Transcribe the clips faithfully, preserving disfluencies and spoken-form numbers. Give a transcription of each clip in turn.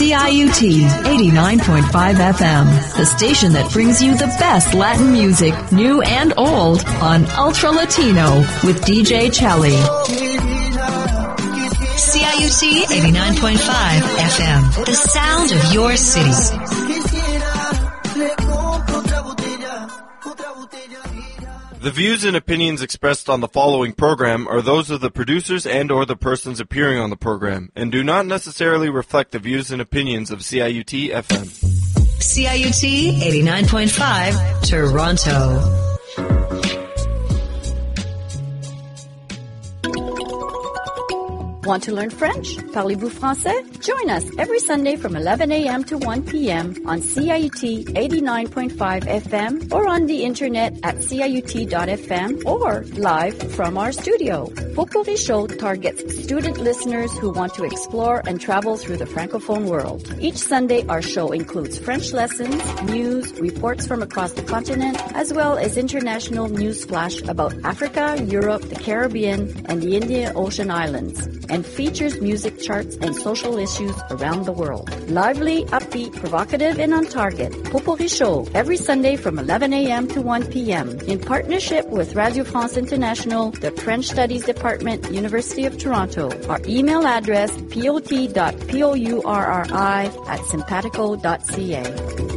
C I U T eighty-nine point five F M, the station that brings you the best Latin music, new and old, on Ultra Latino with D J Chelly. C I U T eighty-nine point five F M, the sound of your city. The views and opinions expressed on the following program are those of the producers and or the persons appearing on the program and do not necessarily reflect the views and opinions of C I U T F M. C I U T eighty-nine point five, Toronto. Want to learn French? Parlez-vous français? Join us every Sunday from eleven a.m. to one p.m. on C I U T eighty-nine point five F M or on the internet at C I U T dot F M or live from our studio. Popuri Show targets student listeners who want to explore and travel through the Francophone world. Each Sunday, our show includes French lessons, news, reports from across the continent, as well as international news flash about Africa, Europe, the Caribbean, and the Indian Ocean Islands, and features music charts and social issues around the world. Lively, upbeat, provocative, and on target. Popuri Show, every Sunday from eleven a.m. to one p.m. in partnership with Radio France International, the French Studies Department, University of Toronto. Our email address, pot dot pourri at simpatico dot c a.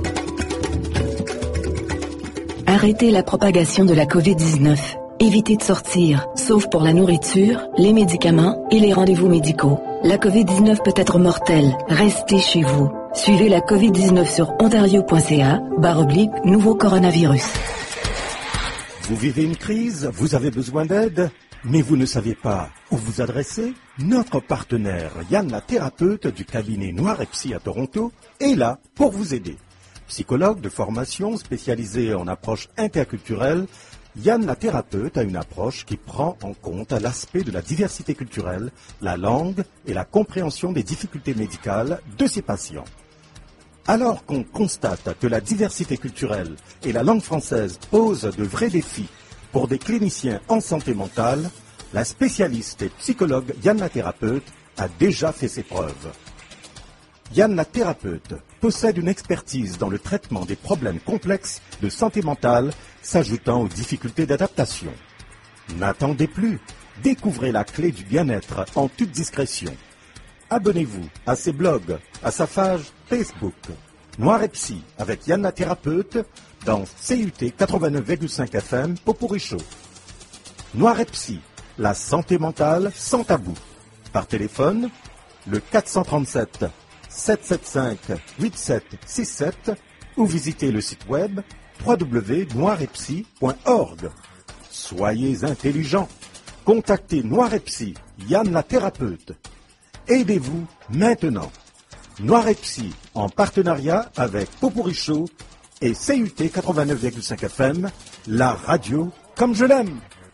Arrêtez la propagation de la covid dix-neuf. Évitez de sortir, sauf pour la nourriture, les médicaments et les rendez-vous médicaux. La covid dix-neuf peut être mortelle. Restez chez vous. Suivez la covid dix-neuf sur ontario point c a, barre oblique, nouveau coronavirus. Vous vivez une crise, vous avez besoin d'aide, mais vous ne savez pas où vous adresser? Notre partenaire Yann la thérapeute du cabinet Noir et Psy à Toronto est là pour vous aider. Psychologue de formation spécialisé en approche interculturelle, Yann la thérapeute a une approche qui prend en compte l'aspect de la diversité culturelle, la langue et la compréhension des difficultés médicales de ses patients. Alors qu'on constate que la diversité culturelle et la langue française posent de vrais défis pour des cliniciens en santé mentale, la spécialiste et psychologue Yann la thérapeute a déjà fait ses preuves. Yann la thérapeute possède une expertise dans le traitement des problèmes complexes de santé mentale s'ajoutant aux difficultés d'adaptation. N'attendez plus, découvrez la clé du bien-être en toute discrétion. Abonnez-vous à ses blogs, à sa page Facebook. Noir et Psy avec Yann la thérapeute dans C U T quatre-vingt-neuf virgule cinq F M Popuri Show. Noir et Psy, la santé mentale sans tabou. Par téléphone, le quatre cent trente-sept sept cent soixante-cinq huit sept six sept ou visitez le site web w w w point noir et psy point org. Soyez intelligents. Contactez Noir et Psy, Yann la thérapeute. Aidez-vous maintenant. Noir et Psy en partenariat avec Popuri Show et C U T quatre-vingt-neuf virgule cinq F M, la radio comme je l'aime.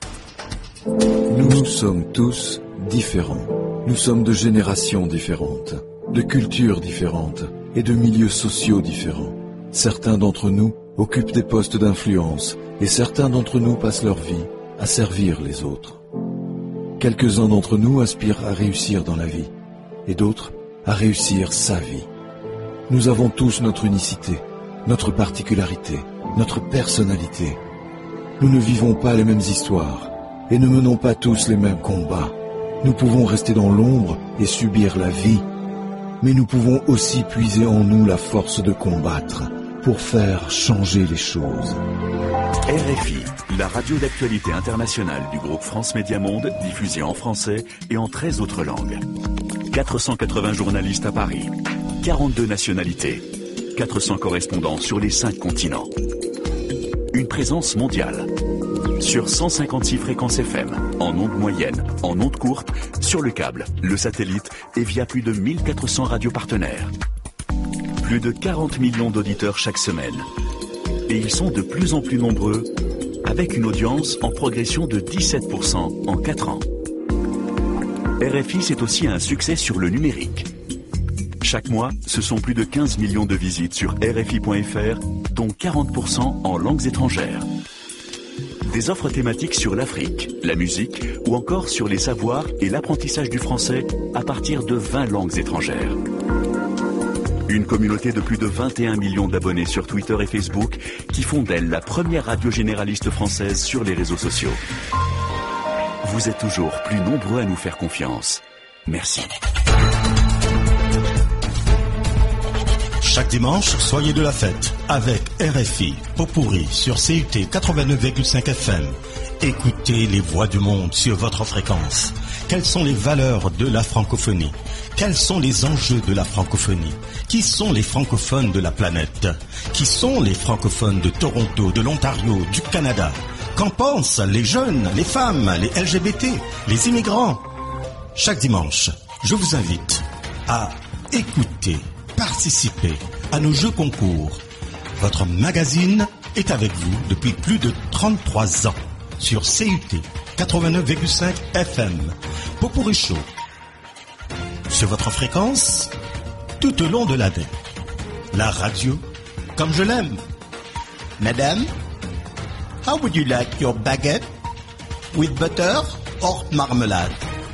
Nous sommes tous différents. Nous sommes de générations différentes, de cultures différentes et de milieux sociaux différents. Certains d'entre nous occupent des postes d'influence et certains d'entre nous passent leur vie à servir les autres. Quelques-uns d'entre nous aspirent à réussir dans la vie et d'autres à réussir sa vie. Nous avons tous notre unicité, notre particularité, notre personnalité. Nous ne vivons pas les mêmes histoires et ne menons pas tous les mêmes combats. Nous pouvons rester dans l'ombre et subir la vie, mais nous pouvons aussi puiser en nous la force de combattre pour faire changer les choses. R F I, la radio d'actualité internationale du groupe France Média Monde, diffusée en français et en treize autres langues. quatre cent quatre-vingts journalistes à Paris, quarante-deux nationalités, quatre cents correspondants sur les cinq continents. Une présence mondiale. Sur cent cinquante-six fréquences F M, en ondes moyennes, en ondes courtes, sur le câble, le satellite et via plus de mille quatre cents radios partenaires. Plus de quarante millions d'auditeurs chaque semaine. Et ils sont de plus en plus nombreux, avec une audience en progression de dix-sept pour cent en quatre ans. R F I, c'est aussi un succès sur le numérique. Chaque mois, ce sont plus de quinze millions de visites sur R F I point F R, dont quarante pour cent en langues étrangères. Des offres thématiques sur l'Afrique, la musique ou encore sur les savoirs et l'apprentissage du français à partir de vingt langues étrangères. Une communauté de plus de vingt et un millions d'abonnés sur Twitter et Facebook qui font d'elle la première radio généraliste française sur les réseaux sociaux. Vous êtes toujours plus nombreux à nous faire confiance. Merci. Chaque dimanche, soyez de la fête avec R F I, Pot-pourri sur C U T quatre-vingt-neuf virgule cinq F M. Écoutez les voix du monde sur votre fréquence. Quelles sont les valeurs de la francophonie? Quels sont les enjeux de la francophonie? Qui sont les francophones de la planète? Qui sont les francophones de Toronto, de l'Ontario, du Canada? Qu'en pensent les jeunes, les femmes, les L G B T, les immigrants? Chaque dimanche, je vous invite à écouter, participer à nos jeux concours. Votre magazine est avec vous depuis plus de trente-trois ans sur C U T quatre-vingt-neuf virgule cinq F M. Pot-pourri chaud sur votre fréquence tout au long de l'année. La radio comme je l'aime. Madame, how would you like your baguette? With butter or marmalade?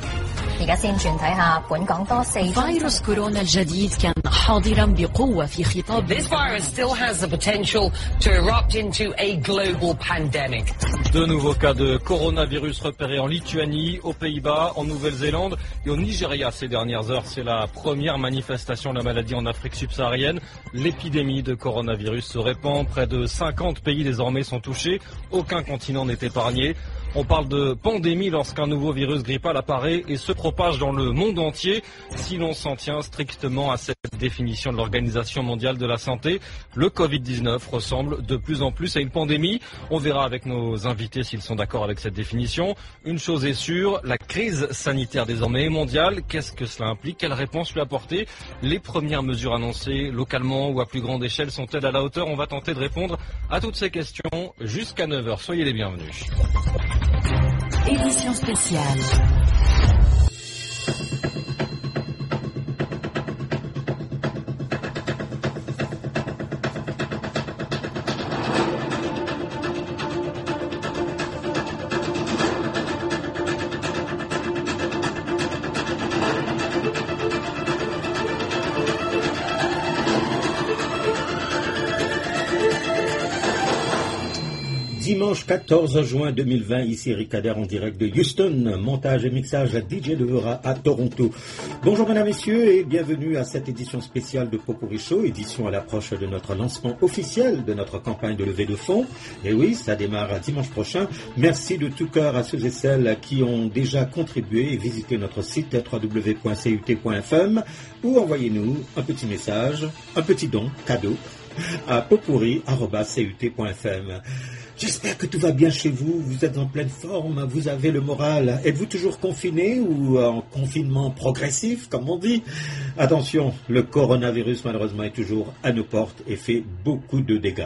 فيروس كورونا الجديد كان حاضرا بقوة في خطاب. This virus still has the potential to erupt into a global pandemic. De nouveaux cas de coronavirus repérés en Lituanie, aux Pays-Bas, en Nouvelle-Zélande et au Nigeria ces dernières heures. C'est la première manifestation de la maladie en Afrique subsaharienne. L'épidémie de coronavirus se répand. Près de cinquante pays désormais sont touchés. Aucun continent n'est épargné. On parle de pandémie lorsqu'un nouveau virus grippal apparaît et se propage dans le monde entier. Si l'on s'en tient strictement à cette définition de l'Organisation mondiale de la santé, le covid dix-neuf ressemble de plus en plus à une pandémie. On verra avec nos invités s'ils sont d'accord avec cette définition. Une chose est sûre, la crise sanitaire désormais est mondiale. Qu'est-ce que cela implique? Quelle réponse lui apporter? Les premières mesures annoncées localement ou à plus grande échelle sont-elles à la hauteur? On va tenter de répondre à toutes ces questions jusqu'à neuf heures. Soyez les bienvenus. Édition spéciale. Dimanche quatorze juin deux mille vingt, ici Eric Kader en direct de Houston, montage et mixage D J Devera à Toronto. Bonjour mesdames, messieurs et bienvenue à cette édition spéciale de Pot-pourri chaud, édition à l'approche de notre lancement officiel de notre campagne de levée de fonds. Et oui, ça démarre dimanche prochain. Merci de tout cœur à ceux et celles qui ont déjà contribué et visité notre site w w w point c u t point f m ou envoyez-nous un petit message, un petit don, cadeau à potpourri arobase c u t point f m. J'espère que tout va bien chez vous, vous êtes en pleine forme, vous avez le moral. Êtes-vous toujours confiné ou en confinement progressif, comme on dit? Attention, le coronavirus malheureusement est toujours à nos portes et fait beaucoup de dégâts.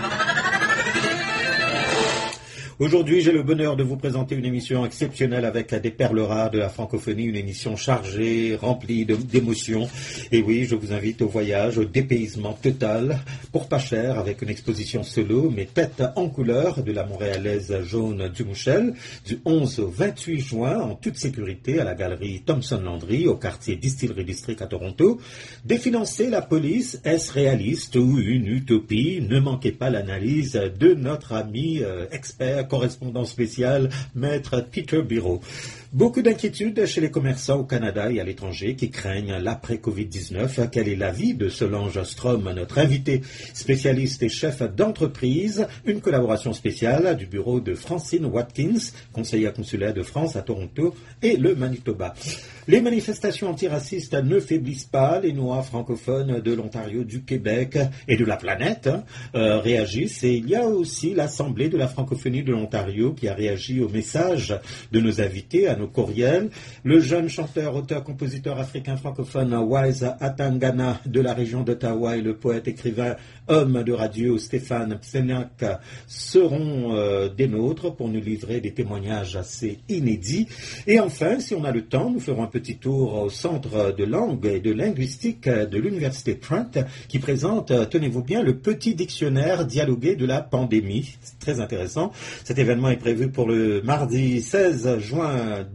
Aujourd'hui, j'ai le bonheur de vous présenter une émission exceptionnelle avec des perles rares de la francophonie, une émission chargée, remplie de, d'émotions. Et oui, je vous invite au voyage, au dépaysement total, pour pas cher, avec une exposition solo, mais tête en couleur, de la montréalaise Jaune Dumouchel, du onze au vingt-huit juin, en toute sécurité, à la galerie Thompson Landry, au quartier Distillery District à Toronto. Définancer la police, est-ce réaliste ou une utopie? Ne manquez pas l'analyse de notre ami euh, expert, correspondant spécial, maître Peter Biro. Beaucoup d'inquiétudes chez les commerçants au Canada et à l'étranger qui craignent l'après-covid dix-neuf. Quel est l'avis de Solange Strom, notre invité spécialiste et chef d'entreprise? Une collaboration spéciale du bureau de Francine Watkins, conseillère consulaire de France à Toronto et le Manitoba. Les manifestations antiracistes ne faiblissent pas. Les Noirs francophones de l'Ontario, du Québec et de la planète hein, euh, réagissent. Et il y a aussi l'Assemblée de la francophonie de l'Ontario qui a réagi au message de nos invités, à nos courriels. Le jeune chanteur, auteur, compositeur africain francophone Wise Atangana de la région d'Ottawa et le poète, écrivain, homme de radio Stéphane Psenak seront euh, des nôtres pour nous livrer des témoignages assez inédits. Et enfin, si on a le temps, nous ferons un petit tour au Centre de langue et de linguistique de l'Université Trent qui présente, tenez-vous bien, le petit dictionnaire dialogué de la pandémie. C'est très intéressant. Cet événement est prévu pour le mardi seize juin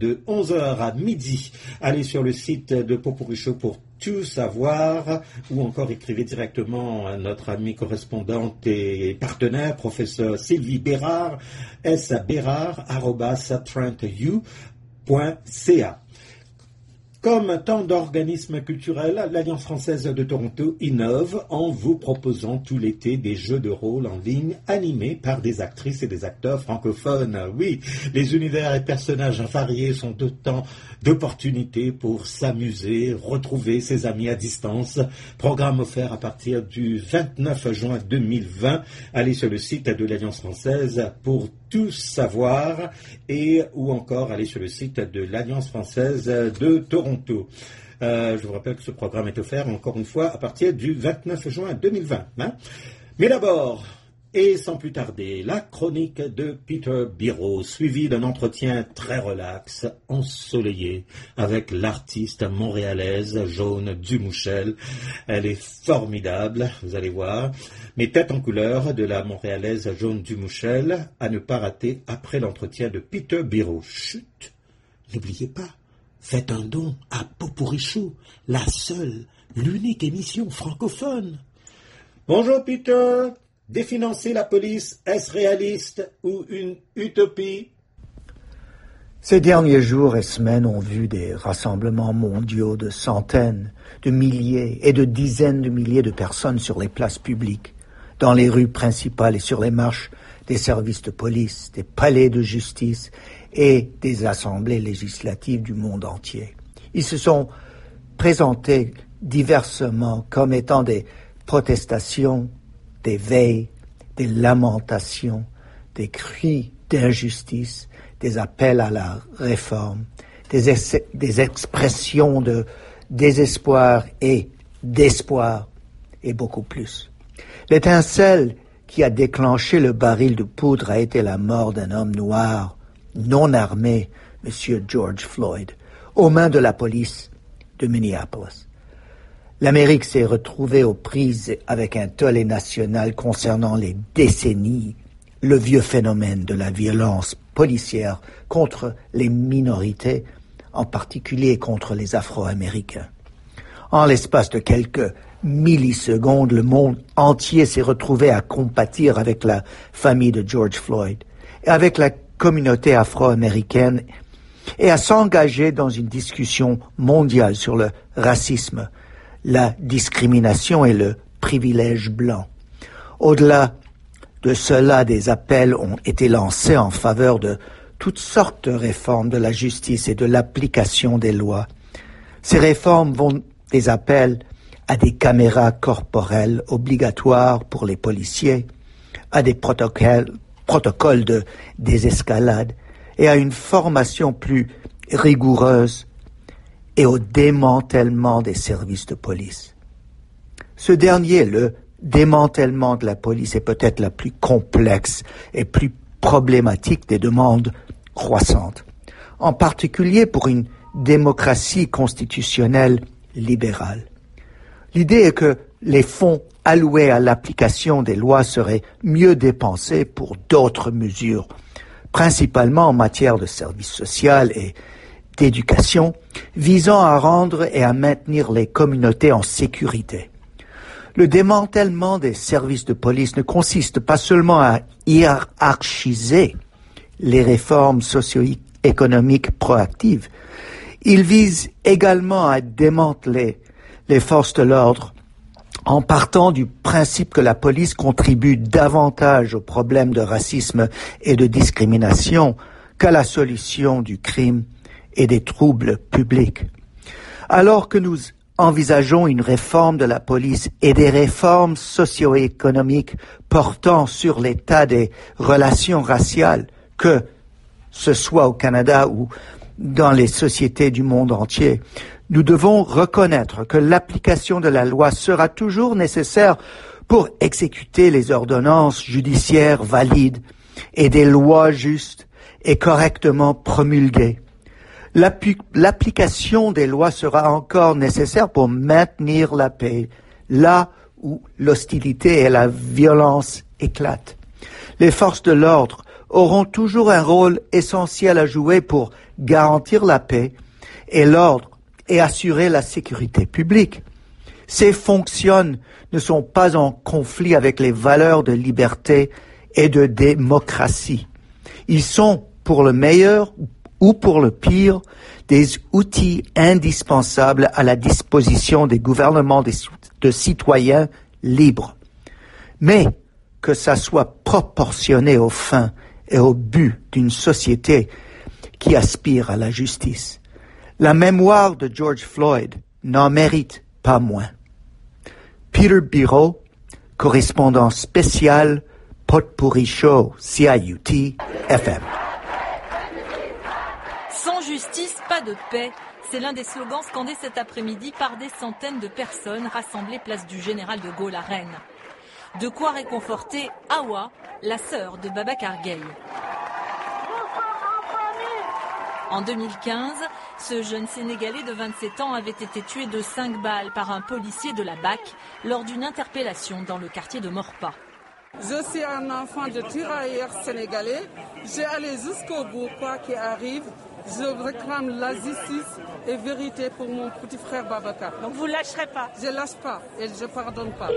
de onze heures à midi. Allez sur le site de Popurrí Show pour tout savoir, ou encore écrivez directement à notre amie correspondante et partenaire, professeur Sylvie Bérard, s bérard arobase trente u point c a. Comme tant d'organismes culturels, l'Alliance française de Toronto innove en vous proposant tout l'été des jeux de rôle en ligne animés par des actrices et des acteurs francophones. Oui, les univers et personnages variés sont autant d'opportunités pour s'amuser, retrouver ses amis à distance. Programme offert à partir du vingt-neuf juin deux mille vingt. Allez sur le site de l'Alliance française pour tout savoir, et ou encore aller sur le site de l'Alliance française de Toronto. Euh, je vous rappelle que ce programme est offert encore une fois à partir du vingt-neuf juin deux mille vingt. Hein. Mais d'abord, et sans plus tarder, la chronique de Peter Biro, suivie d'un entretien très relax, ensoleillé, avec l'artiste montréalaise Jaune Dumouchel. Elle est formidable, vous allez voir. Mes têtes en couleur de la montréalaise Jaune Dumouchel, à ne pas rater après l'entretien de Peter Biro. Chut, n'oubliez pas, faites un don à Popurrí Show, la seule, l'unique émission francophone. Bonjour Peter. Définancer la police, est-ce réaliste ou une utopie? Ces derniers jours et semaines ont vu des rassemblements mondiaux de centaines, de milliers et de dizaines de milliers de personnes sur les places publiques, dans les rues principales et sur les marches des services de police, des palais de justice et des assemblées législatives du monde entier. Ils se sont présentés diversement comme étant des protestations, des veilles, des lamentations, des cris d'injustice, des appels à la réforme, des, ex- des expressions de désespoir et d'espoir, et beaucoup plus. L'étincelle qui a déclenché le baril de poudre a été la mort d'un homme noir, non armé, M. George Floyd, aux mains de la police de Minneapolis. L'Amérique s'est retrouvée aux prises avec un tollé national concernant les décennies, le vieux phénomène de la violence policière contre les minorités, en particulier contre les Afro-Américains. En l'espace de quelques millisecondes, le monde entier s'est retrouvé à compatir avec la famille de George Floyd et avec la communauté afro-américaine et à s'engager dans une discussion mondiale sur le racisme, la discrimination et le privilège blanc. Au-delà de cela, des appels ont été lancés en faveur de toutes sortes de réformes de la justice et de l'application des lois. Ces réformes vont des appels à des caméras corporelles obligatoires pour les policiers, à des protocoles, protocoles de désescalade et à une formation plus rigoureuse et au démantèlement des services de police. Ce dernier, le démantèlement de la police, est peut-être la plus complexe et plus problématique des demandes croissantes, en particulier pour une démocratie constitutionnelle libérale. L'idée est que les fonds alloués à l'application des lois seraient mieux dépensés pour d'autres mesures, principalement en matière de services sociaux et d'éducation, visant à rendre et à maintenir les communautés en sécurité. Le démantèlement des services de police ne consiste pas seulement à hiérarchiser les réformes socio-économiques proactives, il vise également à démanteler les forces de l'ordre en partant du principe que la police contribue davantage au problème de racisme et de discrimination qu'à la solution du crime et des troubles publics. Alors que nous envisageons une réforme de la police et des réformes socio-économiques portant sur l'état des relations raciales, que ce soit au Canada ou dans les sociétés du monde entier, nous devons reconnaître que l'application de la loi sera toujours nécessaire pour exécuter les ordonnances judiciaires valides et des lois justes et correctement promulguées. L'appli- l'application des lois sera encore nécessaire pour maintenir la paix, là où l'hostilité et la violence éclatent. Les forces de l'ordre auront toujours un rôle essentiel à jouer pour garantir la paix et l'ordre et assurer la sécurité publique. Ces fonctions ne sont pas en conflit avec les valeurs de liberté et de démocratie. Ils sont, pour le meilleur ou pour le pire, des outils indispensables à la disposition des gouvernements de citoyens libres. Mais que ça soit proportionné aux fins et au but d'une société qui aspire à la justice. La mémoire de George Floyd n'en mérite pas moins. Peter Biro, correspondant spécial Potpourri Show, C I U T F M. Sans justice, pas de paix. C'est l'un des slogans scandés cet après-midi par des centaines de personnes rassemblées place du Général de Gaulle à Rennes. De quoi réconforter Awa, la sœur de Babacar Gaye. En deux mille quinze, ce jeune Sénégalais de vingt-sept ans avait été tué de cinq balles par un policier de la B A C lors d'une interpellation dans le quartier de Morpa. Je suis un enfant de tirailleurs sénégalais. J'ai allé jusqu'au bout, quoi qu'il arrive. Je réclame la justice et vérité pour mon petit frère Babacar. Donc vous ne lâcherez pas? Je ne lâche pas et je ne pardonne pas.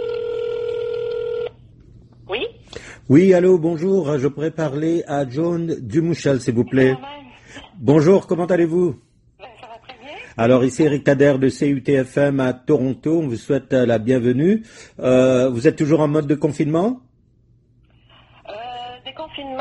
Oui? Oui, allô, bonjour. Je pourrais parler à John Dumouchel, s'il vous plaît. Bonjour, comment allez-vous? Ben, ça va très bien. Alors, ici Eric Kader de C U T F M à Toronto. On vous souhaite la bienvenue. Euh, vous êtes toujours en mode de confinement? Euh, déconfinement,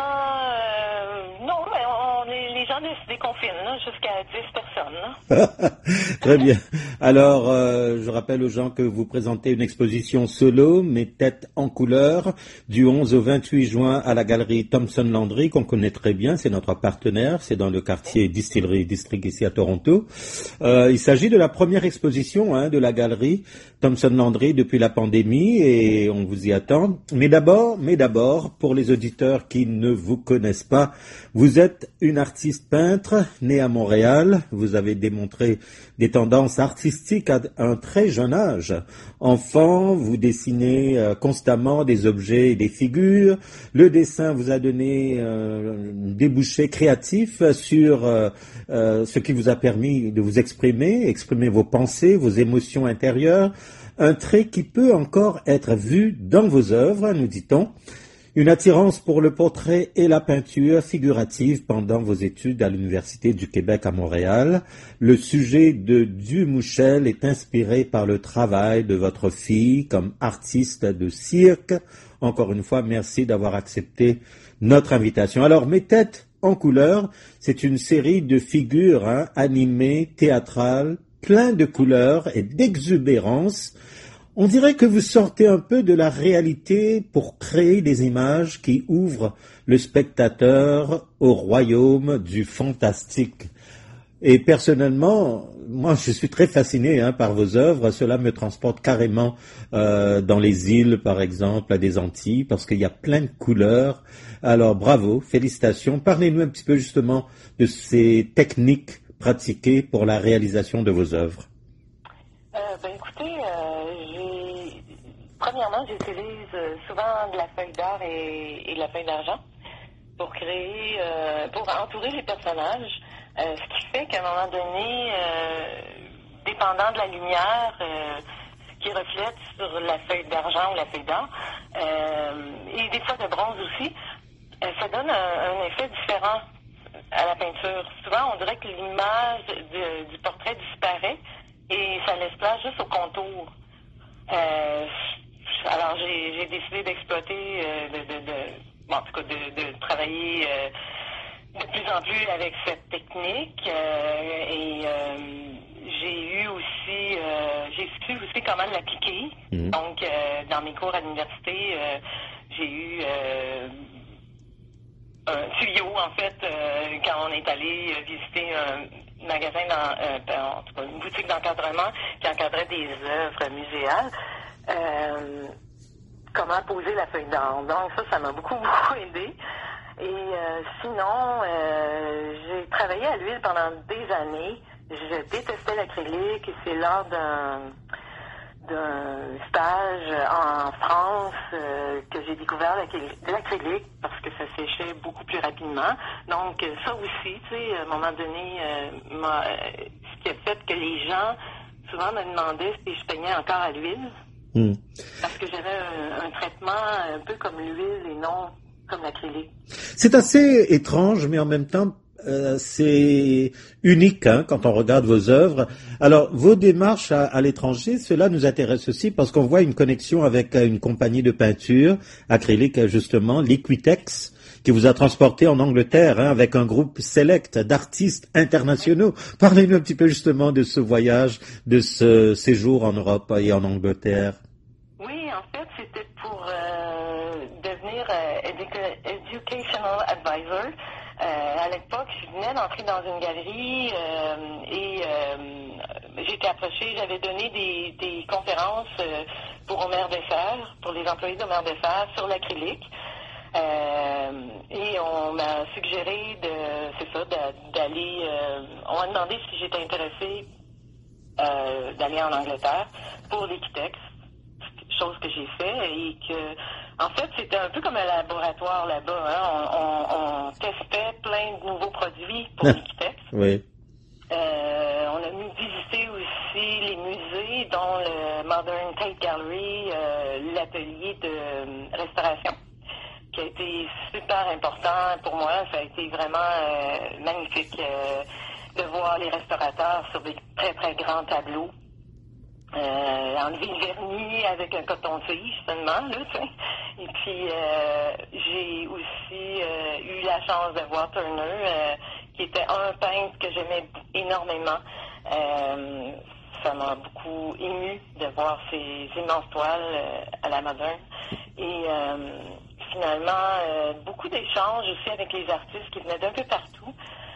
euh, non, mais on, les, les gens se déconfinent là, jusqu'à dix personnes. Là. Très bien. Alors, euh, je rappelle aux gens que vous présentez une exposition solo, Mes têtes en couleur, du onze au vingt-huit juin à la galerie Thompson Landry, qu'on connaît très bien, c'est notre partenaire, c'est dans le quartier Distillery District ici à Toronto. Euh, il s'agit de la première exposition hein, de la galerie Thompson Landry depuis la pandémie et on vous y attend. Mais d'abord, mais d'abord, pour les auditeurs qui ne vous connaissent pas, vous êtes une artiste peintre née à Montréal, vous avez démontré des tendances artistiques à un très jeune âge. Enfant, vous dessinez euh, constamment des objets et des figures. Le dessin vous a donné euh, un débouché créatif sur euh, euh, ce qui vous a permis de vous exprimer, exprimer vos pensées, vos émotions intérieures. Un trait qui peut encore être vu dans vos œuvres, nous dit-on. Une attirance pour le portrait et la peinture figurative pendant vos études à l'Université du Québec à Montréal. Le sujet de Dumouchel est inspiré par le travail de votre fille comme artiste de cirque. Encore une fois, merci d'avoir accepté notre invitation. Alors, Mes têtes en couleur, c'est une série de figures hein, animées, théâtrales, plein de couleurs et d'exubérance. On dirait que vous sortez un peu de la réalité pour créer des images qui ouvrent le spectateur au royaume du fantastique. Et personnellement, moi je suis très fasciné hein, par vos œuvres. Cela me transporte carrément euh, dans les îles, par exemple, à des Antilles, parce qu'il y a plein de couleurs. Alors bravo, félicitations. Parlez-nous un petit peu justement de ces techniques pratiquées pour la réalisation de vos œuvres. Euh, ben écoutez, euh, j'ai... premièrement, j'utilise souvent de la feuille d'or et, et de la feuille d'argent pour créer, euh, pour entourer les personnages, euh, ce qui fait qu'à un moment donné, euh, dépendant de la lumière euh, qui reflète sur la feuille d'argent ou la feuille d'or, euh, et des fois de bronze aussi, euh, ça donne un, un effet différent à la peinture. Souvent, on dirait que l'image de, du portrait disparaît et ça laisse place juste au contour. Euh, alors, j'ai, j'ai décidé d'exploiter, euh, de, de, de, bon, en tout cas, de, de travailler euh, de plus en plus avec cette technique. Euh, et euh, j'ai eu aussi, euh, j'ai su aussi comment l'appliquer. Mmh. Donc, euh, dans mes cours à l'université, euh, j'ai eu euh, un tuyau, en fait, euh, quand on est allé visiter un magasin, dans, euh, en tout cas, une boutique d'encadrement qui encadrait des œuvres muséales. Euh, comment poser la feuille d'or. Donc ça, ça m'a beaucoup, beaucoup aidé. Et euh, sinon, euh, j'ai travaillé à l'huile pendant des années. Je détestais l'acrylique et c'est lors d'un, d'un stage en France euh, que j'ai découvert l'acrylique parce que ça séchait beaucoup plus rapidement. Donc ça aussi, tu sais, à un moment donné, euh, m'a, ce qui a fait que les gens souvent me demandaient si je peignais encore à l'huile. Mm. Parce que j'avais un, un traitement un peu comme l'huile et non comme l'acrylique. C'est assez étrange, mais en même temps, euh, c'est unique hein, quand on regarde vos œuvres. Alors, vos démarches à, à l'étranger, cela nous intéresse aussi parce qu'on voit une connexion avec une compagnie de peinture acrylique, justement, Liquitex, qui vous a transporté en Angleterre hein, avec un groupe select d'artistes internationaux. Parlez-nous un petit peu justement de ce voyage, de ce séjour en Europe et en Angleterre. Oui, en fait, c'était pour euh, devenir euh, édu- educational advisor. Euh, à l'époque, je venais d'entrer dans une galerie euh, et euh, j'ai été approchée, j'avais donné des, des conférences euh, pour Omer Deffer, pour les employés d'Omer Deffer sur l'acrylique. Euh, et on m'a suggéré de, c'est ça, de, d'aller, euh, on m'a demandé si j'étais intéressée euh, d'aller en Angleterre pour l'Equitex, chose que j'ai fait et que, en fait, c'était un peu comme un laboratoire là-bas. Hein. On, on, on testait plein de nouveaux produits pour l'Equitex. Oui. Euh, on a visité aussi les musées, dont le Modern Tate Gallery, euh, l'atelier de restauration, qui a été super important pour moi. Ça a été vraiment euh, magnifique euh, de voir les restaurateurs sur des très, très grands tableaux. Euh, enlever le vernis avec un coton-tige seulement, là, tu sais. Et puis, euh, j'ai aussi euh, eu la chance de voir Turner, euh, qui était un peintre que j'aimais énormément. Euh, ça m'a beaucoup ému de voir ces immenses toiles euh, à la moderne. Et euh, finalement, euh, beaucoup d'échanges aussi avec les artistes qui venaient d'un peu partout.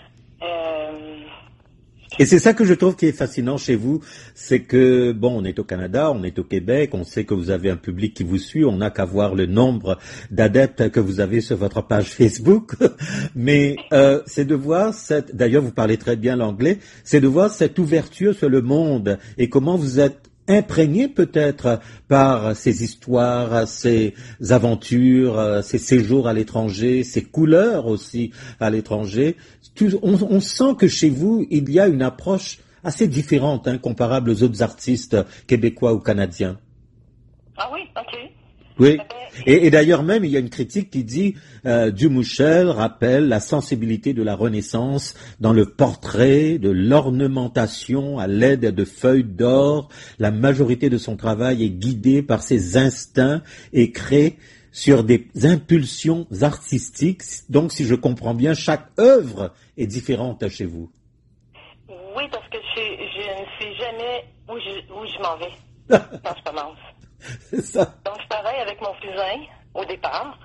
Euh, Et c'est ça que je trouve qui est fascinant chez vous, c'est que, bon, on est au Canada, on est au Québec, on sait que vous avez un public qui vous suit, on n'a qu'à voir le nombre d'adeptes que vous avez sur votre page Facebook, mais euh, c'est de voir cette, d'ailleurs vous parlez très bien l'anglais, c'est de voir cette ouverture sur le monde et comment vous êtes imprégné peut-être par ces histoires, ces aventures, ces séjours à l'étranger, ces couleurs aussi à l'étranger. On, on sent que chez vous, il y a une approche assez différente, hein, comparable aux autres artistes québécois ou canadiens. Ah oui, ok. Oui, et, et d'ailleurs même, il y a une critique qui dit euh, Dumouchel rappelle la sensibilité de la Renaissance dans le portrait, de l'ornementation à l'aide de feuilles d'or. La majorité de son travail est guidée par ses instincts et crée sur des impulsions artistiques. Donc, si je comprends bien, chaque œuvre est différente chez vous. Oui, parce que je, je ne sais jamais où je, où je m'en vais quand je commence. C'est ça. Donc, je travaille avec mon fusain au départ.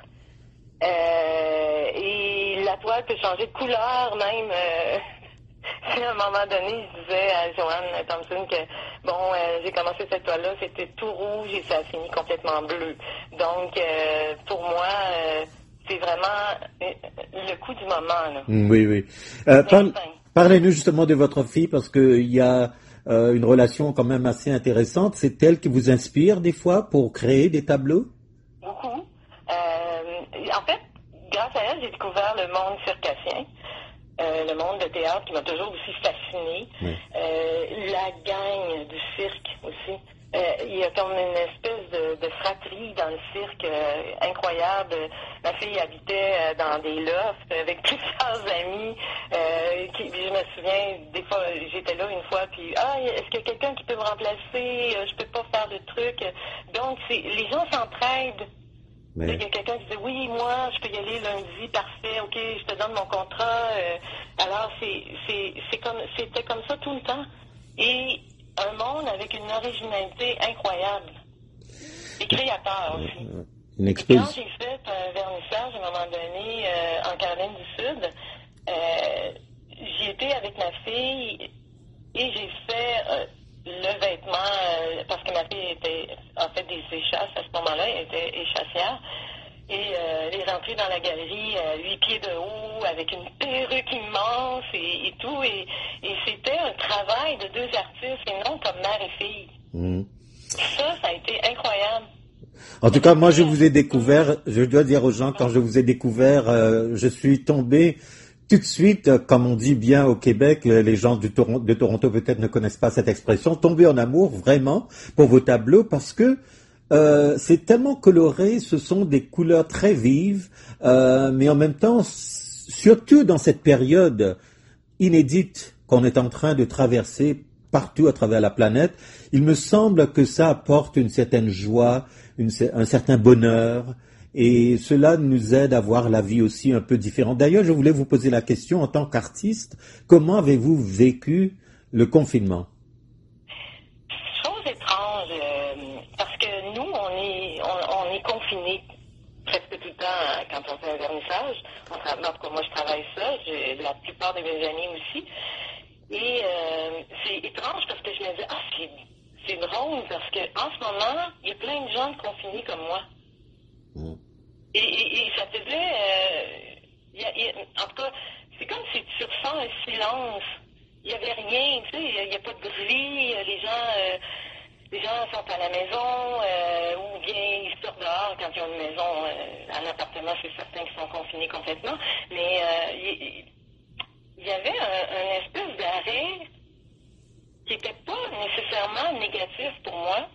Euh, et la toile peut changer de couleur, même. Euh, si à un moment donné, je disais à Joanne Thompson que, bon, euh, j'ai commencé cette toile-là, c'était tout rouge et ça a fini complètement bleu. Donc, euh, pour moi, euh, c'est vraiment le coup du moment, là. Oui, oui. Euh, par- parlez-nous justement de votre fille, parce qu'il y a euh, une relation quand même assez intéressante. C'est elle qui vous inspire des fois pour créer des tableaux? Beaucoup. Euh, en fait, grâce à elle, j'ai découvert le monde circassien, euh, le monde de théâtre qui m'a toujours aussi fasciné. Oui. Euh, la gang du cirque aussi. Euh, il y a comme une espèce de, de fratrie dans le cirque euh, incroyable. Ma fille habitait euh, dans des lofts avec plusieurs amis. Euh, qui, je me souviens, des fois, j'étais là une fois, puis ah, est-ce qu'il y a quelqu'un qui peut me remplacer? Je peux pas faire de trucs. Donc, c'est, les gens s'entraident. Mais... Il y a quelqu'un qui dit oui, moi, je peux y aller lundi, parfait, ok, je te donne mon contrat. Euh, alors, c'est, c'est, c'est comme, c'était comme ça tout le temps. Et un monde avec une originalité incroyable. Et créateur aussi. Une et exposition. quand j'ai fait un vernissage, à un moment donné, euh, en Caroline du Sud, euh, j'y étais avec ma fille et j'ai fait euh, le vêtement, euh, parce que ma fille était, en fait, des échasses à ce moment-là, elle était échassière. Et euh, elle est rentrée dans la galerie à huit pieds de haut, avec une perruque immense et, et tout. Et, et c'était un travail de deux artistes et non comme mère et fille. Mmh. Ça, En tout cas, moi, je vous ai découvert, je dois dire aux gens, quand je vous ai découvert, euh, je suis tombé tout de suite, comme on dit bien au Québec, les gens du Toron- de Toronto peut-être ne connaissent pas cette expression, tombé en amour vraiment pour vos tableaux parce que euh, c'est tellement coloré, ce sont des couleurs très vives, euh, mais en même temps, surtout dans cette période inédite qu'on est en train de traverser partout à travers la planète, il me semble que ça apporte une certaine joie, une, un certain bonheur, et cela nous aide à voir la vie aussi un peu différente. D'ailleurs, je voulais vous poser la question, en tant qu'artiste, comment avez-vous vécu le confinement? Chose étrange, euh, parce que nous, on est, on, on est confinés presque tout le temps quand on fait un vernissage. On tra- en tout cas, moi, je travaille ça, j'ai, la plupart de mes amis aussi. Et euh, c'est étrange parce que je me dis, ah, c'est, c'est drôle parce qu'en ce moment, il y a plein de gens confinés comme moi. Mm. Et, et, et ça faisait, euh, y a, y a, en tout cas, c'est comme si tu ressens un silence. Il n'y avait rien, tu sais, il n'y a, a pas de bruit, les gens, euh, les gens sont à la maison, euh, ou bien ils sortent dehors quand ils ont une maison, euh, un appartement, c'est certain qu'ils sont confinés complètement, mais il euh, y, y avait un, un espèce d'arrêt qui n'était pas nécessairement négatif pour moi.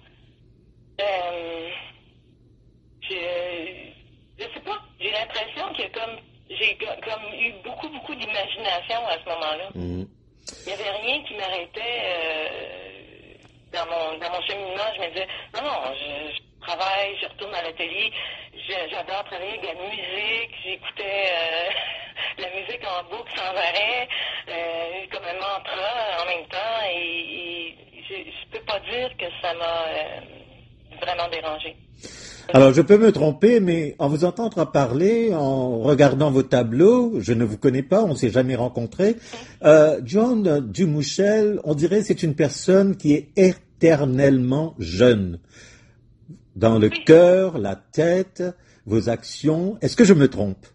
Euh, je, je sais pas, j'ai l'impression que comme j'ai comme eu beaucoup, beaucoup d'imagination à ce moment-là. Mmh. Il n'y avait rien qui m'arrêtait euh, dans, mon, dans mon cheminement. Je me disais, non, non, je, je travaille, je retourne à l'atelier, je, j'adore travailler avec la musique, j'écoutais euh, la musique en boucle sans arrêt, euh, comme un mantra en même temps, et, et je ne peux pas dire que ça m'a euh, vraiment dérangé. Alors, je peux me tromper, mais en vous entendant parler, en regardant vos tableaux, je ne vous connais pas, on ne s'est jamais rencontrés. Euh, John Dumouchel, on dirait que c'est une personne qui est éternellement jeune. Dans le oui. cœur, la tête, vos actions. Est-ce que je me trompe?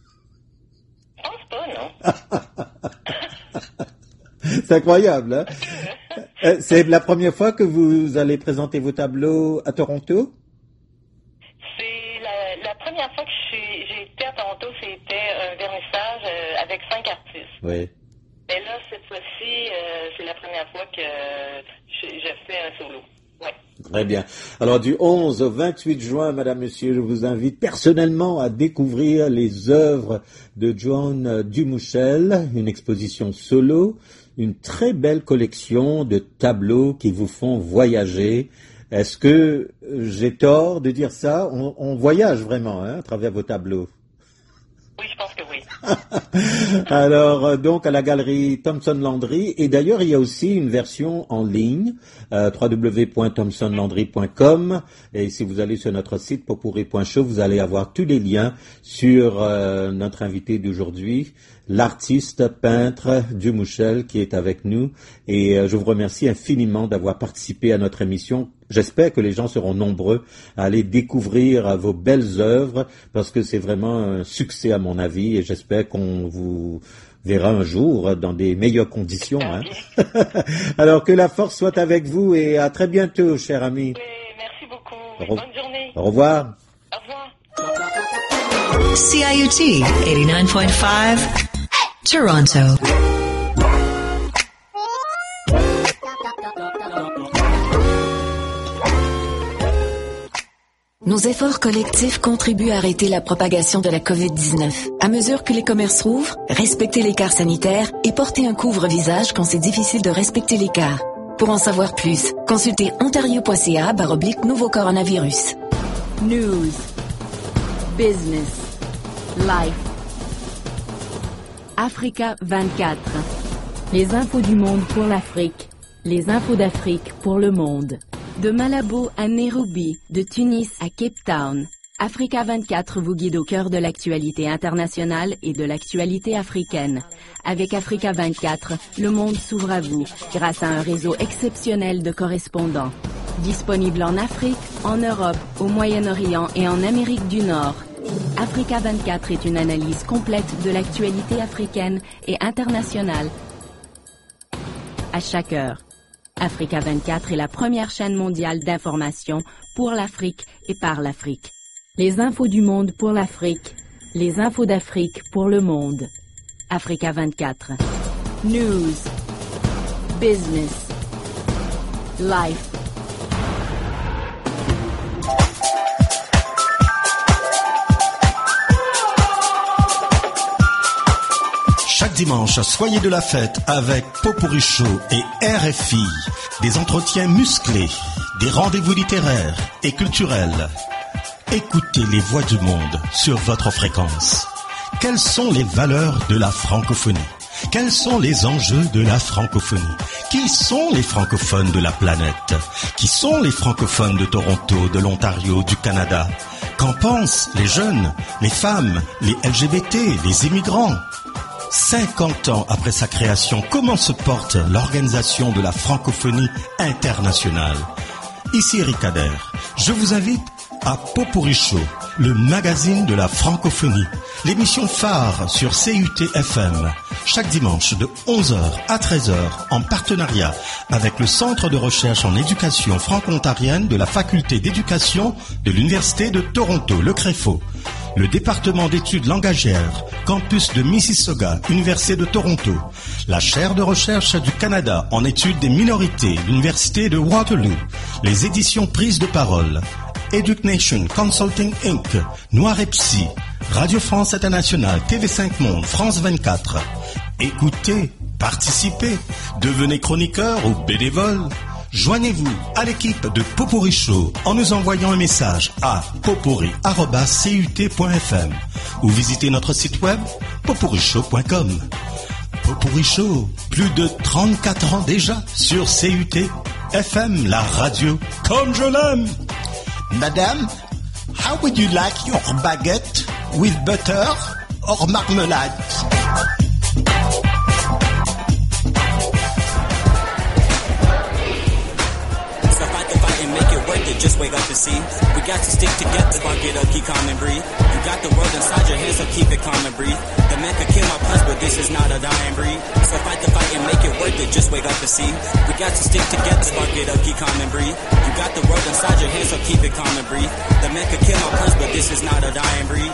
Je pense pas, non. C'est incroyable, hein? Okay. C'est la première fois que vous allez présenter vos tableaux à Toronto? La première fois que j'ai été à Toronto, c'était un vernissage euh, avec cinq artistes. Oui. Et là, cette fois-ci, euh, c'est la première fois que je, je fais un solo. Ouais. Très bien. Alors, du onze au vingt-huit juin, Madame, Monsieur, je vous invite personnellement à découvrir les œuvres de John Dumouchel, une exposition solo, une très belle collection de tableaux qui vous font voyager. Est-ce que j'ai tort de dire ça? On, on voyage vraiment hein, à travers vos tableaux. Oui, je pense que oui. Alors, donc, à la galerie Thompson Landry. Et d'ailleurs, il y a aussi une version en ligne, euh, w w w point thompson landry point com. Et si vous allez sur notre site popurri point show, vous allez avoir tous les liens sur euh, notre invité d'aujourd'hui, l'artiste peintre Dumouchel qui est avec nous. Et euh, je vous remercie infiniment d'avoir participé à notre émission. J'espère que les gens seront nombreux à aller découvrir vos belles œuvres parce que c'est vraiment un succès à mon avis et j'espère qu'on vous verra un jour dans des meilleures conditions. Hein. Alors que la force soit avec vous et à très bientôt, cher ami. Oui, merci beaucoup. Re- Bonne journée. Au revoir. Au revoir. C I U T eighty-nine point five, Toronto. Nos efforts collectifs contribuent à arrêter la propagation de la covid dix-neuf. À mesure que les commerces rouvrent, respectez l'écart sanitaire et portez un couvre-visage quand c'est difficile de respecter l'écart. Pour en savoir plus, consultez ontario point c a barre oblique nouveau coronavirus. News, business, life. Africa vingt-quatre. Les infos du monde pour l'Afrique. Les infos d'Afrique pour le monde. De Malabo à Nairobi, de Tunis à Cape Town, Africa vingt-quatre vous guide au cœur de l'actualité internationale et de l'actualité africaine. Avec Africa vingt-quatre, le monde s'ouvre à vous grâce à un réseau exceptionnel de correspondants. Disponible en Afrique, en Europe, au Moyen-Orient et en Amérique du Nord. Africa vingt-quatre est une analyse complète de l'actualité africaine et internationale à chaque heure. Africa vingt-quatre est la première chaîne mondiale d'information pour l'Afrique et par l'Afrique. Les infos du monde pour l'Afrique, les infos d'Afrique pour le monde. Africa vingt-quatre. News, business, life. Chaque dimanche, soyez de la fête avec Pot-Pourri Show et R F I. Des entretiens musclés, des rendez-vous littéraires et culturels. Écoutez les voix du monde sur votre fréquence. Quelles sont les valeurs de la francophonie? Quels sont les enjeux de la francophonie? Qui sont les francophones de la planète? Qui sont les francophones de Toronto, de l'Ontario, du Canada? Qu'en pensent les jeunes, les femmes, les L G B T, les immigrants? cinquante ans après sa création, comment se porte l'organisation de la francophonie internationale? Ici Eric Adair. Je vous invite à Pot-Pourri Show, le magazine de la francophonie, l'émission phare sur C U T F M, chaque dimanche de onze heures à treize heures, en partenariat avec le Centre de recherche en éducation franco-ontarienne de la Faculté d'éducation de l'Université de Toronto, le CREFO, le département d'études langagières, campus de Mississauga, Université de Toronto, la chaire de recherche du Canada en études des minorités, l'Université de Waterloo, les éditions Prise de parole, EduCnation Consulting Incorporated, Noir et Psy, Radio France Internationale, T V cinq Monde, France vingt-quatre. Écoutez, participez, devenez chroniqueur ou bénévole. Joignez-vous à l'équipe de Pot-Pourri Show en nous envoyant un message à potpourri arobase c u t point f m ou visitez notre site web potpourri show point com. Pot-Pourri Show, plus de trente-quatre ans déjà sur C U T F M, la radio comme je l'aime. Madame, how would you like your baguette, with butter or marmalade? Just wake up and see. We got to stick together, spark it up, keep calm and breathe. You got the world inside your hands, so keep it calm and breathe. The man could kill my punch, but this is not a dying breed. So fight the fight and make it worth it, just wake up and see. We got to stick together, spark it up, keep calm and breathe. You got the world inside your hands, so keep it calm and breathe. The man could kill my punch, but this is not a dying breed.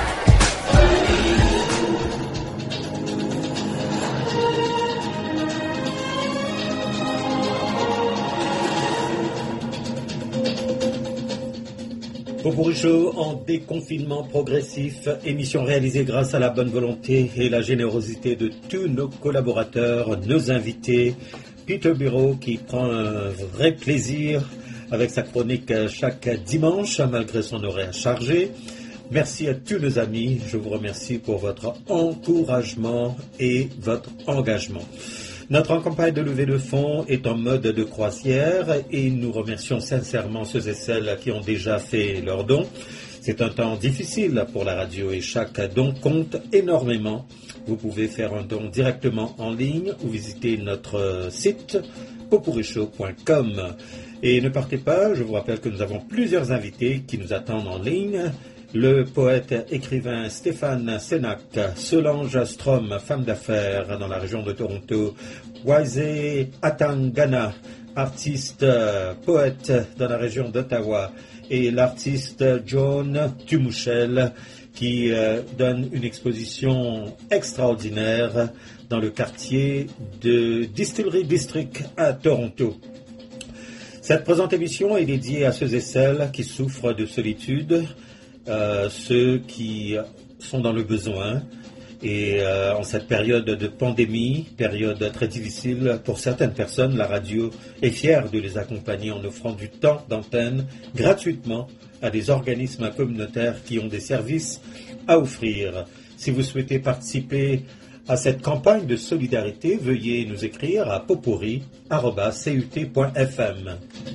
Pot-Pourri Show en déconfinement progressif, émission réalisée grâce à la bonne volonté et la générosité de tous nos collaborateurs, nos invités. Peter Bureau qui prend un vrai plaisir avec sa chronique chaque dimanche malgré son horaire chargé. Merci à tous nos amis, je vous remercie pour votre encouragement et votre engagement. Notre campagne de levée de fonds est en mode de croisière et nous remercions sincèrement ceux et celles qui ont déjà fait leurs dons. C'est un temps difficile pour la radio et chaque don compte énormément. Vous pouvez faire un don directement en ligne ou visiter notre site potpourri show point com. Et ne partez pas, je vous rappelle que nous avons plusieurs invités qui nous attendent en ligne. Le poète écrivain Stéphane Sénac, Solange Strom, femme d'affaires dans la région de Toronto, Waise Atangana, artiste poète dans la région d'Ottawa, et l'artiste John Tumouchel qui euh, donne une exposition extraordinaire dans le quartier de Distillery District à Toronto. Cette présente émission est dédiée à ceux et celles qui souffrent de solitude, Euh, ceux qui sont dans le besoin et euh, en cette période de pandémie, période très difficile pour certaines personnes, la radio est fière de les accompagner en offrant du temps d'antenne gratuitement à des organismes communautaires qui ont des services à offrir. Si vous souhaitez participer à cette campagne de solidarité, veuillez nous écrire à potpourri arobase c u t point f m.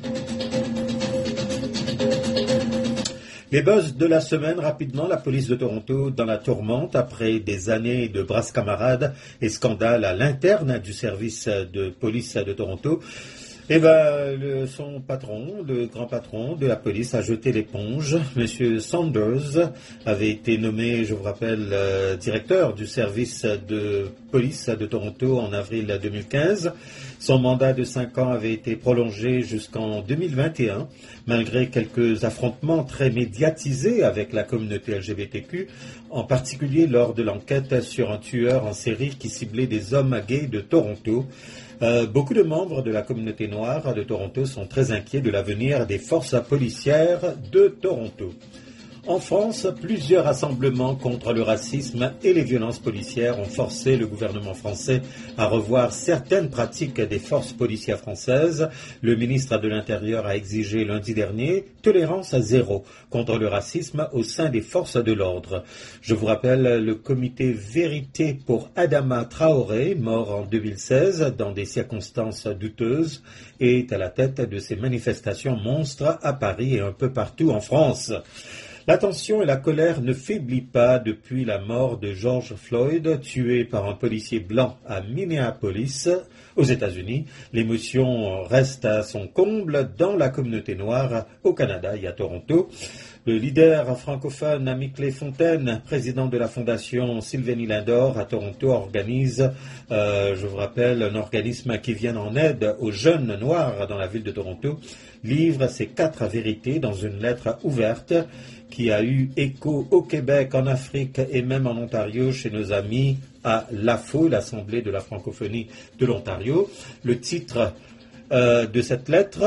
Les buzz de la semaine, rapidement, la police de Toronto dans la tourmente après des années de brasses camarades et scandales à l'interne du service de police de Toronto. Eh ben, le, son patron, le grand patron de la police a jeté l'éponge. Monsieur Saunders avait été nommé, je vous rappelle, euh, directeur du service de police de Toronto en avril deux mille quinze. Son mandat de cinq ans avait été prolongé jusqu'en deux mille vingt et un, malgré quelques affrontements très médiatisés avec la communauté L G B T Q, en particulier lors de l'enquête sur un tueur en série qui ciblait des hommes gays de Toronto. Euh, beaucoup de membres de la communauté noire de Toronto sont très inquiets de l'avenir des forces policières de Toronto. En France, plusieurs rassemblements contre le racisme et les violences policières ont forcé le gouvernement français à revoir certaines pratiques des forces policières françaises. Le ministre de l'Intérieur a exigé lundi dernier tolérance à zéro contre le racisme au sein des forces de l'ordre. Je vous rappelle, le comité Vérité pour Adama Traoré, mort en deux mille seize dans des circonstances douteuses, est à la tête de ces manifestations monstres à Paris et un peu partout en France. La tension et la colère ne faiblissent pas depuis la mort de George Floyd, tué par un policier blanc à Minneapolis, aux États-Unis. L'émotion reste à son comble dans la communauté noire au Canada et à Toronto. Le leader francophone Amiclé Fontaine, président de la fondation Sylvénie Lindor à Toronto, organise, euh, je vous rappelle, un organisme qui vient en aide aux jeunes noirs dans la ville de Toronto, livre ses quatre vérités dans une lettre ouverte qui a eu écho au Québec, en Afrique et même en Ontario chez nos amis à l'A F O, l'Assemblée de la francophonie de l'Ontario. Le titre euh, de cette lettre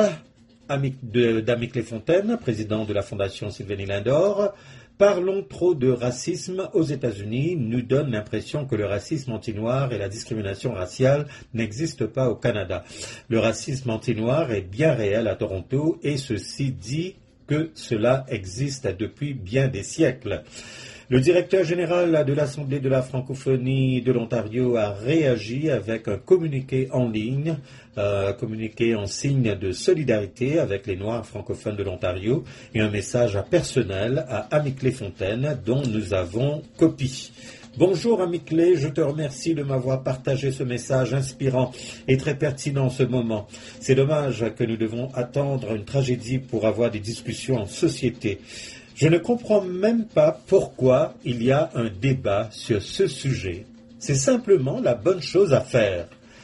d'Amiclé Fontaine, président de la Fondation Sylvénie Lindor, « Parlons trop de racisme aux États-Unis nous donne l'impression que le racisme anti-noir et la discrimination raciale n'existent pas au Canada. Le racisme anti-noir est bien réel à Toronto et ceci dit que cela existe depuis bien des siècles. » Le directeur général de l'Assemblée de la francophonie de l'Ontario a réagi avec un communiqué en ligne, un communiqué en signe de solidarité avec les Noirs francophones de l'Ontario et un message personnel à Amiclé Fontaine dont nous avons copie. Bonjour Amiclé, je te remercie de m'avoir partagé ce message inspirant et très pertinent en ce moment. C'est dommage que nous devons attendre une tragédie pour avoir des discussions en société. Je ne comprends même pas pourquoi il y a un débat sur ce sujet. C'est simplement la bonne chose à faire.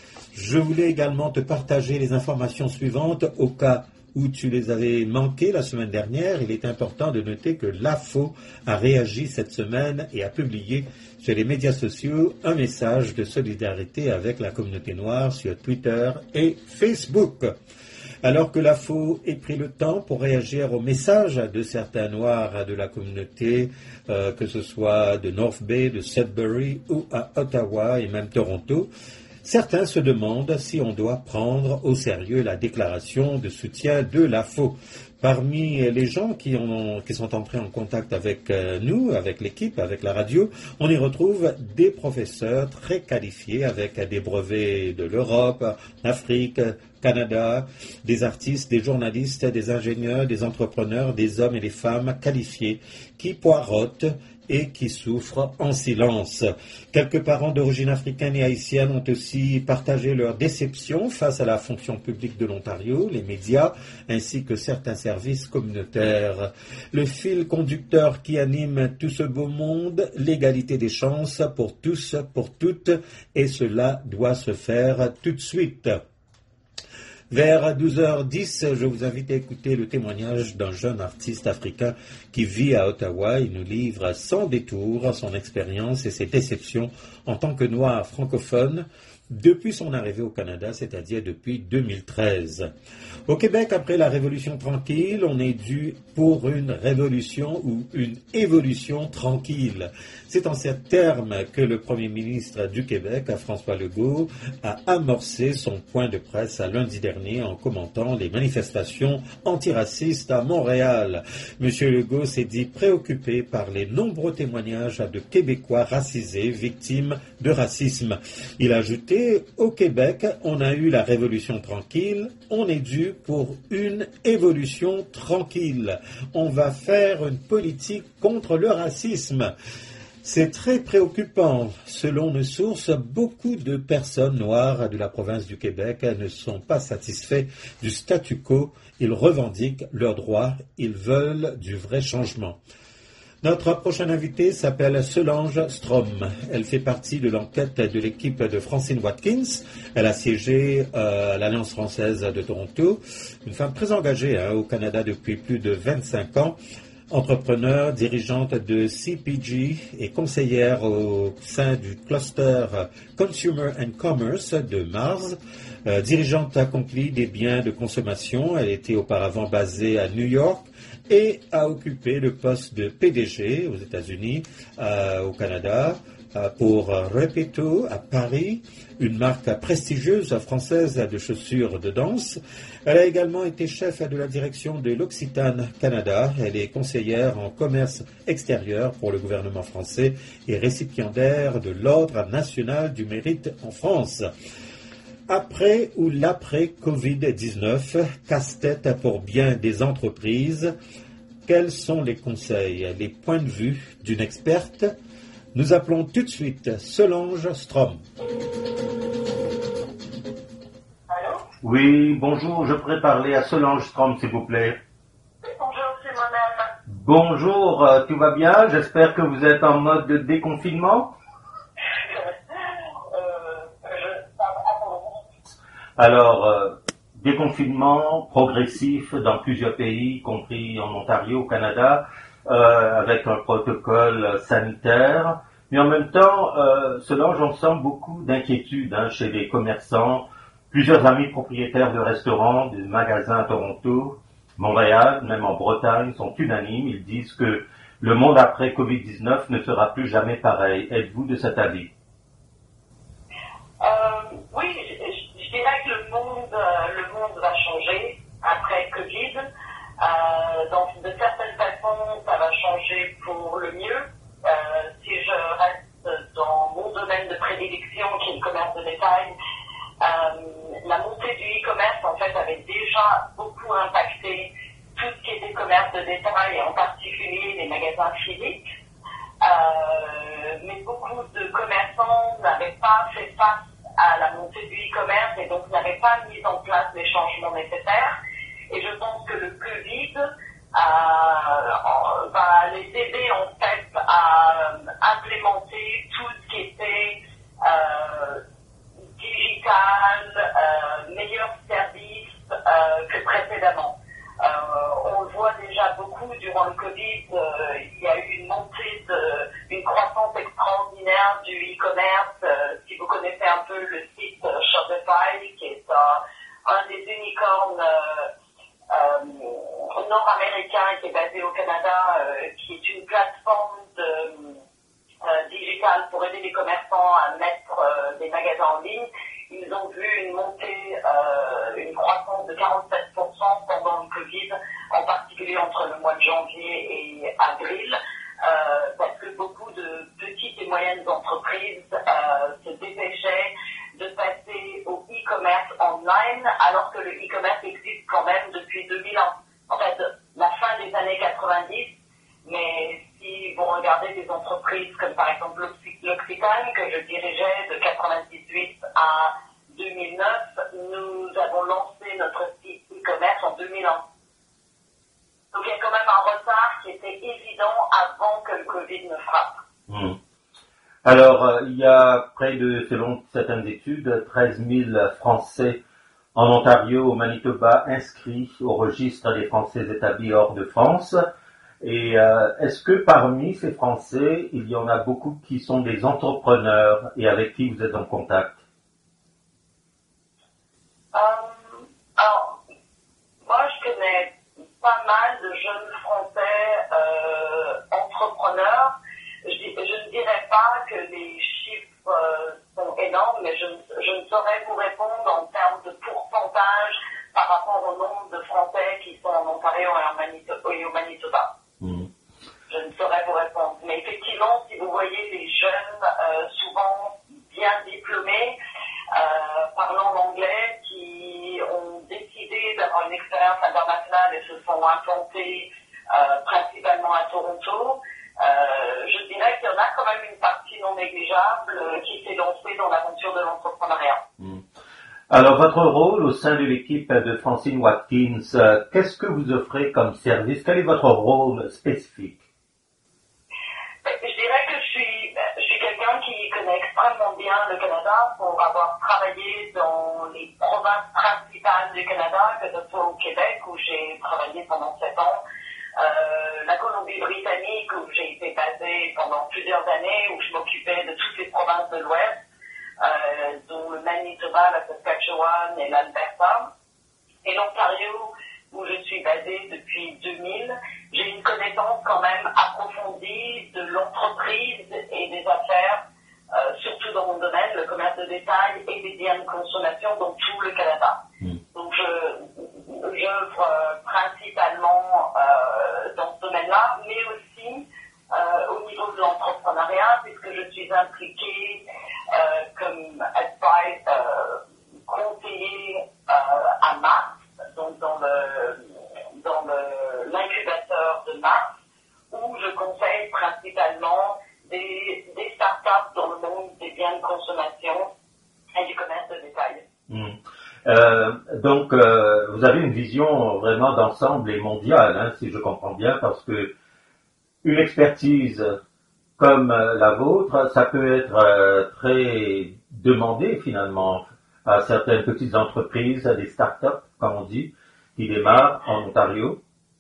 Je voulais également te partager les informations suivantes au cas où tu les avais manquées la semaine dernière. Il est important de noter que l'A F O a réagi cette semaine et a publié sur les médias sociaux un message de solidarité avec la communauté noire sur Twitter et Facebook. Alors que l'A F O ait pris le temps pour réagir aux messages de certains Noirs de la communauté, euh, que ce soit de North Bay, de Sudbury ou à Ottawa et même Toronto, certains se demandent si on doit prendre au sérieux la déclaration de soutien de l'A F O. Parmi les gens qui, ont, qui sont entrés en contact avec euh, nous, avec l'équipe, avec la radio, on y retrouve des professeurs très qualifiés avec des brevets de l'Europe, Afrique, Canada, des artistes, des journalistes, des ingénieurs, des entrepreneurs, des hommes et des femmes qualifiés qui poireautent et qui souffrent en silence. Quelques parents d'origine africaine et haïtienne ont aussi partagé leur déception face à la fonction publique de l'Ontario, les médias, ainsi que certains services communautaires. Le fil conducteur qui anime tout ce beau monde, l'égalité des chances pour tous, pour toutes, et cela doit se faire tout de suite. Vers douze heures dix, je vous invite à écouter le témoignage d'un jeune artiste africain qui vit à Ottawa. Il nous livre sans détour son expérience et ses déceptions en tant que noir francophone depuis son arrivée au Canada, c'est-à-dire depuis deux mille treize. Au Québec, après la Révolution tranquille, on est dû pour une révolution ou une évolution tranquille. C'est en ces termes que le Premier ministre du Québec, François Legault, a amorcé son point de presse à lundi dernier en commentant les manifestations antiracistes à Montréal. Monsieur Legault s'est dit préoccupé par les nombreux témoignages de Québécois racisés, victimes de racisme. Il a ajouté au Québec, on a eu la révolution tranquille, on est dû pour une évolution tranquille. On va faire une politique contre le racisme. C'est très préoccupant. Selon nos sources, beaucoup de personnes noires de la province du Québec ne sont pas satisfaits du statu quo. Ils revendiquent leurs droits, ils veulent du vrai changement. Notre prochaine invitée s'appelle Solange Strom. Elle fait partie de l'enquête de l'équipe de Francine Watkins. Elle a siégé euh, à l'Alliance française de Toronto. Une femme très engagée hein, au Canada depuis plus de vingt-cinq ans. Entrepreneur, dirigeante de C P G et conseillère au sein du cluster Consumer and Commerce de Mars. Euh, dirigeante accomplie des biens de consommation. Elle était auparavant basée à New York et a occupé le poste de P D G aux États-Unis, euh, au Canada, euh, pour Repetto à Paris, une marque prestigieuse française de chaussures de danse. Elle a également été chef de la direction de l'Occitane Canada. Elle est conseillère en commerce extérieur pour le gouvernement français et récipiendaire de l'Ordre national du mérite en France. Après ou l'après covid dix-neuf, casse-tête pour bien des entreprises, quels sont les conseils, les points de vue d'une experte? Nous appelons tout de suite Solange Strom. Allô? Oui, bonjour, je pourrais parler à Solange Strom, s'il vous plaît. Bonjour, c'est moi-même. Bonjour, euh, tout va bien? J'espère que vous êtes en mode de déconfinement. Alors, euh, déconfinement progressif dans plusieurs pays, y compris en Ontario, au Canada, euh, avec un protocole sanitaire. Mais en même temps, euh, Solange, on sent beaucoup d'inquiétude hein, chez les commerçants. Plusieurs amis propriétaires de restaurants, de magasins à Toronto, Montréal, même en Bretagne, sont unanimes. Ils disent que le monde après covid dix-neuf ne sera plus jamais pareil. Êtes-vous de cet avis? Euh, oui, je dirais que le monde, euh, le monde va changer après Covid. Euh, donc, de certaines façons, ça va changer pour le mieux. Euh, si je reste dans mon domaine de prédilection, qui est le commerce de détail, euh, la montée du e-commerce, en fait, avait déjà beaucoup impacté tout ce qui était commerce de détail, et en particulier les magasins physiques. Euh, mais beaucoup de commerçants n'avaient pas fait face à la montée du e-commerce et donc n'avait pas mis en place les changements nécessaires. Et je pense que le Covid euh, va les aider en fait à implémenter tout ce qui était euh, digital, euh, meilleur service euh, que précédemment. Euh, on le voit déjà beaucoup durant le Covid, euh, il y a eu une montée, de, une croissance extraordinaire du e-commerce. Euh, si vous connaissez un peu le site euh, Shopify, qui est euh, un des unicornes euh, euh, nord-américains qui est basé au Canada, euh, qui est une plateforme de, euh, digitale pour aider les commerçants à mettre euh, des magasins en ligne. Ils ont vu une montée, euh, une croissance de quarante-sept pour cent pendant le Covid, en particulier entre le mois de janvier et avril, euh, parce que beaucoup de petites et moyennes entreprises euh, se dépêchaient de passer au e-commerce online, alors que le e-commerce existe quand même depuis deux mille ans. En fait, la fin des années quatre-vingt-dix, mais si vous regardez des entreprises comme par exemple l'Occitane, que je dirigeais de quatre-vingt-dix-huit à deux mille neuf, nous avons lancé notre site e-commerce en deux mille un. Donc il y a quand même un retard qui était évident avant que le Covid ne frappe. Mmh. Alors, euh, il y a près de, selon certaines études, treize mille Français en Ontario, au Manitoba, inscrits au registre des Français établis hors de France. Et euh, est-ce que parmi ces Français, il y en a beaucoup qui sont des entrepreneurs et avec qui vous êtes en contact? euh, Alors, moi je connais pas mal de jeunes Français euh, entrepreneurs. Je, je ne dirais pas que les chiffres euh, sont énormes, mais je, je ne saurais vous répondre en termes de pourcentage par rapport au nombre de Français qui sont en Ontario et, en Manito- et au Manitoba. Mmh. Je ne saurais vous répondre. Mais effectivement, si vous voyez des jeunes, euh, souvent bien diplômés, euh, parlant l'anglais, qui ont décidé d'avoir une expérience internationale et se sont implantés euh, principalement à Toronto, euh, je dirais qu'il y en a quand même une partie non négligeable euh, qui s'est lancée dans l'aventure de l'entrepreneuriat. Mmh. Alors, votre rôle au sein de l'équipe de Francine Watkins, euh, qu'est-ce que vous offrez comme service? Quel est votre rôle spécifique? bien le Canada pour avoir travaillé dans les provinces principales du Canada, que ce soit au Québec où j'ai travaillé pendant sept ans, euh, la Colombie-Britannique où j'ai été basée pendant plusieurs années, où je m'occupais de toutes les provinces de l'Ouest, euh, dont le Manitoba, la Saskatchewan et l'Alberta, et l'Ontario où je suis basée depuis deux mille. J'ai une connaissance quand même approfondie de l'entreprise et des affaires, euh, surtout dans mon domaine, le commerce de détail et les biens de consommation dans tout le Canada. Mm. Donc je j'œuvre euh, principalement euh, dans ce domaine-là, mais aussi euh, au niveau de l'entrepreneuriat, puisque je suis impliquée euh, comme advice, euh, conseiller euh, à Mars, donc dans le dans le, l'incubateur de Mars, où je conseille principalement des, des startups dans le monde des biens de consommation et du commerce de détail. Mmh. Euh, donc, euh, vous avez une vision vraiment d'ensemble et mondiale, hein, si je comprends bien, parce que une expertise comme la vôtre, ça peut être euh, très demandé finalement à certaines petites entreprises, à des startups, comme on dit, qui démarre en Ontario?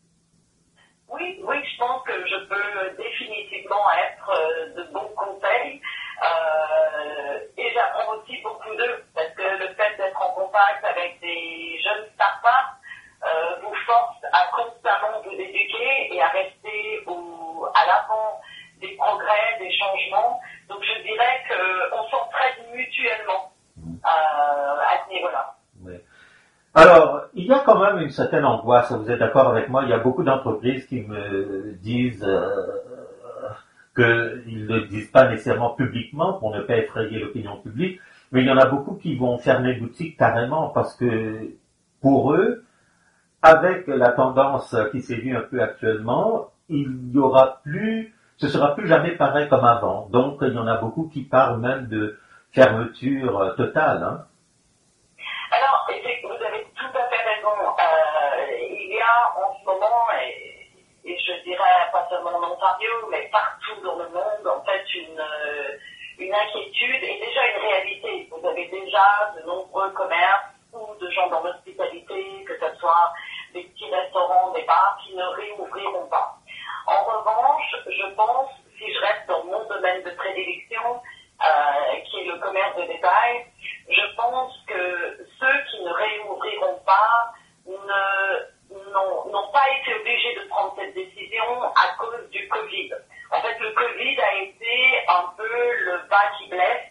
Oui, oui, je pense que je peux définitivement être euh, de bons conseils euh, et j'apprends aussi beaucoup d'eux parce que le fait d'être en contact avec des jeunes startups euh, vous force à constamment vous éduquer et à rester au, à l'avant des progrès, des changements. Donc je dirais qu'on s'entraide mutuellement euh, à ce niveau-là. Oui. Alors, il y a quand même une certaine angoisse, vous êtes d'accord avec moi, il y a beaucoup d'entreprises qui me disent euh, qu'ils ne disent pas nécessairement publiquement pour ne pas effrayer l'opinion publique, mais il y en a beaucoup qui vont fermer boutique carrément parce que pour eux, avec la tendance qui sévit un peu actuellement, il n'y aura plus, ce sera plus jamais pareil comme avant. Donc, il y en a beaucoup qui parlent même de fermeture totale. Hein. Alors, vous avez tout à fait raison. Euh, il y a en ce moment, et, et je dirais pas seulement en Ontario, mais partout dans le monde, en fait, une, une inquiétude et déjà une réalité. Vous avez déjà de nombreux commerces ou de gens dans l'hospitalité, que ce soit des petits restaurants, des bars, qui ne réouvriront pas. En revanche, je pense, si je reste dans mon domaine de prédilection, euh, qui est le commerce de détail, je pense que ceux qui ne réouvriront pas ne, n'ont, n'ont pas été obligés de prendre cette décision à cause du Covid. En fait, le Covid a été un peu le bas qui blesse,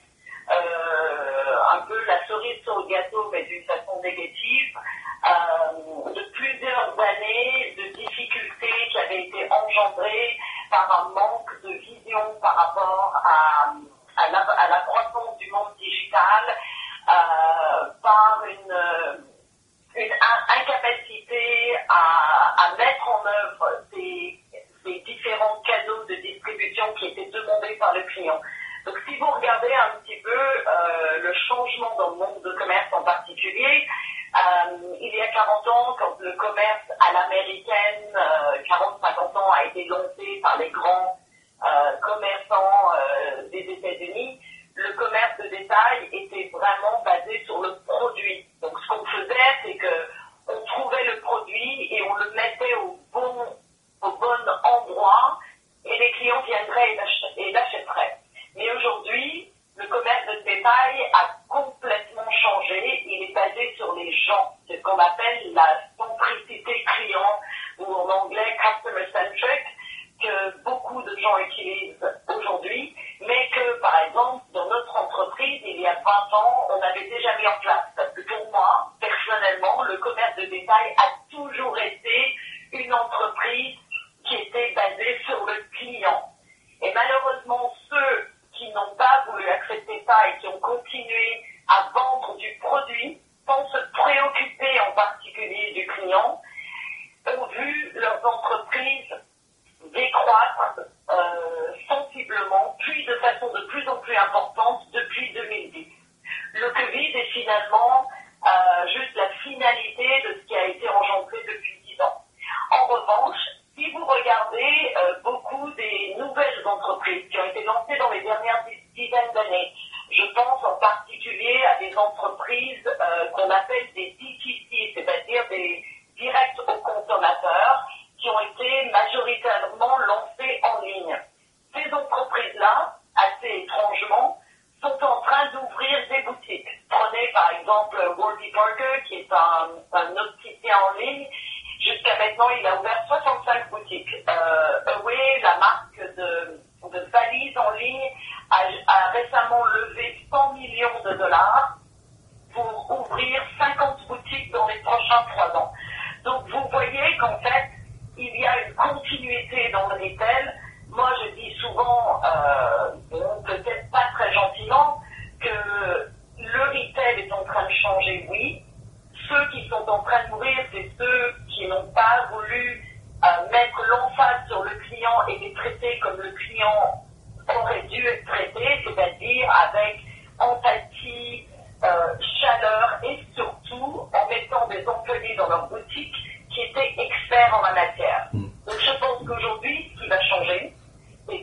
euh, un peu la cerise sur le gâteau, mais d'une façon négative, euh, de plusieurs années de difficultés qui avaient été engendrées par un manque de vision par rapport à, à, la, à la croissance du monde digital, euh, par une, une incapacité à, à mettre en œuvre ces, ces différents canaux de distribution qui étaient demandés par le client. Donc si vous regardez un petit peu euh, le changement dans le monde de commerce en particulier, euh, il y a quarante ans, quand le commerce à l'américaine, euh, quarante à cinquante ans, a été lancé par les grands euh, commerçants euh, des États-Unis, le commerce de détail était vraiment basé sur le produit. Donc ce qu'on faisait, c'est que on trouvait le produit et on le mettait au bon, au bon endroit et les clients viendraient et l'achèteraient. Mais aujourd'hui, le commerce de détail a complètement changé. Il est basé sur les gens. C'est ce qu'on appelle la centricité client, ou en anglais customer centric, que beaucoup de gens utilisent aujourd'hui, mais que, par exemple, dans notre entreprise, il y a vingt ans, on avait déjà mis en place. Parce que pour moi, personnellement, le commerce de détail a toujours été une entreprise qui était basée sur le client. Et malheureusement, ceux qui n'ont pas voulu accepter ça et qui ont continué à vendre du produit sans se préoccuper en particulier du client, ont vu leurs entreprises décroître euh, sensiblement, puis de façon de plus en plus importante depuis deux mille dix. Le Covid est finalement euh, juste la finalité de ce qui a été engendré depuis dix ans. En revanche, si vous regardez euh, beaucoup des nouvelles entreprises qui ont été lancées dans les dernières dizaines d'années, je pense des entreprises euh, qu'on appelle des D T C, c'est-à-dire des directs aux consommateurs, qui ont été majoritairement lancées en ligne. Ces entreprises-là, assez étrangement, sont en train d'ouvrir des boutiques. Prenez par exemple Warby Parker, qui est un, un opticien en ligne. Jusqu'à maintenant, il a ouvert soixante-cinq boutiques. Euh, Away, la marque de, de valises en ligne, a, a récemment levé cent millions de dollars pour ouvrir cinquante boutiques dans les prochains trois ans. Donc vous voyez qu'en fait, il y a une continuité dans le retail. Moi, je dis souvent, euh, bon, peut-être pas très gentiment, que le retail est en train de changer, oui. Ceux qui sont en train de mourir, c'est ceux qui n'ont pas voulu euh, mettre l'emphase sur le client et les traiter comme le client aurait dû être traité, c'est-à-dire avec empathie, euh, chaleur et surtout en mettant des employés dans leur boutique qui étaient experts en la matière. Donc je pense qu'aujourd'hui, ce qui va changer, c'est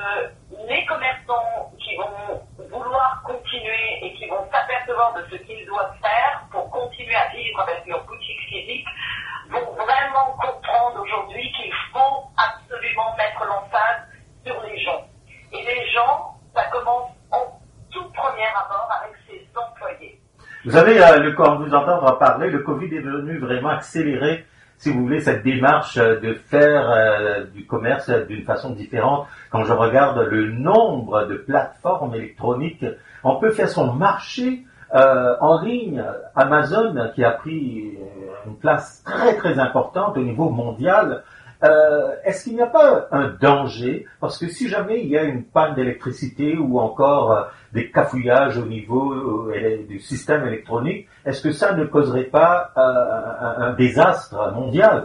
que les commerçants qui vont vouloir continuer et qui vont s'apercevoir de ce qu'ils doivent faire pour continuer à vivre avec leur boutique physique vont vraiment comprendre aujourd'hui qu'il faut absolument mettre l'emphase sur les gens. Et les gens, ça commence en tout premier abord avec ses employés. Vous savez, euh, quand vous entendre parler, le Covid est venu vraiment accélérer, si vous voulez, cette démarche de faire euh, du commerce d'une façon différente. Quand je regarde le nombre de plateformes électroniques, on peut faire son marché euh, en ligne. Amazon, qui a pris une place très très importante au niveau mondial. Euh, est-ce qu'il n'y a pas un danger? Parce que si jamais il y a une panne d'électricité ou encore euh, des cafouillages au niveau euh, du système électronique, est-ce que ça ne causerait pas euh, un, un désastre mondial?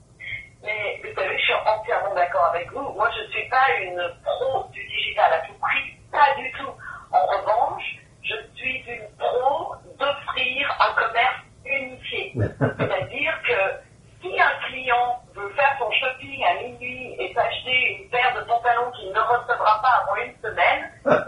Mais vous savez, je suis entièrement d'accord avec vous. Moi, je ne suis pas une pro du digital à tout prix, pas du tout. En revanche, je suis une pro d'offrir un commerce unifié. C'est-à-dire que si un client veut faire son shopping à minuit et s'acheter une paire de pantalons qu'il ne recevra pas avant une semaine,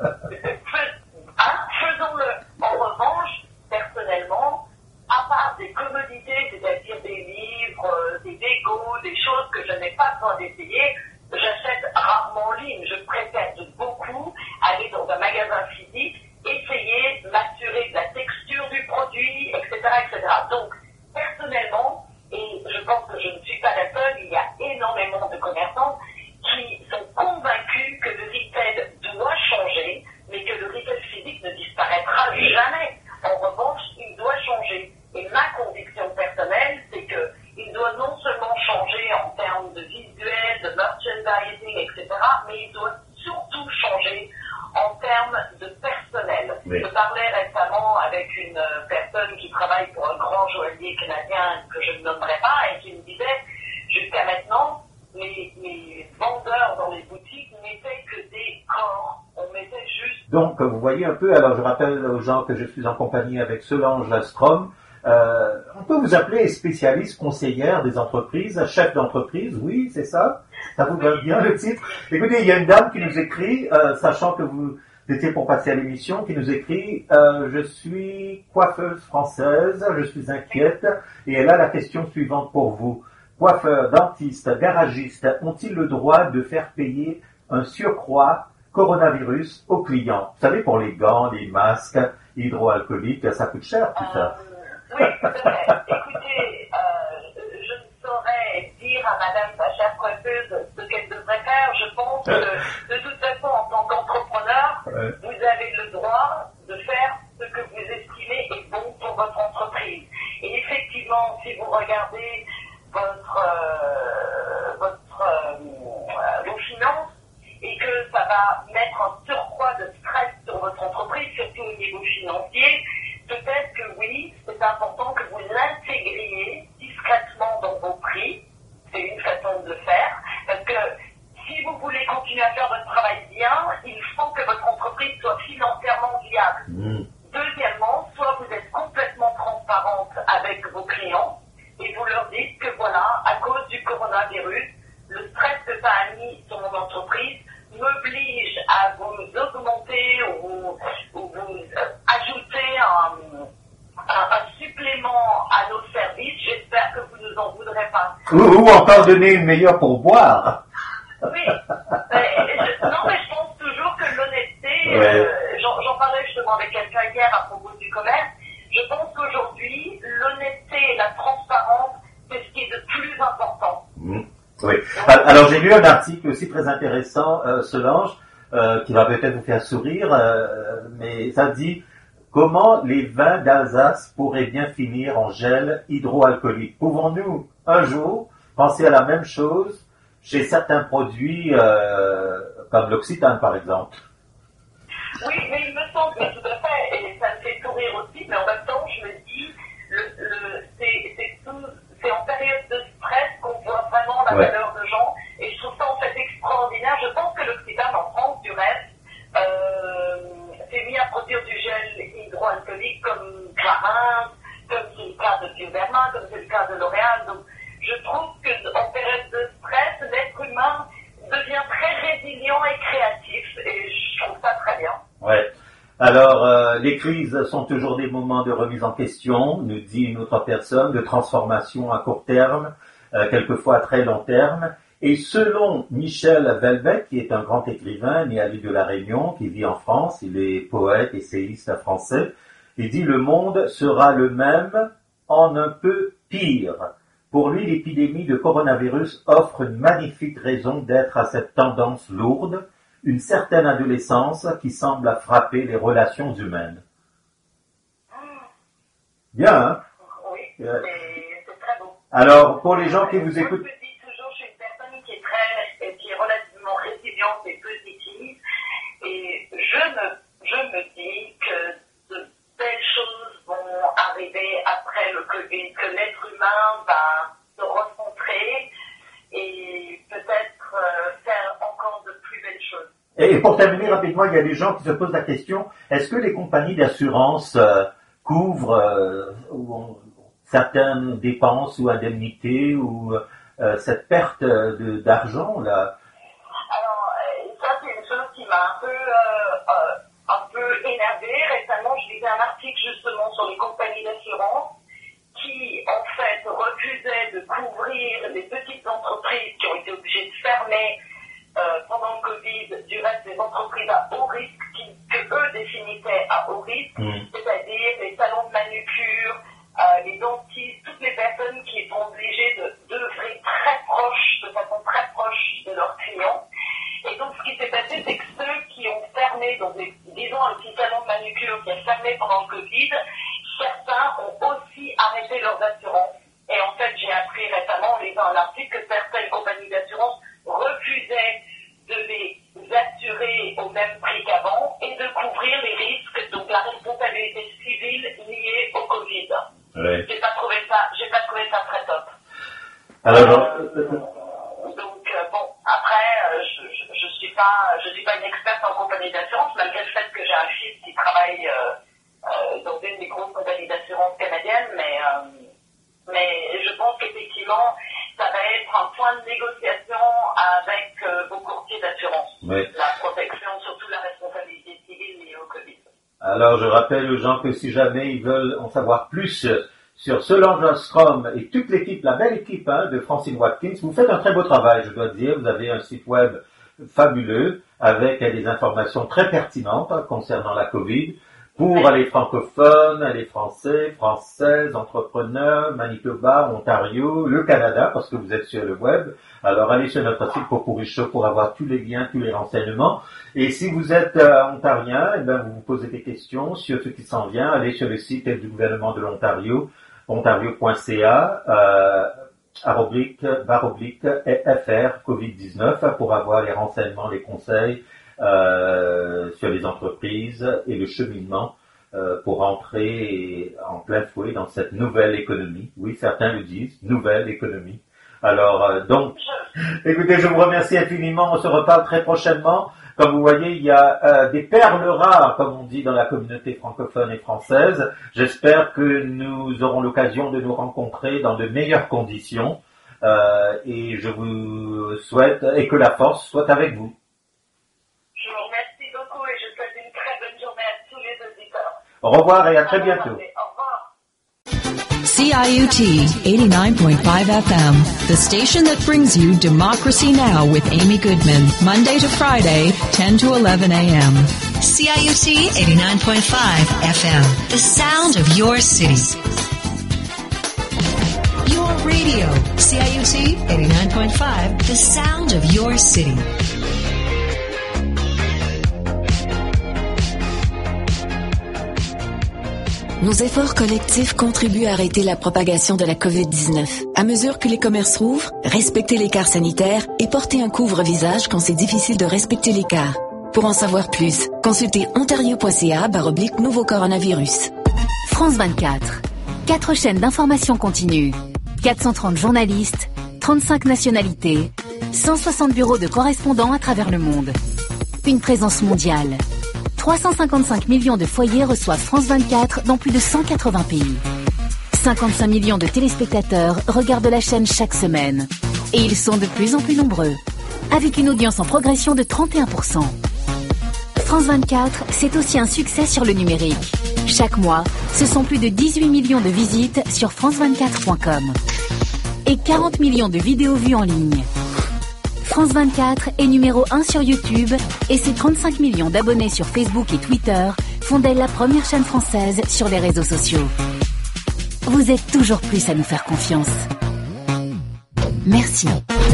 hein, faisons-le. En revanche, personnellement, à part des commodités, c'est-à-dire des livres, des Legos, des choses que je n'ai pas besoin d'essayer, j'achète rarement en ligne. Je préfère de beaucoup aller dans un magasin physique, essayer, m'assurer de la texture du produit, et cetera, et cetera. Donc, personnellement, et je pense que je ne suis pas la seule, il y a énormément de commerçants qui sont convaincus que le retail doit changer, mais que le retail physique ne disparaîtra jamais. En revanche, il doit changer. Et ma conviction personnelle, c'est qu'il doit non seulement changer en termes de visuel, de merchandising, et cetera, mais il doit surtout changer en termes de personnel. Oui. Je parlais récemment avec une personne qui travaille pour un grand joaillier canadien que je ne nommerai pas et qui me disait, jusqu'à maintenant, les, les vendeurs dans les boutiques n'étaient que des corps. On mettait juste... Donc, vous voyez un peu, alors je rappelle aux gens que je suis en compagnie avec Solange Strom. Euh, on peut vous appeler spécialiste conseillère des entreprises, chef d'entreprise, oui, c'est ça? Ça vous va bien le titre? Écoutez, il y a une dame qui nous écrit, euh, sachant que vous étiez pour passer à l'émission, qui nous écrit euh, « Je suis coiffeuse française, je suis inquiète, et elle a la question suivante pour vous. Coiffeurs, dentistes, garagistes ont-ils le droit de faire payer un surcroît coronavirus aux clients? Vous savez, pour les gants, les masques hydroalcooliques, ça coûte cher tout ça. Euh, oui, tout à fait. Écoutez, euh, je ne saurais dire à madame sa chère coiffeuse ce qu'elle devrait faire. Je pense que de toute façon, en tant qu'entrepreneur, ouais. vous avez le droit de faire ce que vous estimez est bon pour votre entreprise. Et effectivement, si vous regardez votre, euh, votre, euh, vos finances et que ça va mettre un surcroît de stress sur votre entreprise, surtout au niveau financier, peut-être que oui, c'est important que vous l'intégriez discrètement dans vos prix. C'est une façon de le faire. Parce que si vous voulez continuer à faire votre travail bien, il faut que votre entreprise soit financièrement viable. Mmh. Deuxièmement, soit vous êtes complètement transparente avec vos clients et vous leur dites que voilà, à cause du coronavirus, le stress que ça a mis sur mon entreprise m'oblige à vous augmenter ou vous, ou vous euh, ajouter un, un, un supplément à nos services, j'espère que vous ne nous en voudrez pas. Ou, ou encore donner une meilleure pour boire. Oui, euh, je, non mais je pense toujours que l'honnêteté, Ouais. euh, j'en, j'en parlais justement avec quelqu'un hier à propos du commerce, je pense qu'aujourd'hui, l'honnêteté et la transparence, c'est ce qui est de plus important. Mmh. Oui. Alors j'ai lu un article aussi très intéressant, euh, Solange, euh, qui va peut-être vous faire sourire, euh, mais ça dit comment les vins d'Alsace pourraient bien finir en gel hydroalcoolique. Pouvons-nous un jour penser à la même chose chez certains produits euh, comme l'Occitane par exemple? Oui, mais il me semble que tout à fait, et ça me fait sourire aussi, mais en même temps, je me dis, le, le, c'est, c'est, tout, c'est en période de stress qu'on voit vraiment la Ouais. valeur de gens, et je trouve ça en fait extraordinaire. Je pense que l'Occitane, en France, du reste, euh, s'est mis à produire du gel hydroalcoolique comme Clarins, comme c'est le cas de Pioverma, comme c'est le cas de L'Oréal. Donc, je trouve qu'en période de stress, l'être humain devient très résilient et créatif, et je trouve ça très bien. Ouais. Alors, euh, les crises sont toujours des moments de remise en question, nous dit une autre personne, de transformation à court terme, euh, quelquefois à très long terme. Et selon Michel Houellebecq, qui est un grand écrivain né à l'île de la Réunion, qui vit en France, il est poète, essayiste français, il dit « Le monde sera le même en un peu pire ». Pour lui, l'épidémie de coronavirus offre une magnifique raison d'être à cette tendance lourde, une certaine adolescence qui semble frapper les relations humaines. Bien, hein? Oui, euh, c'est, c'est très beau. Alors, pour les gens qui vous écoutent... Moi, je me dis toujours, je suis une personne qui est très, qui est relativement résiliente et positive, et je me, je me dis que de belles choses vont arriver après le Covid, que l'être humain va se recentrer et peut-être euh, faire encore de plus belles choses. Et pour terminer rapidement, il y a des gens qui se posent la question, est-ce que les compagnies d'assurance euh, couvrent euh, ou, certaines dépenses ou indemnités ou euh, cette perte de, d'argent là? Alors, euh, ça c'est une chose qui m'a un peu, euh, euh, un peu énervée. Récemment, je lisais un article justement sur les compagnies d'assurance qui, en fait, refusaient de couvrir les petites entreprises qui ont été obligées de fermer euh, pendant le Covid, du reste des entreprises à haut risque, qui, que eux définissaient à haut risque, mmh. c'est-à-dire les salons de manucure, euh, les dentistes, toutes les personnes qui sont obligées de d'œuvrer très proche, de façon très proche de leurs clients. Et donc, ce qui s'est passé, c'est que ceux qui ont fermé, donc des, disons un petit salon de manucure qui a fermé pendant le Covid, certains ont aussi arrêté leurs assurances. Et en fait, j'ai appris récemment en lisant un article que certaines compagnies d'assurance refusaient de les assurer au même prix qu'avant et de couvrir les risques, donc la responsabilité civile liée au Covid. Ouais. J'ai pas trouvé ça, j'ai pas trouvé ça très top. Alors, euh, donc euh, bon, après, euh, je, je, je suis pas, je suis pas une experte en compagnie d'assurance, malgré le fait que j'ai un fils qui travaille euh, euh, dans une des grosses compagnies d'assurance canadiennes, mais euh, mais je pense qu'effectivement, ça va être un point de négociation avec euh, vos courtiers d'assurance. Oui. La protection, surtout la responsabilité civile liée au Covid. Alors, je rappelle aux gens que si jamais ils veulent en savoir plus sur Solange Ostrom et toute l'équipe, la belle équipe hein, de Francine Watkins, vous faites un très beau travail, je dois dire. Vous avez un site web fabuleux avec des informations très pertinentes hein, concernant la Covid. Pour les francophones, les français, françaises, entrepreneurs, Manitoba, Ontario, le Canada, parce que vous êtes sur le web. Alors allez sur notre site Popurrí Show pour avoir tous les liens, tous les renseignements. Et si vous êtes euh, ontarien, eh ben, vous vous posez des questions sur ce qui s'en vient. Allez sur le site du gouvernement de l'Ontario, ontario point c a, euh, aroblique, baroblique, F R, covid dix-neuf, pour avoir les renseignements, les conseils, Euh, sur les entreprises et le cheminement euh, pour entrer en plein fouet dans cette nouvelle économie. Oui, certains le disent, nouvelle économie. Alors, euh, donc, écoutez, je vous remercie infiniment. On se reparle très prochainement. Comme vous voyez, il y a euh, des perles rares, comme on dit dans la communauté francophone et française. J'espère que nous aurons l'occasion de nous rencontrer dans de meilleures conditions. Euh, et je vous souhaite, et que la force soit avec vous. Je vous remercie beaucoup et je souhaite une très bonne journée à tous les auditeurs. Au revoir et à très bientôt. C I U T eighty-nine point five F M, the station that brings you Democracy Now! With Amy Goodman, Monday to Friday, ten to eleven a.m. C I U T eighty-nine point five F M, the sound of your city. Your radio, C I U T eighty-nine point five, the sound of your city. Nos efforts collectifs contribuent à arrêter la propagation de la covid dix-neuf. À mesure que les commerces rouvrent, respectez l'écart sanitaire et portez un couvre-visage quand c'est difficile de respecter l'écart. Pour en savoir plus, consultez ontario.ca barre oblique nouveau coronavirus. France vingt-quatre. Quatre chaînes d'information continue. quatre cent trente journalistes, trente-cinq nationalités, cent soixante bureaux de correspondants à travers le monde. Une présence mondiale. trois cent cinquante-cinq millions de foyers reçoivent France vingt-quatre dans plus de cent quatre-vingts pays. cinquante-cinq millions de téléspectateurs regardent la chaîne chaque semaine. Et ils sont de plus en plus nombreux, avec une audience en progression de trente et un pour cent. France vingt-quatre, c'est aussi un succès sur le numérique. Chaque mois, ce sont plus de dix-huit millions de visites sur france vingt-quatre point com et quarante millions de vidéos vues en ligne. France vingt-quatre est numéro un sur YouTube et ses trente-cinq millions d'abonnés sur Facebook et Twitter font d'elle la première chaîne française sur les réseaux sociaux. Vous êtes toujours plus à nous faire confiance. Merci.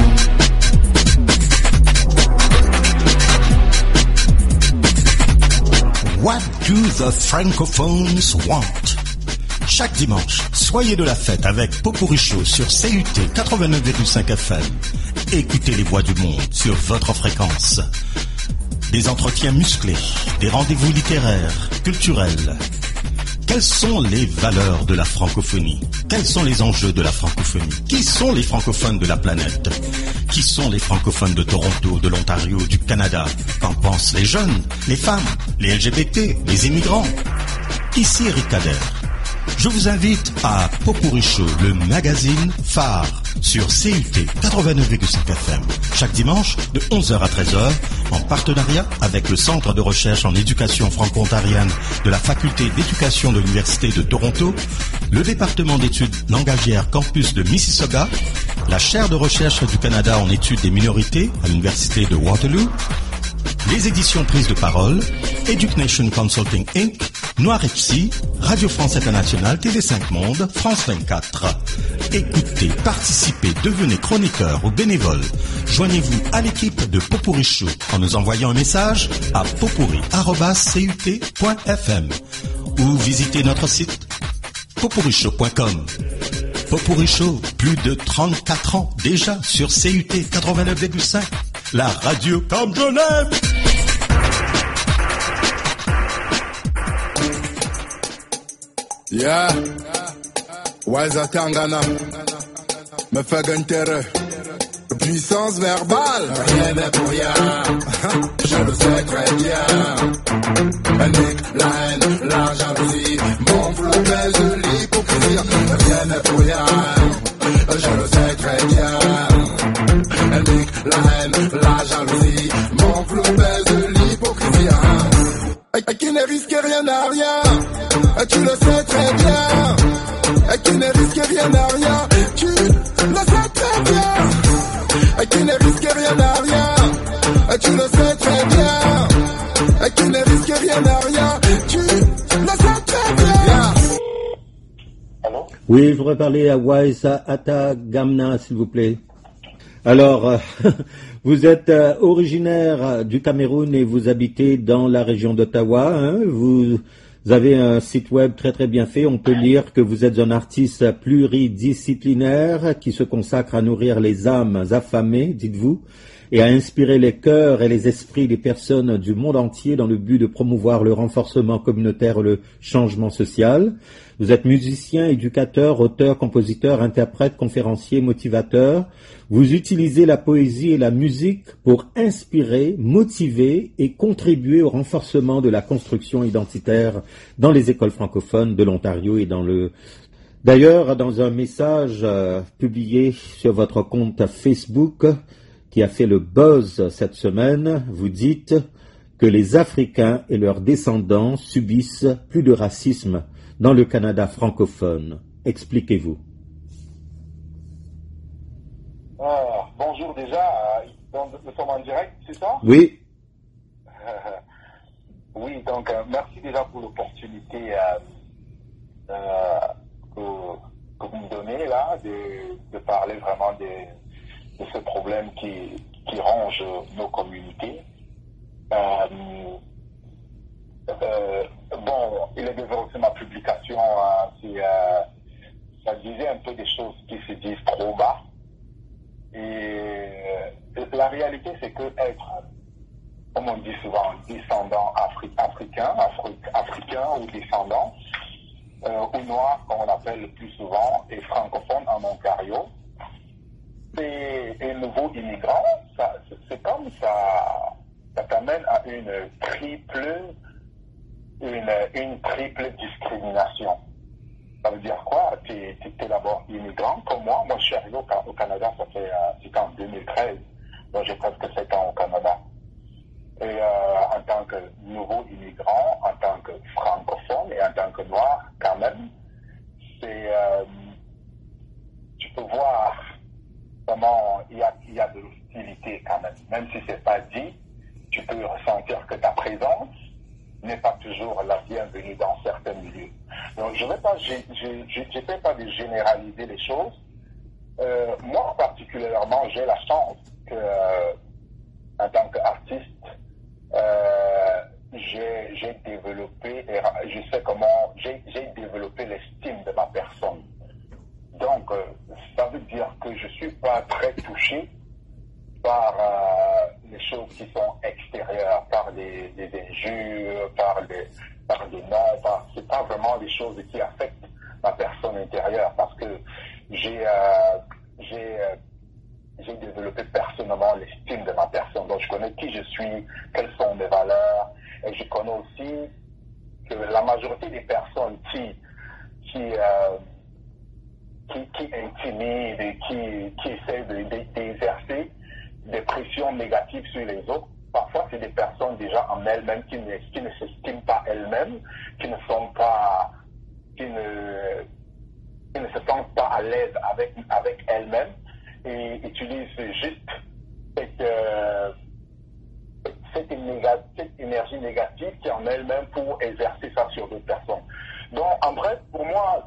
What do the francophones want? Chaque dimanche, soyez de la fête avec Popurrí Show sur C U T quatre-vingt-neuf virgule cinq F M. Écoutez les voix du monde sur votre fréquence. Des entretiens musclés, des rendez-vous littéraires, culturels. Quelles sont les valeurs de la francophonie? Quels sont les enjeux de la francophonie? Qui sont les francophones de la planète? Qui sont les francophones de Toronto, de l'Ontario, du Canada? Qu'en pensent les jeunes, les femmes, les L G B T, les immigrants? Ici Eric Kader. Je vous invite à Popurrí Show, le magazine phare sur C U T quatre-vingt-neuf virgule cinq F M, chaque dimanche de onze heures à treize heures, en partenariat avec le Centre de recherche en éducation franco-ontarienne de la Faculté d'éducation de l'Université de Toronto, le département d'études langagières campus de Mississauga, la chaire de recherche du Canada en études des minorités à l'Université de Waterloo, les éditions Prises de Parole, Education Consulting Incorporée, Noir F C, Radio France Internationale, T V cinq Monde, France vingt-quatre. Écoutez, participez, devenez chroniqueur ou bénévole. Joignez-vous à l'équipe de Popurrí Show en nous envoyant un message à popurrí arobase c u t point f m ou visitez notre site popurrí show point com. Popurrí Show, plus de trente-quatre ans déjà sur C U T quatre-vingt-neuf virgule cinq, la radio comme je l'aime. Yeah, Waiza Tangana me fait gagner puissance verbale. Rien n'est pour rien, je le sais très bien. Elle nique la haine, la jalousie, mon flou pèse l'hypocrisie. Rien n'est pour rien, je le sais très bien. Elle nique la haine, la jalousie, mon flou pèse l'hypocrisie. Et qui ne risque rien à rien. Et tu le sais très bien. Et qui ne risque rien à rien. Tu le sais très bien. Et qui ne risque rien à rien. Et tu le sais très bien. Et qui ne risque rien à rien. Tu le sais très bien. Oui, je voudrais parler à Waisa Atagamna, s'il vous plaît. Alors, euh, vous êtes euh, originaire du Cameroun et vous habitez dans la région d'Ottawa. Hein, vous avez un site web très très bien fait. On peut lire que vous êtes un artiste pluridisciplinaire qui se consacre à nourrir les âmes affamées, dites-vous, et à inspirer les cœurs et les esprits des personnes du monde entier dans le but de promouvoir le renforcement communautaire et le changement social. Vous êtes musicien, éducateur, auteur, compositeur, interprète, conférencier, motivateur. Vous utilisez la poésie et la musique pour inspirer, motiver et contribuer au renforcement de la construction identitaire dans les écoles francophones de l'Ontario et dans le... D'ailleurs, dans un message euh, publié sur votre compte Facebook qui a fait le buzz cette semaine, vous dites que les Africains et leurs descendants subissent plus de racisme dans le Canada francophone. Expliquez-vous. Ah, bonjour déjà, donc, nous sommes en direct, c'est ça? Oui. Oui, donc euh, merci déjà pour l'opportunité euh, euh, que, que vous me donnez là de, de parler vraiment de, de ce problème qui, qui ronge nos communautés. Euh, euh, bon, il est développé ma publication, hein, c'est, euh, ça disait un peu des choses qui se disent trop bas. Et euh, la réalité, c'est que être, comme on dit souvent, descendant afri africain, afri africain ou descendant, euh, ou noir, comme on appelle le plus souvent, et francophone en Ontario, et, et nouveau immigrant, c'est comme ça, ça t'amène à une triple, une, une triple discrimination. Ça veut dire quoi? Tu es d'abord immigrant comme moi. Moi, je suis arrivé au, au Canada, ça fait euh, en deux mille treize. Donc, j'ai presque sept ans au Canada. Et euh, en tant que nouveau immigrant, en tant que francophone et en tant que noir, quand même, c'est, euh, tu peux voir comment il y a, il y a de l'hostilité quand même. Même si c'est pas dit, tu peux ressentir que ta présence n'est pas toujours la bienvenue dans certains milieux. Donc, je ne vais pas, j'essaie pas de généraliser les choses. Euh, moi, particulièrement, j'ai la chance que, euh, en tant qu'artiste, euh, j'ai développé, et je sais comment, j'ai développé l'estime de ma personne. Donc, euh, ça veut dire que je ne suis pas très touché par euh, les choses qui sont extérieures, par des, des injures, par des, par des noms, par, c'est pas vraiment des choses qui affectent ma personne intérieure, parce que j'ai euh, j'ai euh, j'ai développé personnellement l'estime de ma personne. Donc je connais qui je suis, quelles sont mes valeurs, et je connais aussi que la majorité des personnes qui qui euh, qui, qui intimident et qui, qui essaient d'exercer des pressions négatives sur les autres, parfois c'est des personnes déjà en elles-mêmes qui ne, qui ne s'estiment pas elles-mêmes, qui ne sont pas, qui ne, qui ne se sentent pas à l'aise avec, avec elles-mêmes et utilisent juste cette, euh, cette, néga, cette énergie négative qui est en elle-même pour exercer ça sur d'autres personnes. Donc en bref, pour moi,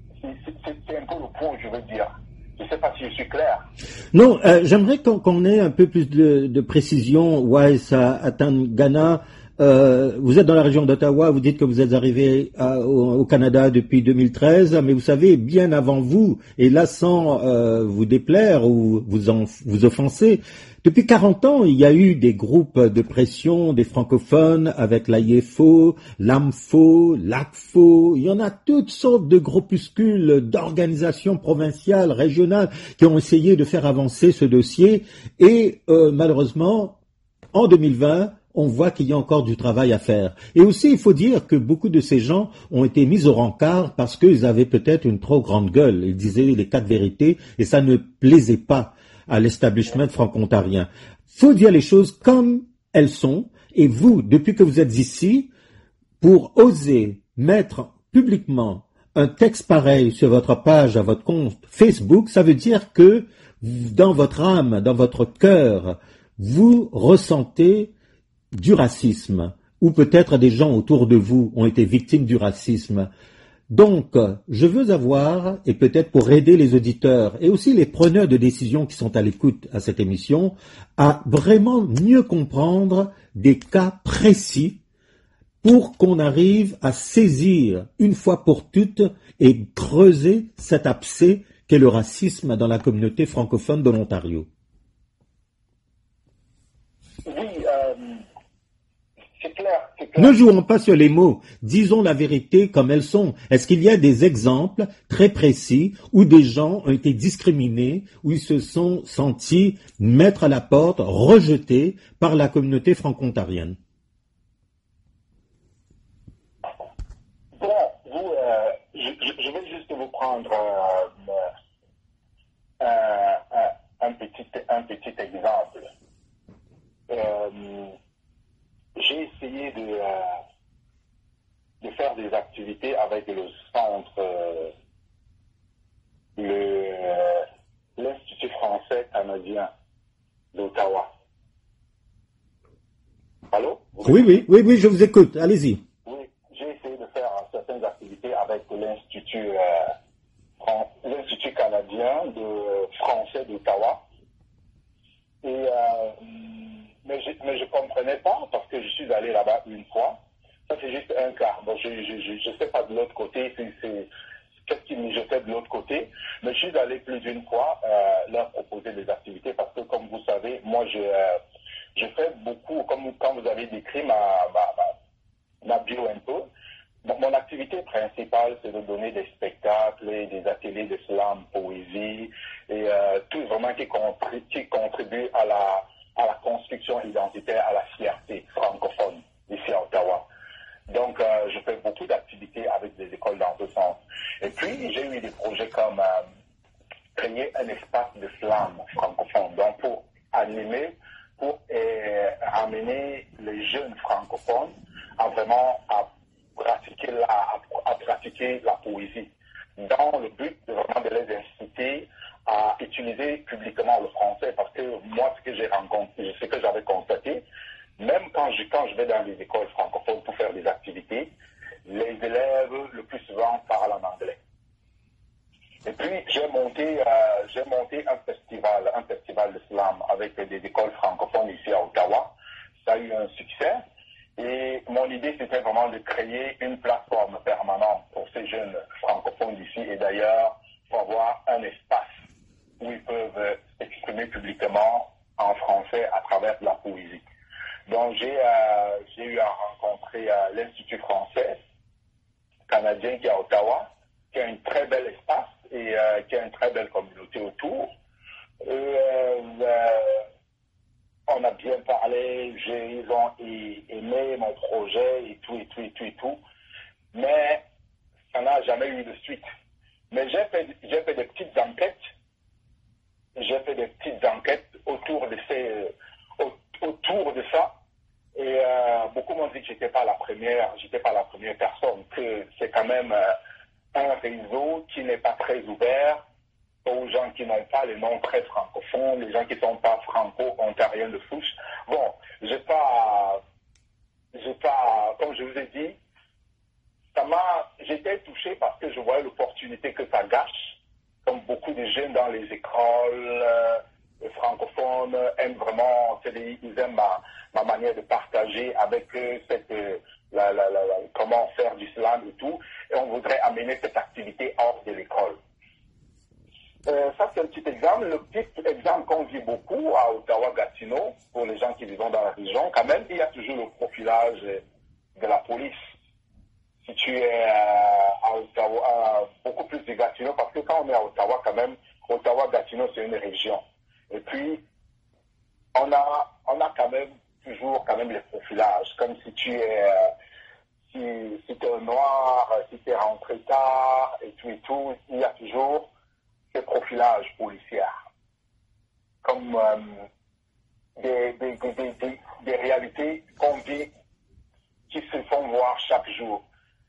c'est un peu le point que je veux dire. Je ne sais pas si je suis clair. Non, euh, j'aimerais qu'on qu'on ait un peu plus de, de précision. Wise Atangana, euh, vous êtes dans la région d'Ottawa, vous dites que vous êtes arrivé à, au, au Canada depuis deux mille treize, mais vous savez, bien avant vous, et là sans euh, vous déplaire ou vous, en, vous offenser, depuis quarante ans, il y a eu des groupes de pression des francophones avec l'A I F O, l'AMFO, l'ACFO. Il y en a toutes sortes de groupuscules, d'organisations provinciales, régionales qui ont essayé de faire avancer ce dossier. Et euh, malheureusement, en deux mille vingt, on voit qu'il y a encore du travail à faire. Et aussi, il faut dire que beaucoup de ces gens ont été mis au rencard parce qu'ils avaient peut-être une trop grande gueule. Ils disaient les quatre vérités et ça ne plaisait pas à l'establishment franco-ontarien. Faut dire les choses comme elles sont, et vous, depuis que vous êtes ici, pour oser mettre publiquement un texte pareil sur votre page, à votre compte Facebook, ça veut dire que dans votre âme, dans votre cœur, vous ressentez du racisme, ou peut-être des gens autour de vous ont été victimes du racisme. Donc, je veux avoir, et peut-être pour aider les auditeurs et aussi les preneurs de décisions qui sont à l'écoute à cette émission, à vraiment mieux comprendre des cas précis pour qu'on arrive à saisir une fois pour toutes et creuser cet abcès qu'est le racisme dans la communauté francophone de l'Ontario. Oui, euh... C'est clair, c'est clair. Ne jouons pas sur les mots, disons la vérité comme elles sont. Est-ce qu'il y a des exemples très précis où des gens ont été discriminés, où ils se sont sentis mettre à la porte, rejetés par la communauté franco-ontarienne? Bon, vous, euh, je, je vais juste vous prendre euh, euh, un, un, petit, un petit exemple. Euh, J'ai canadien d'Ottawa. Allô? Oui, oui, oui, oui, je vous écoute. Allez-y. Oui, j'ai essayé de faire certaines activités avec l'Institut, euh, Fran- l'Institut canadien de français d'Ottawa. Et, euh, mais je mais je comprenais pas parce que je suis allé là-bas une fois. Ça, c'est juste un cas. Bon, je ne sais pas de l'autre côté, c'est, c'est qu'est-ce qui me jetait de l'autre côté. Mais je suis allé plus d'une fois euh, leur proposer des activités parce que, comme vous savez, moi, je, euh, je fais beaucoup, comme quand vous avez décrit ma, ma, ma, ma bio un peu. Mon, mon activité principale, c'est de donner des spectacles et des ateliers de slam, poésie et euh, tout vraiment qui, contribue, qui contribue à la, à la construction identitaire, à la fierté francophone ici à Ottawa. Donc, euh, je fais beaucoup d'activités avec des écoles dans ce sens. Et puis, j'ai eu des projets comme euh, créer un espace de slam francophone. Donc, pour animer, pour euh, ramener les jeunes francophones à vraiment à pratiquer la, à, à pratiquer la poésie, dans le but de vraiment de les inciter à utiliser publiquement le français. Parce que moi, ce que j'ai rencontré, ce que j'avais constaté, même quand je, quand je vais dans les écoles francophones pour faire des activités, les élèves, le plus souvent, parlent en anglais. Et puis, j'ai monté, euh, j'ai monté un festival, un festival de slam avec des écoles francophones ici à Ottawa. Ça a eu un succès. Et mon idée, c'était vraiment de créer une plateforme permanente pour ces jeunes francophones d'ici. Et d'ailleurs, pour avoir un espace où ils peuvent s'exprimer publiquement en français à travers la poésie. Donc, j'ai, euh, j'ai eu à rencontrer euh, l'Institut français canadien qui est à Ottawa, qui a un très bel espace et euh, qui a une très belle communauté autour. Et, euh, euh, on a bien parlé, j'ai, ils ont aimé mon projet et tout, et tout, et tout, et tout. Mais ça n'a jamais eu de suite. Mais j'ai fait, j'ai fait des petites enquêtes. J'ai fait des petites enquêtes autour de ces, autour de ça. Et euh, beaucoup m'ont dit que j'étais pas la première, j'étais pas la première personne, que c'est quand même euh, un réseau qui n'est pas très ouvert aux gens qui n'ont pas les noms très francophones, les gens qui ne sont pas franco-ontariens de souche. Bon, j'ai pas, j'ai pas, comme je vous ai dit, ça m'a, j'étais touché parce que je voyais l'opportunité que ça gâche, comme beaucoup de jeunes dans les écoles euh, francophones aiment vraiment, ils aiment ma, ma manière de partager avec eux cette, la, la, la, la, comment faire du slam et tout, et on voudrait amener cette activité hors de l'école. Euh, ça, c'est un petit exemple. Le petit exemple qu'on vit beaucoup à Ottawa-Gatineau, pour les gens qui vivent dans la région, quand même, il y a toujours le profilage de la police. Si tu es à Ottawa, beaucoup plus de Gatineau, parce que quand on est à Ottawa, quand même, Ottawa-Gatineau, c'est une région. Et puis, on a, on a quand même toujours quand même les profilages, comme si tu es, euh, si, si tu es noir, si tu es rentré tard, et tout et tout, il y a toujours ces profilages policiers, comme euh, des, des, des, des, des réalités qu'on vit, qui se font voir chaque jour.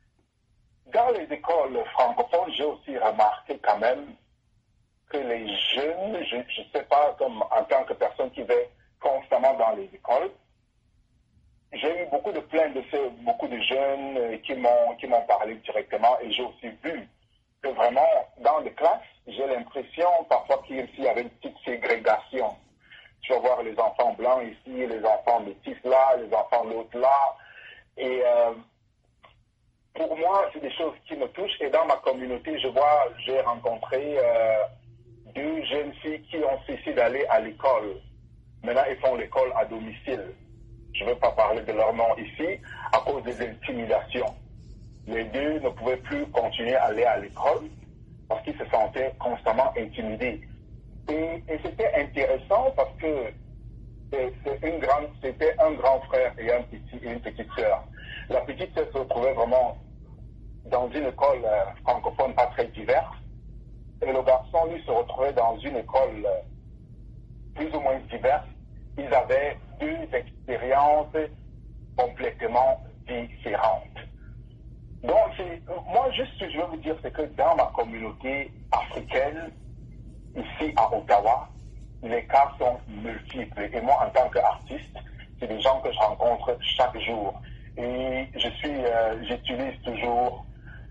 Dans les écoles francophones, j'ai aussi remarqué quand même que les jeunes, je ne sais pas, comme en tant que personne qui va constamment dans les écoles, j'ai eu beaucoup de plaintes de ce, beaucoup de jeunes qui m'ont, qui m'ont parlé directement, et j'ai aussi vu que vraiment, dans les classes, j'ai l'impression parfois qu'il y avait une petite ségrégation. Tu vas voir les enfants blancs ici, les enfants métis là, les enfants l'autre là. Et euh, pour moi, c'est des choses qui me touchent. Et dans ma communauté, je vois, j'ai rencontré euh, deux jeunes filles qui ont cessé d'aller à l'école. Maintenant, ils font l'école à domicile. Je ne veux pas parler de leur nom ici, à cause des intimidations. Les deux ne pouvaient plus continuer à aller à l'école parce qu'ils se sentaient constamment intimidés. Et, et c'était intéressant parce que c'est, c'est une grande, c'était un grand frère et un petit, une petite sœur. La petite sœur se retrouvait vraiment dans une école euh, francophone pas très diverse. Et le garçon, lui, se retrouvait dans une école euh, plus ou moins diverse. Ils avaient deux expériences complètement différentes. Donc, moi, juste ce que je veux vous dire, c'est que dans ma communauté africaine, ici à Ottawa, les cas sont multiples. Et moi, en tant qu'artiste, c'est des gens que je rencontre chaque jour. Et je suis, euh, j'utilise toujours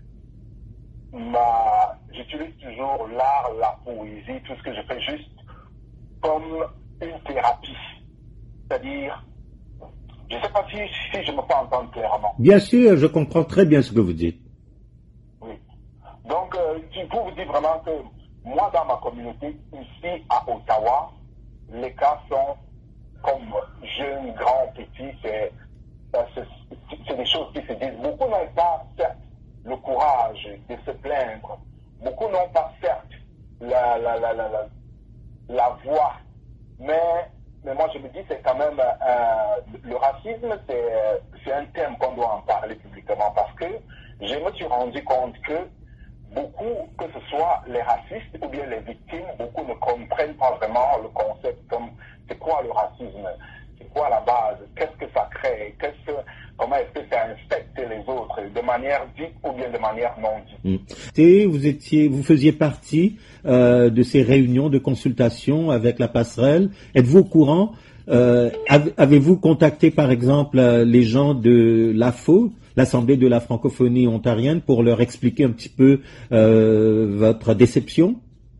ma, j'utilise toujours l'art, la poésie, tout ce que je fais juste comme une thérapie. C'est-à-dire, je ne sais pas si, si je me peux entendre clairement. Bien sûr, je comprends très bien ce que vous dites. Oui. Donc, euh, il faut vous dire vraiment que moi, dans ma communauté, ici à Ottawa, les cas sont comme jeunes, grands, petits, c'est, c'est, c'est des choses qui se disent. Beaucoup n'ont pas, certes, le courage de se plaindre. Beaucoup n'ont pas, certes, la, la, la, la, la, la voix. Mais, mais moi, je me dis, c'est quand même, euh, le racisme, c'est, c'est un thème qu'on doit en parler publiquement parce que je me suis rendu compte que beaucoup, que ce soit les racistes ou bien les victimes, beaucoup ne comprennent pas vraiment le concept comme c'est quoi le racisme, c'est quoi la base, qu'est-ce que ça crée, qu'est-ce que, comment est-ce que ça infecte les autres, de manière dite ou bien de manière non dite. Mmh. Et vous étiez, vous faisiez partie euh, de ces réunions de consultation avec la passerelle. Êtes-vous au courant? euh, Avez-vous contacté par exemple les gens de l'A F O, l'Assemblée de la francophonie ontarienne, pour leur expliquer un petit peu euh, votre déception?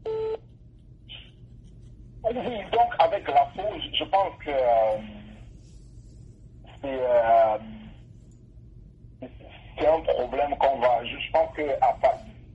Oui, donc avec l'A F O, je pense que euh, c'est, euh, c'est un problème qu'on va... Je, je pense que à part,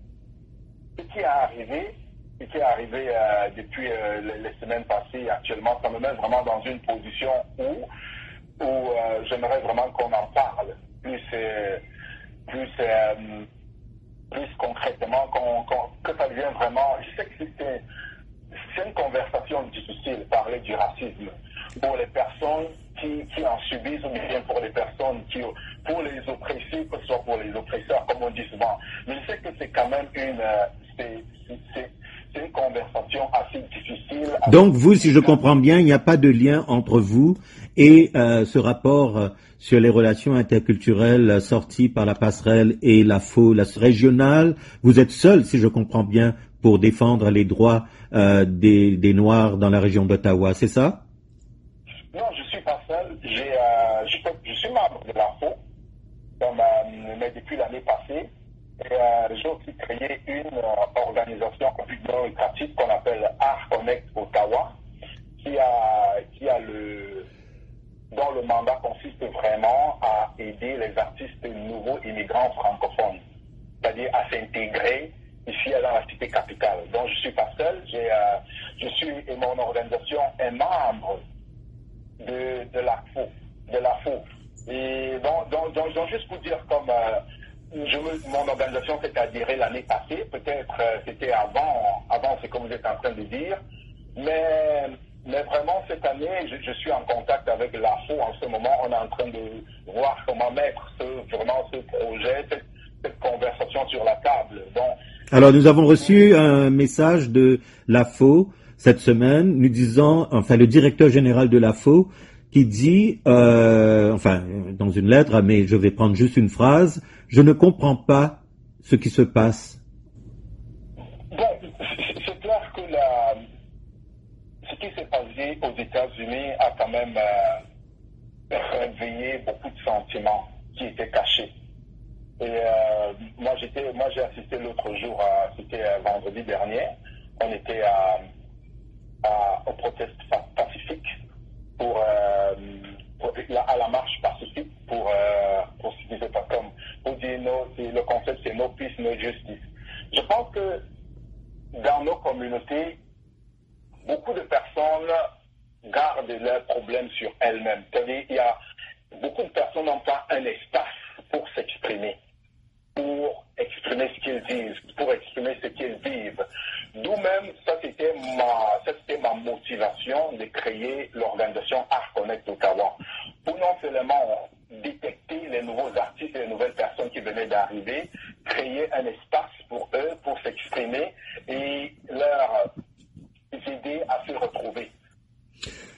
ce qui est arrivé, ce qui est arrivé euh, depuis euh, les, les semaines passées, actuellement, ça me met vraiment dans une position où, où euh, j'aimerais vraiment qu'on en parle. Plus, euh, plus, euh, plus concrètement, qu'on, qu'on, que ça devienne vraiment... Je sais que c'est, c'est une conversation difficile, parler du racisme, pour les personnes qui, qui en subissent, ou bien pour les personnes qui... pour les oppressés, que ce soit pour les oppresseurs, comme on dit souvent. Mais je sais que c'est quand même une... Euh, c'est, c'est, c'est une conversation assez difficile. Donc vous, si je comprends bien, il n'y a pas de lien entre vous et euh, ce rapport euh, sur les relations interculturelles euh, sorti par la passerelle et la F O, la régionale. Vous êtes seul, si je comprends bien, pour défendre les droits euh, des, des Noirs dans la région d'Ottawa, c'est ça? Non, je ne suis pas seul. J'ai, euh, je, je suis membre de la F O, comme, euh, mais depuis l'année passée. Et euh, j'ai aussi créé une euh, organisation non lucrative qu'on appelle Art Connect Ottawa, qui a, qui a le, dont le mandat consiste vraiment à aider les artistes nouveaux immigrants francophones, c'est-à-dire à s'intégrer ici dans la cité capitale. Donc je ne suis pas seul, j'ai, euh, je suis, et mon organisation est membre de, de la F O, de la F O. Et donc, donc, donc, donc juste pour dire comme euh, je me, mon organisation s'est adhérée l'année passée, peut-être euh, c'était avant, avant c'est comme vous êtes en train de dire, mais, mais vraiment cette année, je, je suis en contact avec l'A F O en ce moment, on est en train de voir comment mettre ce, vraiment ce projet, cette, cette conversation sur la table. Donc, alors nous avons reçu un message de l'A F O cette semaine, nous disant, enfin le directeur général de l'A F O, qui dit, euh, enfin dans une lettre, mais je vais prendre juste une phrase, je ne comprends pas ce qui se passe. Bon, c'est clair que la, ce qui s'est passé aux États-Unis a quand même euh, réveillé beaucoup de sentiments qui étaient cachés. Et euh, moi, j'étais, moi, j'ai assisté l'autre jour, à, c'était vendredi dernier, on était à, à, au protest pacifique pour, euh, pour la, à la marche pacifique pour euh, pour ce qui se passe comme pour dire no, le concept c'est no peace, no justice. Je pense que dans nos communautés, beaucoup de personnes gardent leurs problèmes sur elles-mêmes. C'est-à-dire il y a beaucoup de personnes n'ont pas un espace pour s'exprimer, pour exprimer ce qu'ils disent, pour exprimer ce qu'ils vivent. D'où même, ça c'était ma, ça c'était ma motivation de créer l'organisation Art Connect Ottawa. Pour non seulement détecter les nouveaux artistes et les nouvelles personnes qui venaient d'arriver, créer un espace pour eux, pour s'exprimer et leur aider à se retrouver.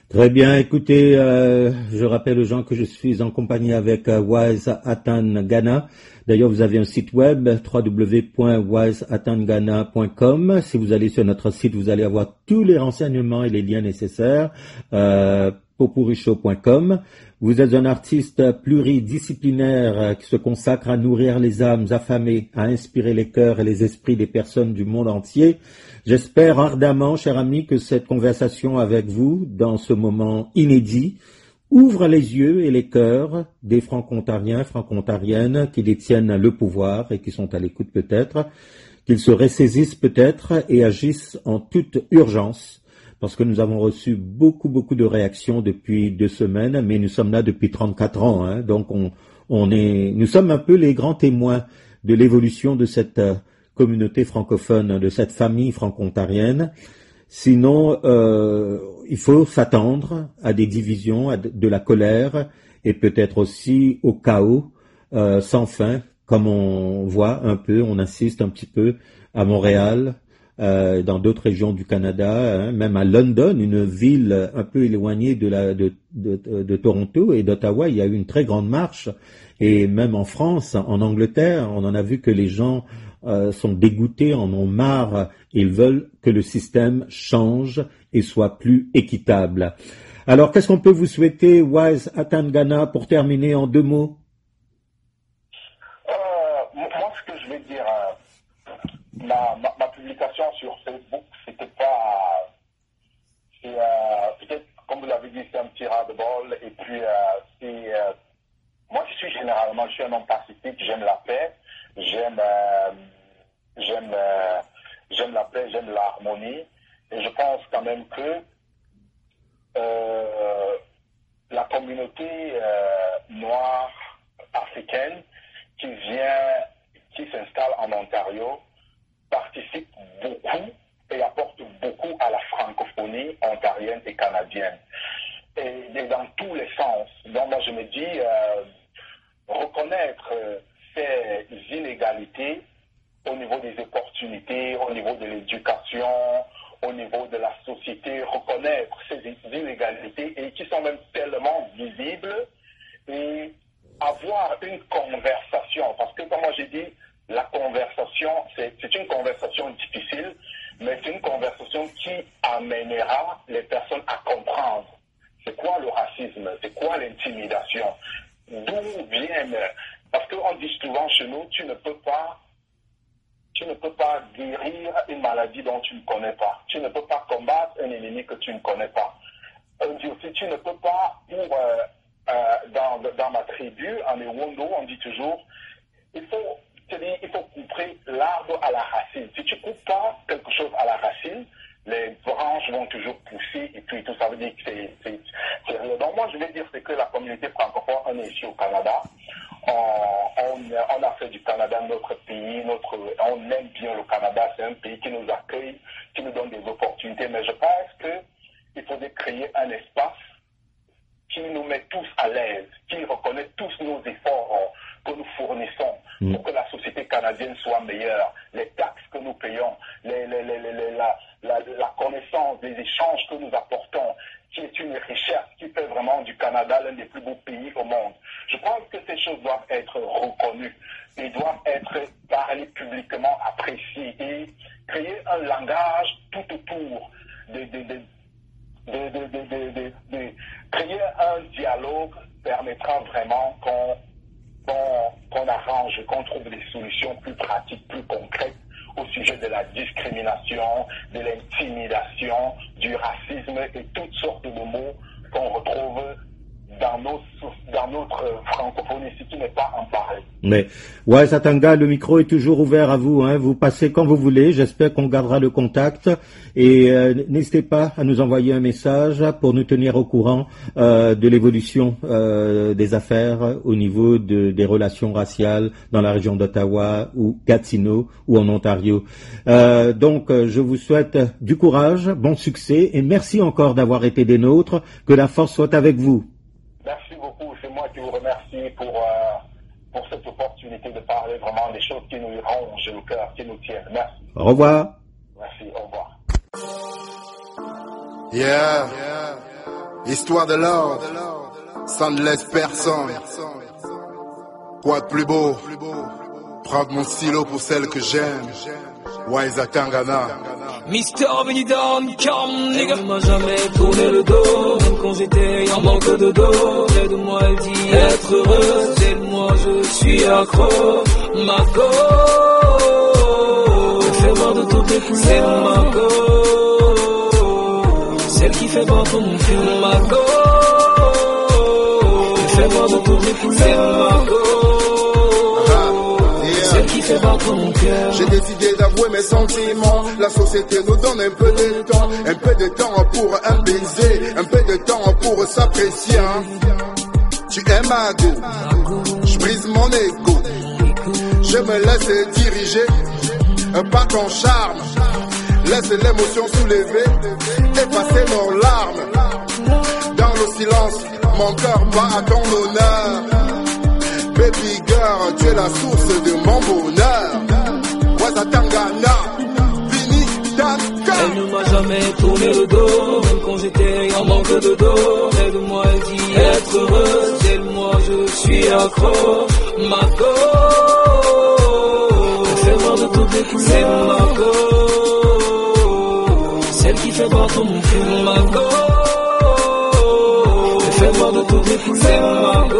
Très bien, écoutez, euh, je rappelle aux gens que je suis en compagnie avec euh, Wise Atan Ghana. D'ailleurs, vous avez un site web, w w w point wise atan ghana point com. Si vous allez sur notre site, vous allez avoir tous les renseignements et les liens nécessaires. Euh, popuricho point com. Vous êtes un artiste pluridisciplinaire qui se consacre à nourrir les âmes affamées, à inspirer les cœurs et les esprits des personnes du monde entier. J'espère ardemment, cher ami, que cette conversation avec vous, dans ce moment inédit, ouvre les yeux et les cœurs des franco-ontariens, franco-ontariennes qui détiennent le pouvoir et qui sont à l'écoute peut-être, qu'ils se ressaisissent peut-être et agissent en toute urgence. Parce que nous avons reçu beaucoup, beaucoup de réactions depuis deux semaines, mais nous sommes là depuis trente-quatre ans, hein, donc on, on est, nous sommes un peu les grands témoins de l'évolution de cette euh, communauté francophone, de cette famille franco-ontarienne. Sinon, euh, il faut s'attendre à des divisions, à de, de la colère et peut-être aussi au chaos euh, sans fin, comme on voit un peu, on assiste un petit peu à Montréal. Euh, dans d'autres régions du Canada, hein, même à London, une ville un peu éloignée de, la, de, de, de, de Toronto et d'Ottawa, il y a eu une très grande marche. Et même en France, en Angleterre, on en a vu que les gens euh, sont dégoûtés, en ont marre. Ils veulent que le système change et soit plus équitable. Alors, qu'est-ce qu'on peut vous souhaiter, Wise Atan Ghana, pour terminer en deux mots? euh, Moi, ce que je vais dire... Euh... Ma, ma, ma publication sur Facebook, c'était pas... C'est, euh, peut-être, comme vous l'avez dit, c'est un petit ras-de-bol. Et puis, euh, c'est... Euh, moi, je suis généralement, je suis un homme pacifique, j'aime la paix, j'aime... Euh, j'aime, euh, j'aime la paix, j'aime l'harmonie. Et je pense quand même que euh, la communauté euh, noire africaine qui vient, qui s'installe en Ontario, participe beaucoup et apporte beaucoup à la francophonie ontarienne et canadienne. Et, et dans tous les sens. Donc moi je me dis, euh, reconnaître euh, ces inégalités au niveau des opportunités, au niveau de l'éducation, au niveau de la société, reconnaître ces inégalités et qui sont même tellement visibles et avoir une conversation. Parce que comme moi j'ai dit, la conversation, c'est, c'est une conversation difficile, mais c'est une conversation qui amènera les personnes à comprendre c'est quoi le racisme, c'est quoi l'intimidation, d'où viennent... Parce qu'on dit souvent chez nous, tu ne peux pas, tu ne peux pas guérir une maladie dont tu ne connais pas. Tu ne peux pas combattre un ennemi que tu ne connais pas. On dit aussi, tu ne peux pas, pour, euh, euh, dans, dans ma tribu, en Ewondo, on dit toujours, il faut... C'est-à-dire, il faut couper l'arbre à la racine. Si tu ne coupes pas quelque chose à la racine, les branches vont toujours pousser et puis tout ça veut dire que c'est, c'est, c'est rien. Donc moi, je vais dire c'est que la communauté francophone, on est ici au Canada. On, on, on a fait du Canada notre pays, notre, on aime bien le Canada. C'est un pays qui nous accueille, qui nous donne des opportunités. Mais je pense qu'il faudrait créer un espace qui nous met tous à l'aise, qui reconnaît tous nos efforts que nous fournissons mmh. pour que la société canadienne soit meilleure, les taxes que nous payons, les, les, les, les, la, la, la connaissance, les échanges que nous apportons, qui est une richesse qui fait vraiment du Canada l'un des plus beaux pays au monde. Je pense que ces choses doivent être reconnues et doivent être parlées publiquement, appréciées et créer un langage tout autour de, de, de De, de, de, de, de, de créer un dialogue permettra vraiment qu'on, qu'on, qu'on arrange, qu'on trouve des solutions plus pratiques, plus concrètes au sujet de la discrimination, de l'intimidation, du racisme et toutes sortes de mots qu'on retrouve dans, nos, dans notre francophonie ici qui n'est pas en parler. Mais, ouais, Satanga, le micro est toujours ouvert à vous, hein. Vous passez quand vous voulez. J'espère qu'on gardera le contact. Et euh, n'hésitez pas à nous envoyer un message pour nous tenir au courant euh, de l'évolution euh, des affaires au niveau de, des relations raciales dans la région d'Ottawa ou Gatineau ou en Ontario. Euh, donc, je vous souhaite du courage, bon succès et merci encore d'avoir été des nôtres. Que la force soit avec vous. Merci beaucoup. C'est moi qui vous remercie pour... Euh... pour cette opportunité de parler vraiment des choses qui nous rongent le cœur, qui nous tiennent. Merci. Au revoir. Merci, au revoir. Yeah. Histoire de l'ordre, ça ne laisse personne. Quoi de plus beau? Prendre mon stylo pour celle que j'aime. Wise Tangana. Mister venu down, calme, nigga. Elle m'a jamais tourné le dos, même quand j'étais en manque de dos. Près de moi, elle dit être heureuse. Elle, moi, je suis accro. Ma go, elle fait voir de toutes les couleurs. C'est ma go, celle qui fait voir tout mon film. Ma go, elle fait voir de toutes les couleurs. C'est ma go. J'ai décidé d'avouer mes sentiments. La société nous donne un peu de temps, un peu de temps pour un baiser, un peu de temps pour s'apprécier. Tu es ma go, je brise mon ego, je me laisse diriger par ton charme. Laisse l'émotion soulever et passer nos larmes. Dans le silence, mon cœur bat à ton honneur. Baby girl, tu es la source de mon bonheur. Waza Tangana, Vini Daka. Elle ne m'a jamais tourné le dos, même quand j'étais en manque de dos. Près de moi, elle dit être heureuse. Elle, moi, je suis accro. Ma go, elle fait voir de toutes les couleurs. C'est ma go, celle qui fait voir tout mon film. Ma go, elle fait voir de toutes les couleurs. C'est ma go,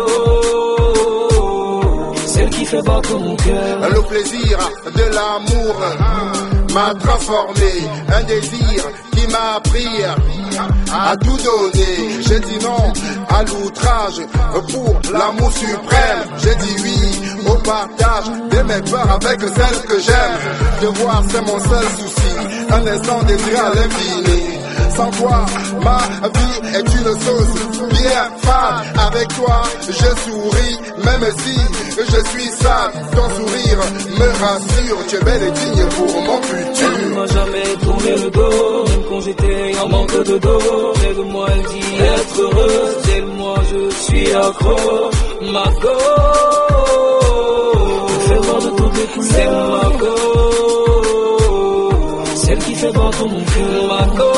qui fait battre mon cœur. Le plaisir de l'amour m'a transformé, un désir qui m'a appris à tout donner. J'ai dit non à l'outrage pour l'amour suprême. J'ai dit oui au partage de mes peurs avec celle que j'aime. De voir, c'est mon seul souci, un instant désir à l'infini. Sans toi, ma vie est une sauce bien fade. Avec toi, je souris, même si je suis sale. Ton sourire me rassure, tu es belle et digne pour mon futur. Elle ne m'a jamais tourné le dos, même quand j'étais en manque de dos. Près de moi, elle dit être heureuse. Elle, moi, je suis accro. Ma go, elle fait voir de toutes les couleurs. C'est ma go, celle qui fait voir tout mon cœur. Ma go,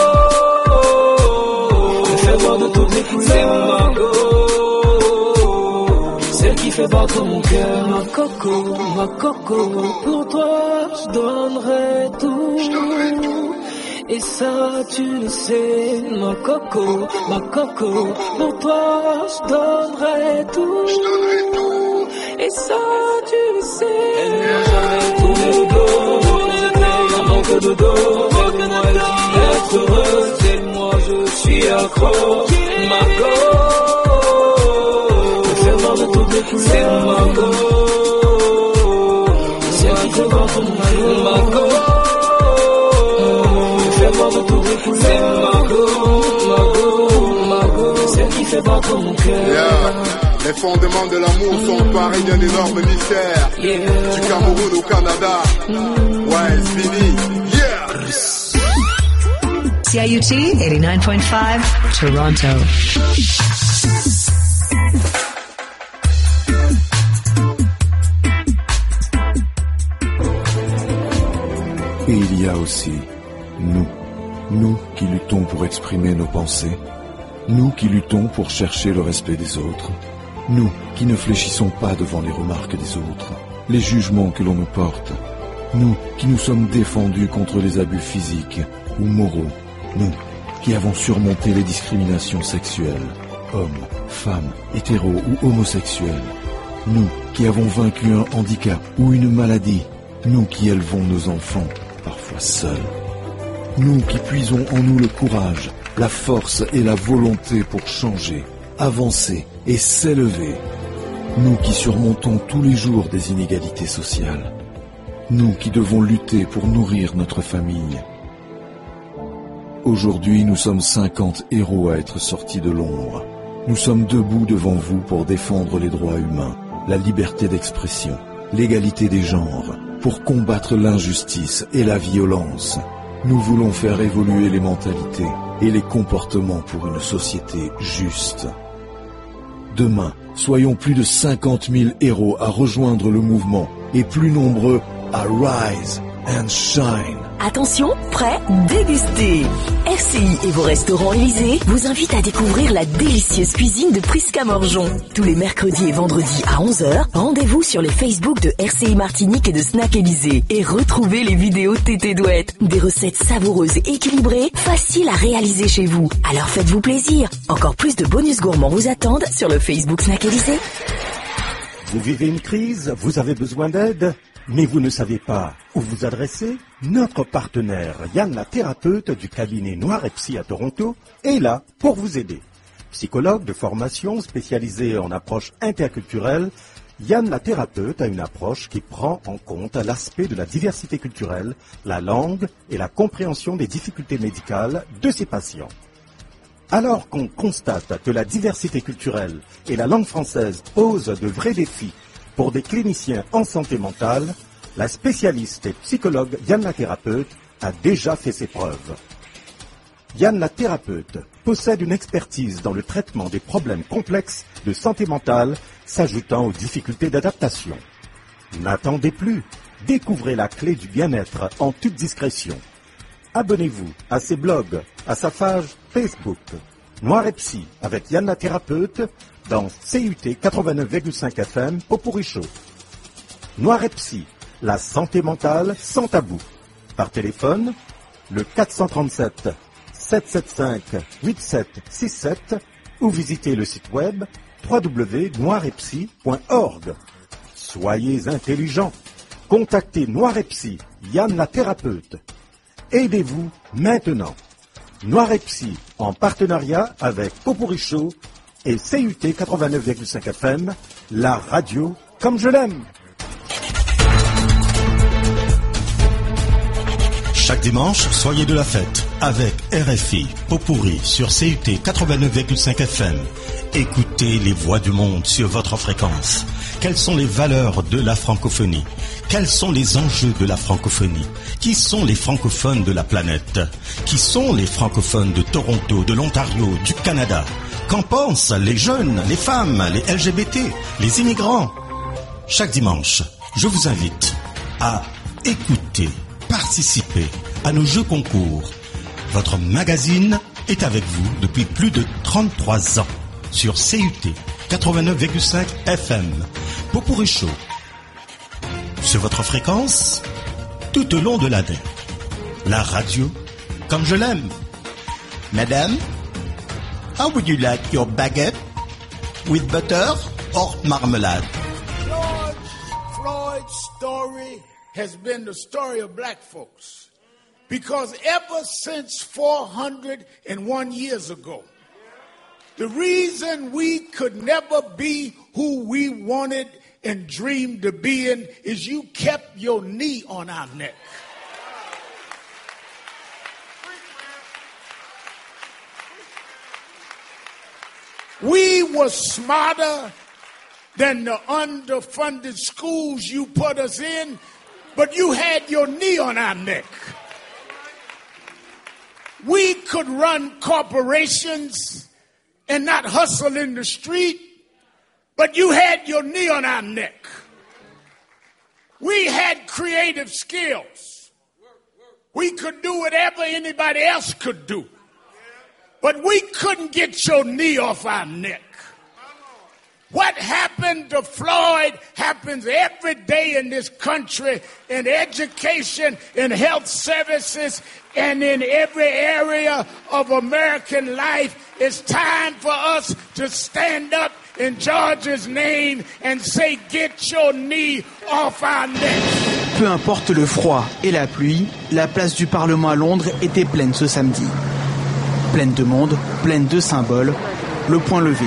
de toutes les couleurs. C'est ma go, celle qui fait battre mon cœur. Ma coco, ma coco, pour toi je donnerai tout. Et ça tu le sais. Ma coco, ma coco, pour toi je donnerai tout. Et ça tu le sais. Elle n'a jamais tourné le dos, j'étais en manque de dos. Près de moi elle dit être heureuse. Elle, moi je suis accro. Ma go, elle fait voir de toutes les couleurs. C'est ma go, celle qui fait voir tout mon amour. Ma go, elle fait voir de toutes les couleurs. C'est ma go, ma go, ma go, celle qui fait voir tout mon cœur. Yeah. Les fondements de l'amour sont pareils d'un énorme mystère. Yeah. Du Cameroun au Canada. Mm. Ouais, c'est fini. Yeah. C I U T eighty-nine point five, Toronto. Et il y a aussi nous, nous qui luttons pour exprimer nos pensées, nous qui luttons pour chercher le respect des autres, nous qui ne fléchissons pas devant les remarques des autres, les jugements que l'on nous porte, nous qui nous sommes défendus contre les abus physiques ou moraux, nous qui avons surmonté les discriminations sexuelles, hommes, femmes, hétéros ou homosexuels, nous qui avons vaincu un handicap ou une maladie, nous qui élevons nos enfants, parfois seuls, nous qui puisons en nous le courage, la force et la volonté pour changer, avancer et s'élever, nous qui surmontons tous les jours des inégalités sociales, nous qui devons lutter pour nourrir notre famille. Aujourd'hui, nous sommes cinquante héros à être sortis de l'ombre. Nous sommes debout devant vous pour défendre les droits humains, la liberté d'expression, l'égalité des genres, pour combattre l'injustice et la violence. Nous voulons faire évoluer les mentalités et les comportements pour une société juste. Demain, soyons plus de cinquante mille héros à rejoindre le mouvement et plus nombreux à rise and shine. Attention, prêt, dégustez. F C I et vos restaurants Élysée vous invitent à découvrir la délicieuse cuisine de Prisca Morjon. Tous les mercredis et vendredis à onze heures, rendez-vous sur les Facebook de R C I Martinique et de Snack Élysée et retrouvez les vidéos Tété Douette. Des recettes savoureuses et équilibrées, faciles à réaliser chez vous. Alors faites-vous plaisir. Encore plus de bonus gourmands vous attendent sur le Facebook Snack Élysée. Vous vivez une crise, vous avez besoin d'aide, mais vous ne savez pas où vous adresser? Notre partenaire Yann la thérapeute du cabinet Noir et Psy à Toronto est là pour vous aider. Psychologue de formation spécialisé en approche interculturelle, Yann la thérapeute a une approche qui prend en compte l'aspect de la diversité culturelle, la langue et la compréhension des difficultés médicales de ses patients. Alors qu'on constate que la diversité culturelle et la langue française posent de vrais défis pour des cliniciens en santé mentale, la spécialiste et psychologue Yann la thérapeute a déjà fait ses preuves. Yann la thérapeute possède une expertise dans le traitement des problèmes complexes de santé mentale s'ajoutant aux difficultés d'adaptation. N'attendez plus, découvrez la clé du bien-être en toute discrétion. Abonnez-vous à ses blogs, à sa page Facebook. Noir et Psy avec Yann la thérapeute dans C U T quatre-vingt-neuf virgule cinq F M Popuricho. Noir et Psy, la santé mentale sans tabou. Par téléphone, le quatre cent trente-sept, sept cent soixante-cinq, quatre-vingt-sept soixante-sept ou visitez le site web w w w point noir et psy point org. Soyez intelligents. Contactez Noir et Psy, Yann la thérapeute. Aidez-vous maintenant. Noir et Psy, en partenariat avec Popuricho et C U T quatre-vingt-neuf virgule cinq F M, la radio comme je l'aime. Chaque dimanche, soyez de la fête avec R F I Popuri sur C U T quatre-vingt-neuf virgule cinq F M. Écoutez les voix du monde sur votre fréquence. Quelles sont les valeurs de la francophonie? Quels sont les enjeux de la francophonie? Qui sont les francophones de la planète? Qui sont les francophones de Toronto, de l'Ontario, du Canada? Qu'en pensent les jeunes, les femmes, les L G B T, les immigrants? Chaque dimanche, je vous invite à écouter, participer à nos jeux concours. Votre magazine est avec vous depuis plus de trente-trois ans sur C U T quatre-vingt-neuf virgule cinq F M. Popuricho. Sur votre fréquence, tout au long de l'année. La radio, comme je l'aime. Madame, how would you like your baguette? With butter or marmalade? George Floyd's story has been the story of black folks. Because ever since four hundred one years ago, the reason we could never be who we wanted and dreamed of being is you kept your knee on our neck. We were smarter than the underfunded schools you put us in, but you had your knee on our neck. We could run corporations and not hustle in the street, but you had your knee on our neck. We had creative skills. We could do whatever anybody else could do. But we couldn't get your knee off our neck. What happened to Floyd happens every day in this country, in education, in health services, and in every area of American life. It's time for us to stand up in George's name and say, get your knee off our neck. Peu importe le froid et la pluie, la place du Parlement à Londres était pleine ce samedi. Pleine de monde, pleine de symboles, le poing levé.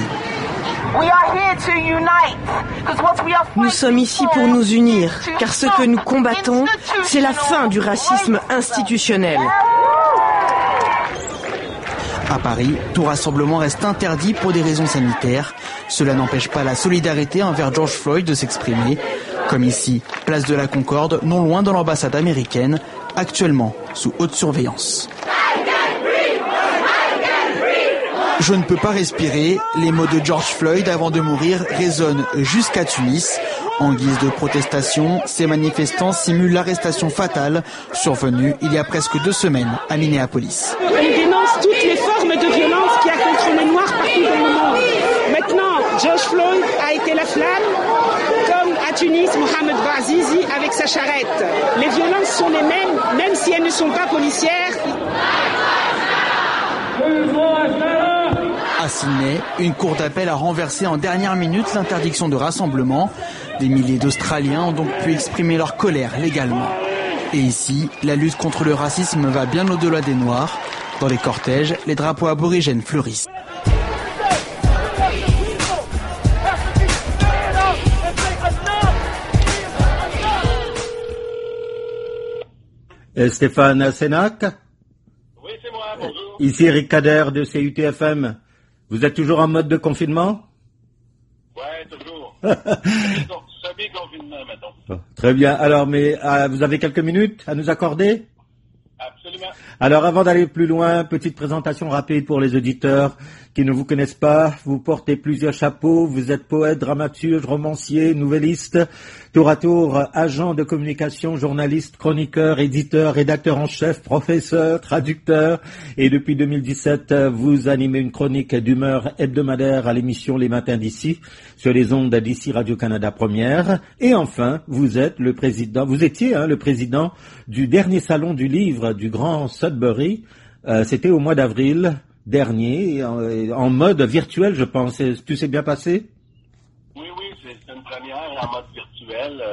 Nous sommes ici pour nous unir, car ce que nous combattons, c'est la fin du racisme institutionnel. À Paris, tout rassemblement reste interdit pour des raisons sanitaires. Cela n'empêche pas la solidarité envers George Floyd de s'exprimer, comme ici, place de la Concorde, non loin de l'ambassade américaine, actuellement sous haute surveillance. Je ne peux pas respirer, les mots de George Floyd avant de mourir résonnent jusqu'à Tunis, En guise de protestation, ces manifestants simulent l'arrestation fatale survenue il y a presque deux semaines à Minneapolis. On dénonce toutes les formes de violence qu'il y a contre les Noirs partout dans le monde. Maintenant, George Floyd a été la flamme, comme à Tunis, Mohamed Bouazizi avec sa charrette. Les violences sont les mêmes, même si elles ne sont pas policières. À Sydney, une cour d'appel a renversé en dernière minute l'interdiction de rassemblement. Des milliers d'Australiens ont donc pu exprimer leur colère légalement. Et ici, la lutte contre le racisme va bien au-delà des Noirs. Dans les cortèges, les drapeaux aborigènes fleurissent. Et Stéphane Sénac. Oui, c'est moi, bonjour. Ici Eric Kader de C U T F M. Vous êtes toujours en mode de confinement? Ouais, toujours. Semi-confinement, mettons. Très bien. Alors, mais euh, vous avez quelques minutes à nous accorder? Absolument. Alors, avant d'aller plus loin, petite présentation rapide pour les auditeurs qui ne vous connaissent pas. Vous portez plusieurs chapeaux. Vous êtes poète, dramaturge, romancier, nouvelliste, tour à tour agent de communication, journaliste, chroniqueur, éditeur, rédacteur en chef, professeur, traducteur. Et depuis deux mille dix-sept, vous animez une chronique d'humeur hebdomadaire à l'émission Les Matins d'ici, sur les ondes d'ici Radio-Canada Première. Et enfin, vous êtes le président, vous étiez hein, le président du dernier salon du livre du Grand Sudbury. Euh, C'était au mois d'avril dernier, en, en mode virtuel, je pense. Tout s'est bien passé? Oui, oui, c'est une première en mode virtuel.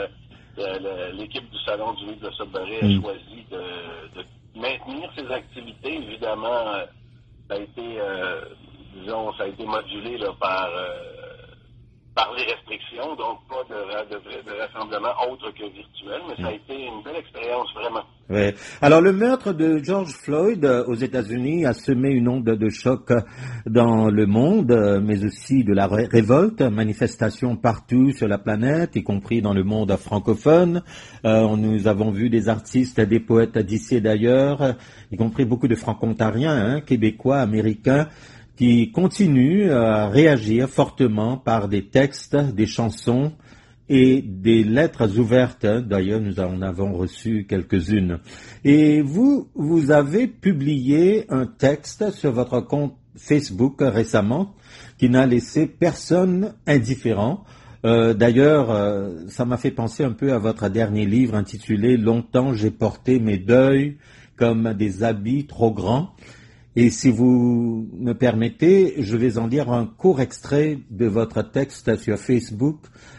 Euh, L'équipe du Salon du livre de Sudbury a mm. choisi de, de maintenir ses activités. Évidemment, euh, ça a été, euh, disons, ça a été modulé là, par, euh, par les restrictions, donc pas de, de, de rassemblement autre que virtuel, mais mm. ça a été une belle expérience, vraiment. Oui. Alors le meurtre de George Floyd euh, aux États-Unis a semé une onde de choc dans le monde, euh, mais aussi de la ré- révolte, manifestations partout sur la planète, y compris dans le monde francophone. Euh, nous avons vu des artistes, des poètes d'ici et d'ailleurs, y compris beaucoup de franco-ontariens, hein, québécois, américains, qui continuent à réagir fortement par des textes, des chansons, et des lettres ouvertes. D'ailleurs, nous en avons reçu quelques-unes. Et vous, vous avez publié un texte sur votre compte Facebook récemment qui n'a laissé personne indifférent. Euh, d'ailleurs, euh, ça m'a fait penser un peu à votre dernier livre intitulé « Longtemps j'ai porté mes deuils comme des habits trop grands ». Et si vous me permettez, je vais en lire un court extrait de votre texte sur Facebook.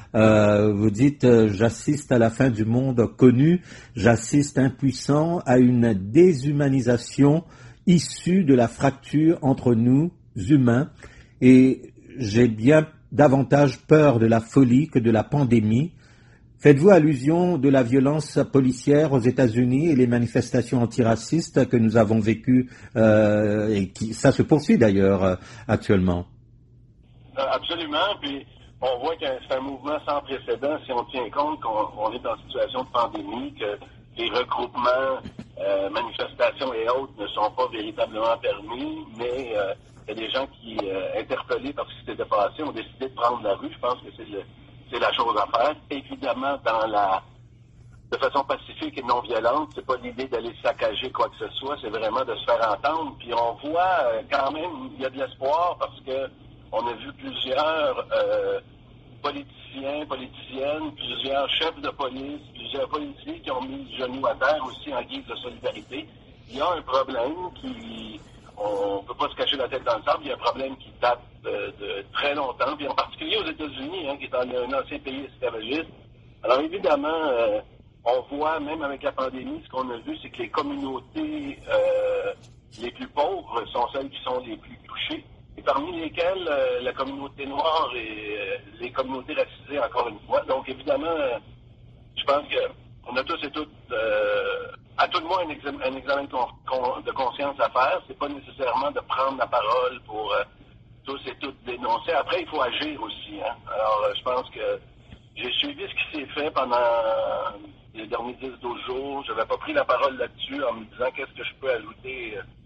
Euh, vous dites euh, « J'assiste à la fin du monde connu, j'assiste impuissant à une déshumanisation issue de la fracture entre nous, humains, et j'ai bien davantage peur de la folie que de la pandémie. » Faites-vous allusion de la violence policière aux États-Unis et les manifestations antiracistes que nous avons vécues, euh, et qui ça se poursuit d'ailleurs euh, actuellement? Absolument, puis on voit que c'est un mouvement sans précédent si on tient compte qu'on est dans une situation de pandémie, que les regroupements, euh, manifestations et autres ne sont pas véritablement permis, mais euh, il y a des gens qui, euh, interpellés par ce qui s'était passé, ont décidé de prendre la rue. Je pense que c'est, le, c'est la chose à faire. Évidemment, dans la de façon pacifique et non violente, c'est pas l'idée d'aller saccager quoi que ce soit, c'est vraiment de se faire entendre. Puis on voit euh, quand même, il y a de l'espoir parce que on a vu plusieurs euh, politiciens, politiciennes, plusieurs chefs de police, plusieurs policiers qui ont mis le genou à terre aussi en guise de solidarité. Il y a un problème qui, on ne peut pas se cacher la tête dans le sable, il y a un problème qui date de, de très longtemps, puis en particulier aux États-Unis, hein, qui est un ancien pays esclavagiste. Alors évidemment, euh, on voit, même avec la pandémie, ce qu'on a vu, c'est que les communautés euh, les plus pauvres sont celles qui sont les plus touchées. Et parmi lesquelles euh, la communauté noire et euh, les communautés racisées, encore une fois. Donc, évidemment, euh, je pense qu'on a tous et toutes, euh, à tout le moins, un examen, un examen de, con, de conscience à faire. C'est pas nécessairement de prendre la parole pour euh, tous et toutes dénoncer. Après, il faut agir aussi. Hein? Alors, euh, je pense que j'ai suivi ce qui s'est fait pendant les derniers dix douze jours. Je n'avais pas pris la parole là-dessus en me disant qu'est-ce que je peux ajouter euh,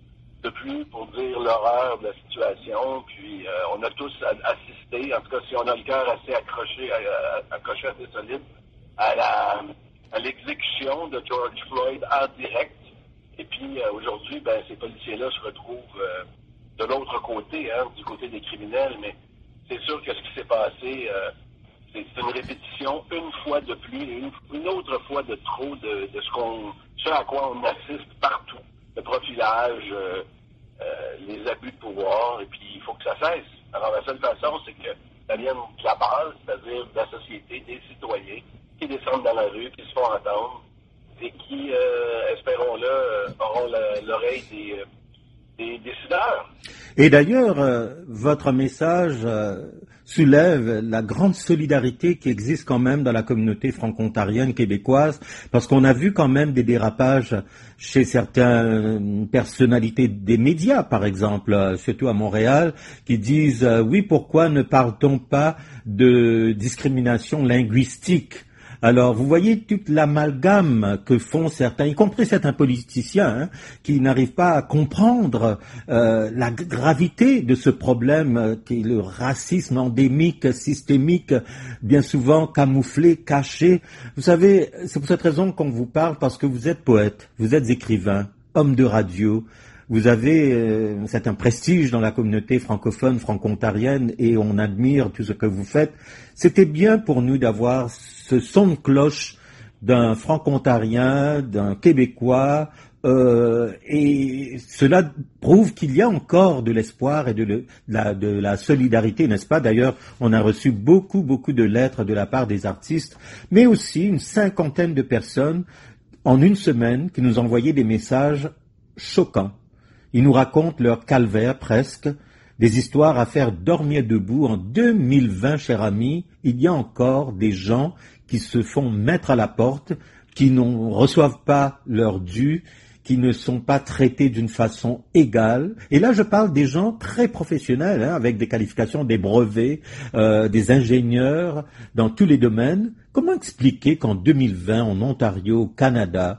de pluie pour dire l'horreur de la situation. Puis euh, on a tous assisté, en tout cas si on a le cœur assez accroché, accroché assez solide, à la à l'exécution de George Floyd en direct. Et puis euh, aujourd'hui, ben ces policiers-là se retrouvent euh, de l'autre côté, hein, du côté des criminels. Mais c'est sûr que ce qui s'est passé, euh, c'est, c'est une répétition une fois de plus et une, une autre fois de trop de, de ce qu'on, ce à quoi on assiste partout. Le profilage, euh, euh, les abus de pouvoir, et puis il faut que ça cesse. Alors la seule façon, c'est que ça vienne de la base, c'est-à-dire de la société, des citoyens, qui descendent dans la rue, qui se font entendre, et qui, euh, espérons-le, auront la, l'oreille des, des décideurs. Et d'ailleurs, euh, votre message euh, soulève la grande solidarité qui existe quand même dans la communauté franco-ontarienne québécoise, parce qu'on a vu quand même des dérapages chez certaines personnalités des médias, par exemple, surtout à Montréal, qui disent euh, oui, pourquoi ne parle-t-on pas de discrimination linguistique? Alors, vous voyez toute l'amalgame que font certains, y compris certains politiciens, hein, qui n'arrivent pas à comprendre euh, la gravité de ce problème euh, qui est le racisme endémique, systémique, bien souvent camouflé, caché. Vous savez, c'est pour cette raison qu'on vous parle, parce que vous êtes poète, vous êtes écrivain, homme de radio. Vous avez euh, un certain prestige dans la communauté francophone, franco-ontarienne, et on admire tout ce que vous faites. C'était bien pour nous d'avoir ce son de cloche d'un franco-ontarien, d'un Québécois, euh, et cela prouve qu'il y a encore de l'espoir et de, de, la, de la solidarité, n'est-ce pas? D'ailleurs, on a reçu beaucoup, beaucoup de lettres de la part des artistes, mais aussi une cinquantaine de personnes en une semaine qui nous envoyaient des messages choquants. Ils nous racontent leur calvaire presque, des histoires à faire dormir debout. En deux mille vingt, chers amis, il y a encore des gens qui se font mettre à la porte, qui ne reçoivent pas leur dû, qui ne sont pas traités d'une façon égale. Et là, je parle des gens très professionnels, hein, avec des qualifications, des brevets, euh, des ingénieurs dans tous les domaines. Comment expliquer qu'en deux mille vingt, en Ontario, au Canada,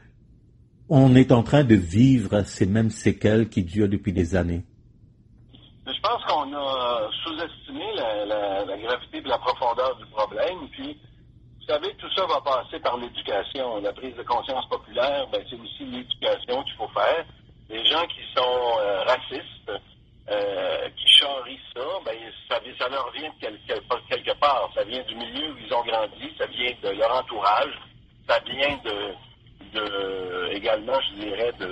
on est en train de vivre ces mêmes séquelles qui durent depuis des années? Je pense qu'on a sous-estimé la, la, la gravité et la profondeur du problème. Puis, vous savez, tout ça va passer par l'éducation. La prise de conscience populaire, ben, c'est aussi l'éducation qu'il faut faire. Les gens qui sont euh, racistes, euh, qui charrient ça, ben, ça, ça leur vient de quelque, quelque part. Ça vient du milieu où ils ont grandi, ça vient de leur entourage, ça vient de... De, également, je dirais, de,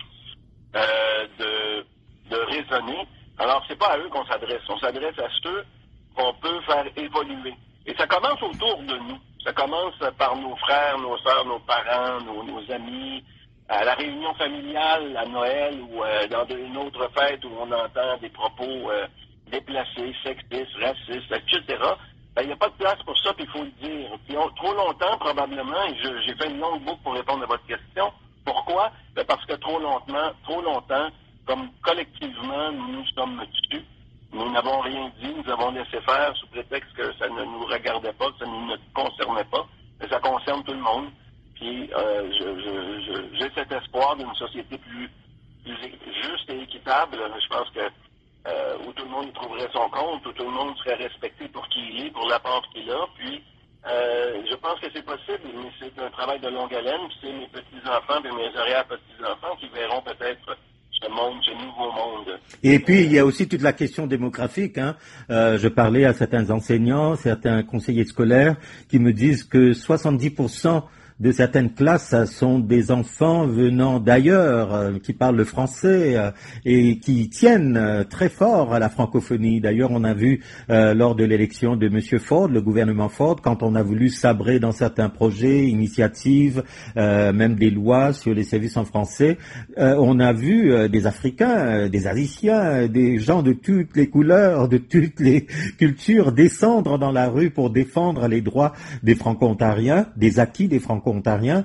euh, de, de raisonner. Alors, c'est pas à eux qu'on s'adresse. On s'adresse à ceux qu'on peut faire évoluer. Et ça commence autour de nous. Ça commence par nos frères, nos sœurs, nos parents, nos, nos amis, à la réunion familiale, à Noël ou euh, dans une autre fête où on entend des propos euh, déplacés, sexistes, racistes, et cetera. Ben, il n'y a pas de place pour ça, puis il faut le dire. Puis on, trop longtemps, probablement, et je, j'ai fait une longue boucle pour répondre à votre question. Pourquoi? Ben, parce que trop longtemps, trop longtemps, comme collectivement, nous nous sommes tus. Nous n'avons rien dit, nous avons laissé faire sous prétexte que ça ne nous regardait pas, que ça ne nous concernait pas. Mais ça concerne tout le monde. Puis euh, je, je, je, j'ai cet espoir d'une société plus, plus juste et équitable. Je pense que Euh, où tout le monde y trouverait son compte, où tout le monde serait respecté pour qui il est, pour l'apport qu'il a. Puis, euh, je pense que c'est possible, mais c'est un travail de longue haleine. Puis c'est mes petits-enfants et mes arrière-petits-enfants qui verront peut-être ce monde, ce nouveau monde. Et puis, il y a aussi toute la question démographique. Hein. Euh, je parlais à certains enseignants, certains conseillers scolaires qui me disent que soixante-dix pour cent de certaines classes sont des enfants venant d'ailleurs, euh, qui parlent le français euh, et qui tiennent euh, très fort à la francophonie. D'ailleurs, on a vu euh, lors de l'élection de M. Ford, le gouvernement Ford, quand on a voulu sabrer dans certains projets, initiatives, euh, même des lois sur les services en français, euh, on a vu euh, des Africains, euh, des Haïtiens, des gens de toutes les couleurs, de toutes les cultures descendre dans la rue pour défendre les droits des franco-ontariens, des acquis des franco-ontariens.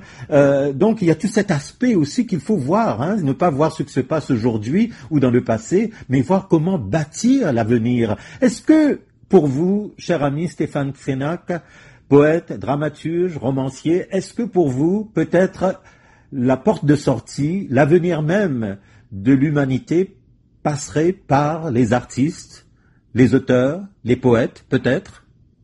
Euh, donc il y a tout cet aspect aussi qu'il faut voir, hein, ne pas voir ce qui se passe aujourd'hui ou dans le passé, mais voir comment bâtir l'avenir. Est-ce que pour vous, cher ami Stéphane Fénac, poète, dramaturge, romancier, est-ce que pour vous peut-être la porte de sortie, l'avenir même de l'humanité passerait par les artistes, les auteurs, les poètes, peut-être?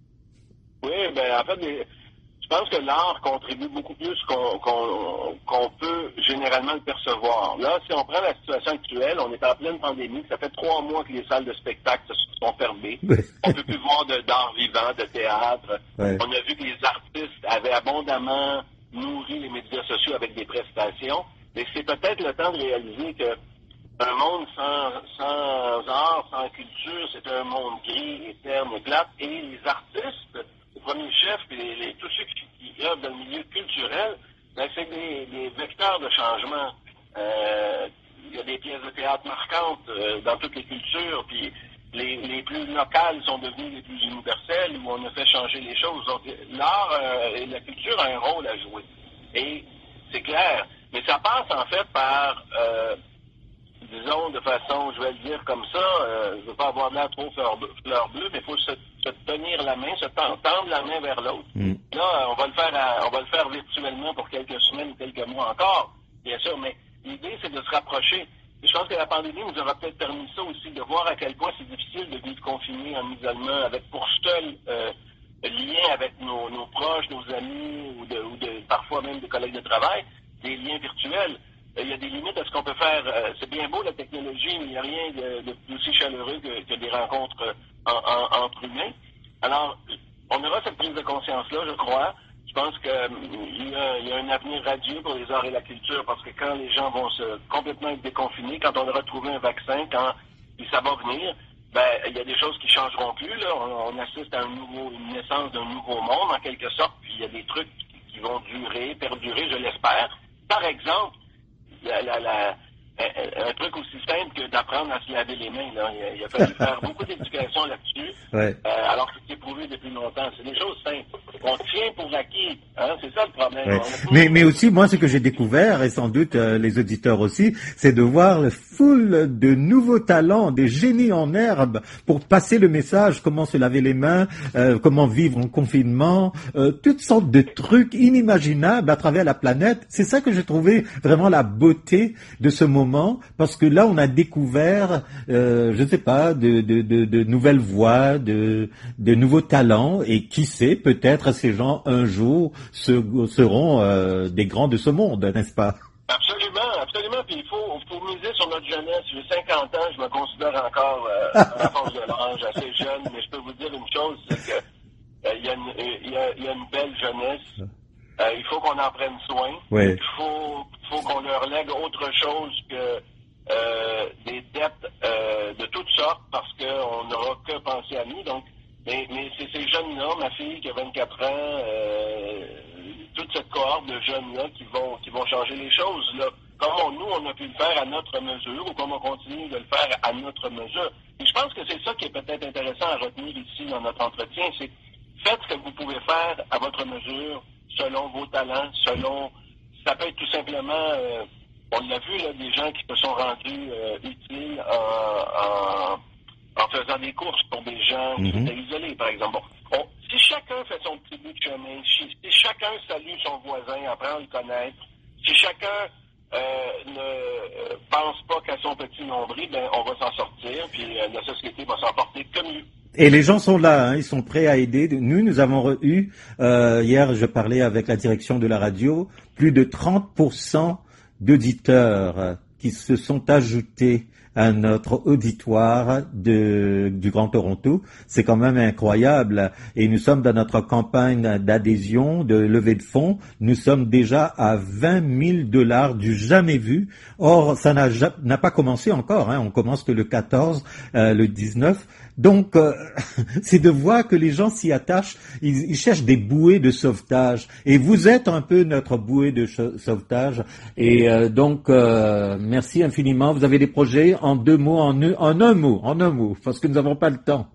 Oui, ben en fait, les, je pense que l'art contribue beaucoup plus qu'on qu'on, qu'on peut généralement le percevoir. Là, si on prend la situation actuelle, on est en pleine pandémie, ça fait trois mois que les salles de spectacle sont fermées. Oui. On ne peut plus voir de, d'art vivant, de théâtre. Oui. On a vu que les artistes avaient abondamment nourri les médias sociaux avec des prestations. Mais c'est peut-être le temps de réaliser que un monde sans, sans art, sans culture, c'est un monde gris, et terne et plate. Et les artistes, au premier chef, et les, les, tous ceux qui, qui œuvrent dans le milieu culturel, ben, c'est des, des vecteurs de changement. Euh, il y a des pièces de théâtre marquantes euh, dans toutes les cultures, puis les, les plus locales sont devenues les plus universelles, où on a fait changer les choses. Donc, l'art euh, et la culture a un rôle à jouer. Et c'est clair. Mais ça passe, en fait, par... Euh, disons, de façon, je vais le dire comme ça, euh, je ne veux pas avoir l'air trop fleur, fleur bleue, mais il faut se, se tenir la main, se tendre, tendre la main vers l'autre. Mm. Là, on va le faire à, on va le faire virtuellement pour quelques semaines ou quelques mois encore, bien sûr, mais l'idée, c'est de se rapprocher. Et je pense que la pandémie nous aura peut-être permis ça aussi, de voir à quel point c'est difficile de vivre confiné en isolement, avec pour seul euh, lien avec nos, nos proches, nos amis, ou, de, ou de, parfois même des collègues de travail, des liens virtuels. Il y a des limites à ce qu'on peut faire. C'est bien beau la technologie, mais il n'y a rien de, de, d'aussi chaleureux que, que des rencontres en, en, entre humains. Alors, on aura cette prise de conscience-là, je crois. Je pense qu'il y a, il y a un avenir radieux pour les arts et la culture, parce que quand les gens vont se complètement être déconfinés, quand on aura trouvé un vaccin, quand ça va venir, ben il y a des choses qui changeront plus. Là. On, on assiste à un nouveau, une naissance d'un nouveau monde, en quelque sorte, puis il y a des trucs qui vont durer, perdurer, je l'espère. Par exemple, La, la, la, un, un truc aussi simple que d'apprendre à se laver les mains. Là. Il, il a fallu faire beaucoup d'éducation là-dessus, ouais. euh, alors que c'est prouvé depuis longtemps. C'est des choses simples. On tient pour acquis. Hein? C'est ça le problème. Ouais. Mais, mais aussi, moi, ce que j'ai découvert, et sans doute euh, les auditeurs aussi, c'est de voir le foule de nouveaux talents, des génies en herbe pour passer le message, comment se laver les mains, euh, comment vivre en confinement, euh, toutes sortes de trucs inimaginables à travers la planète. C'est ça que j'ai trouvé vraiment la beauté de ce moment, parce que là, on a découvert, euh, je ne sais pas, de, de, de, de nouvelles voies, de, de nouveaux talents, et qui sait, peut-être ces gens, un jour, se, seront euh, des grands de ce monde, n'est-ce pas? Absolument, absolument. Puis il faut, faut miser sur notre jeunesse. J'ai cinquante ans, je me considère encore euh, à la force de l'âge, assez jeune, mais je peux vous dire une chose, c'est que euh, il y a une, il y a, il y a une belle jeunesse. Euh, il faut qu'on en prenne soin. Oui. Il faut, faut qu'on leur lègue autre chose que euh, des dettes euh, de toutes sortes, parce qu'on n'aura que penser à nous. Donc, mais, mais c'est ces jeunes-là, ma fille qui a vingt-quatre ans, euh, toute cette cohorte de jeunes-là qui vont qui vont changer les choses. Là. Comme on, nous, on a pu le faire à notre mesure, ou comme on continue de le faire à notre mesure. Et je pense que c'est ça qui est peut-être intéressant à retenir ici dans notre entretien, c'est faites ce que vous pouvez faire à votre mesure, selon vos talents, selon... Ça peut être tout simplement... Euh, on l'a vu, là, des gens qui se sont rendus euh, utiles en, en, en faisant des courses pour des gens mm-hmm. qui étaient isolés, par exemple. Bon, on, si chacun fait son petit bout de chemin, si, si chacun salue son voisin, apprend à le connaître, si chacun euh, ne euh, pense pas qu'à son petit nombril, ben, on va s'en sortir, puis euh, la société va s'en porter que mieux. Et les gens sont là, hein, ils sont prêts à aider. Nous, nous avons eu, euh, hier, je parlais avec la direction de la radio, plus de trente pour cent d'auditeurs qui se sont ajoutés à notre auditoire de, du Grand Toronto. C'est quand même incroyable. Et nous sommes dans notre campagne d'adhésion, de levée de fonds. Nous sommes déjà à vingt mille dollars du jamais vu. Or, ça n'a, n'a pas commencé encore. Hein. On commence que le quatorze, euh, le dix-neuf. Donc, euh, c'est de voir que les gens s'y attachent. Ils, ils cherchent des bouées de sauvetage. Et vous êtes un peu notre bouée de sauvetage. Et euh, donc, euh, merci infiniment. Vous avez des projets en deux mots, en, en un mot, en un mot, parce que nous n'avons pas le temps.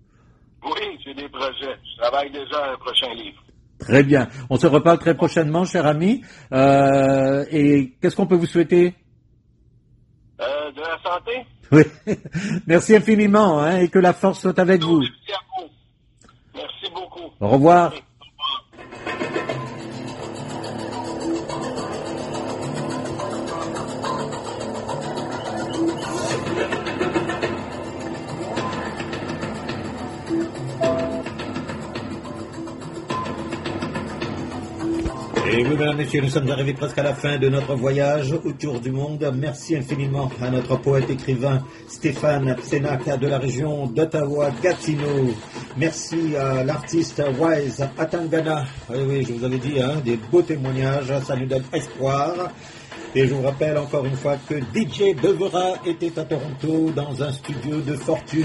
Oui, j'ai des projets. Je travaille déjà à un prochain livre. Très bien. On se reparle très prochainement, cher ami. Euh, et qu'est-ce qu'on peut vous souhaiter? Euh, de la santé. Oui. Merci infiniment, hein, et que la force soit avec vous. Merci à vous. Merci beaucoup. Au revoir. Merci. Et oui, mesdames, messieurs, nous sommes arrivés presque à la fin de notre voyage autour du monde. Merci infiniment à notre poète-écrivain Stéphane Psenak de la région d'Ottawa-Gatineau. Merci à l'artiste Wise Atangana. Oui, oui, je vous avais dit, hein, des beaux témoignages, ça nous donne espoir. Et je vous rappelle encore une fois que D J Devera était à Toronto dans un studio de fortune.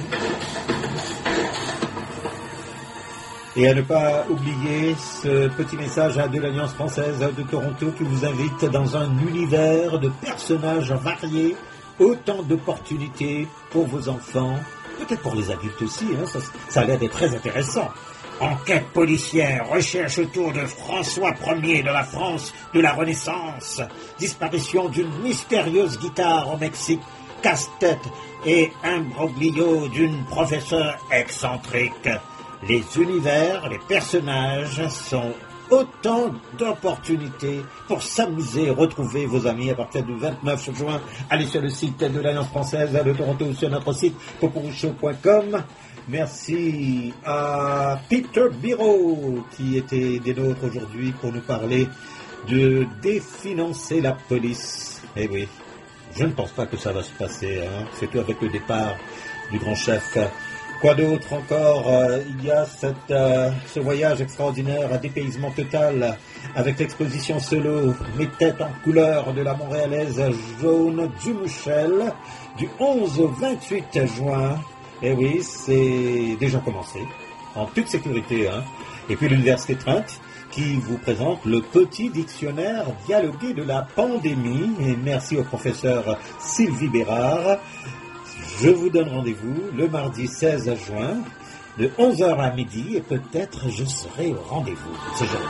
Et à ne pas oublier ce petit message de l'Alliance française de Toronto qui vous invite dans un univers de personnages variés, autant d'opportunités pour vos enfants, peut-être pour les adultes aussi, hein, ça, ça a l'air d'être très intéressant. Enquête policière, recherche autour de François Ier de la France de la Renaissance, disparition d'une mystérieuse guitare au Mexique, casse-tête et imbroglio d'une professeure excentrique. Les univers, les personnages sont autant d'opportunités pour s'amuser et retrouver vos amis à partir du vingt-neuf juin. Allez sur le site de l'Alliance française de Toronto ou sur notre site popourishow point com. Merci à Peter Biro qui était des nôtres aujourd'hui pour nous parler de définancer la police. Eh oui, je ne pense pas que ça va se passer, hein. C'est tout avec le départ du grand chef. Quoi d'autre encore? euh, Il y a cette, euh, ce voyage extraordinaire à dépaysement total avec l'exposition solo Mes têtes en couleur de la montréalaise Jaune Dumouchel du onze au vingt-huit juin. Et oui, c'est déjà commencé, en toute sécurité, hein. Et puis l'Université Trent qui vous présente le petit dictionnaire dialogué de la pandémie. Et merci au professeur Sylvie Bérard. Je vous donne rendez-vous le mardi seize juin, de onze heures à midi, et peut-être je serai au rendez-vous. C'est gentil.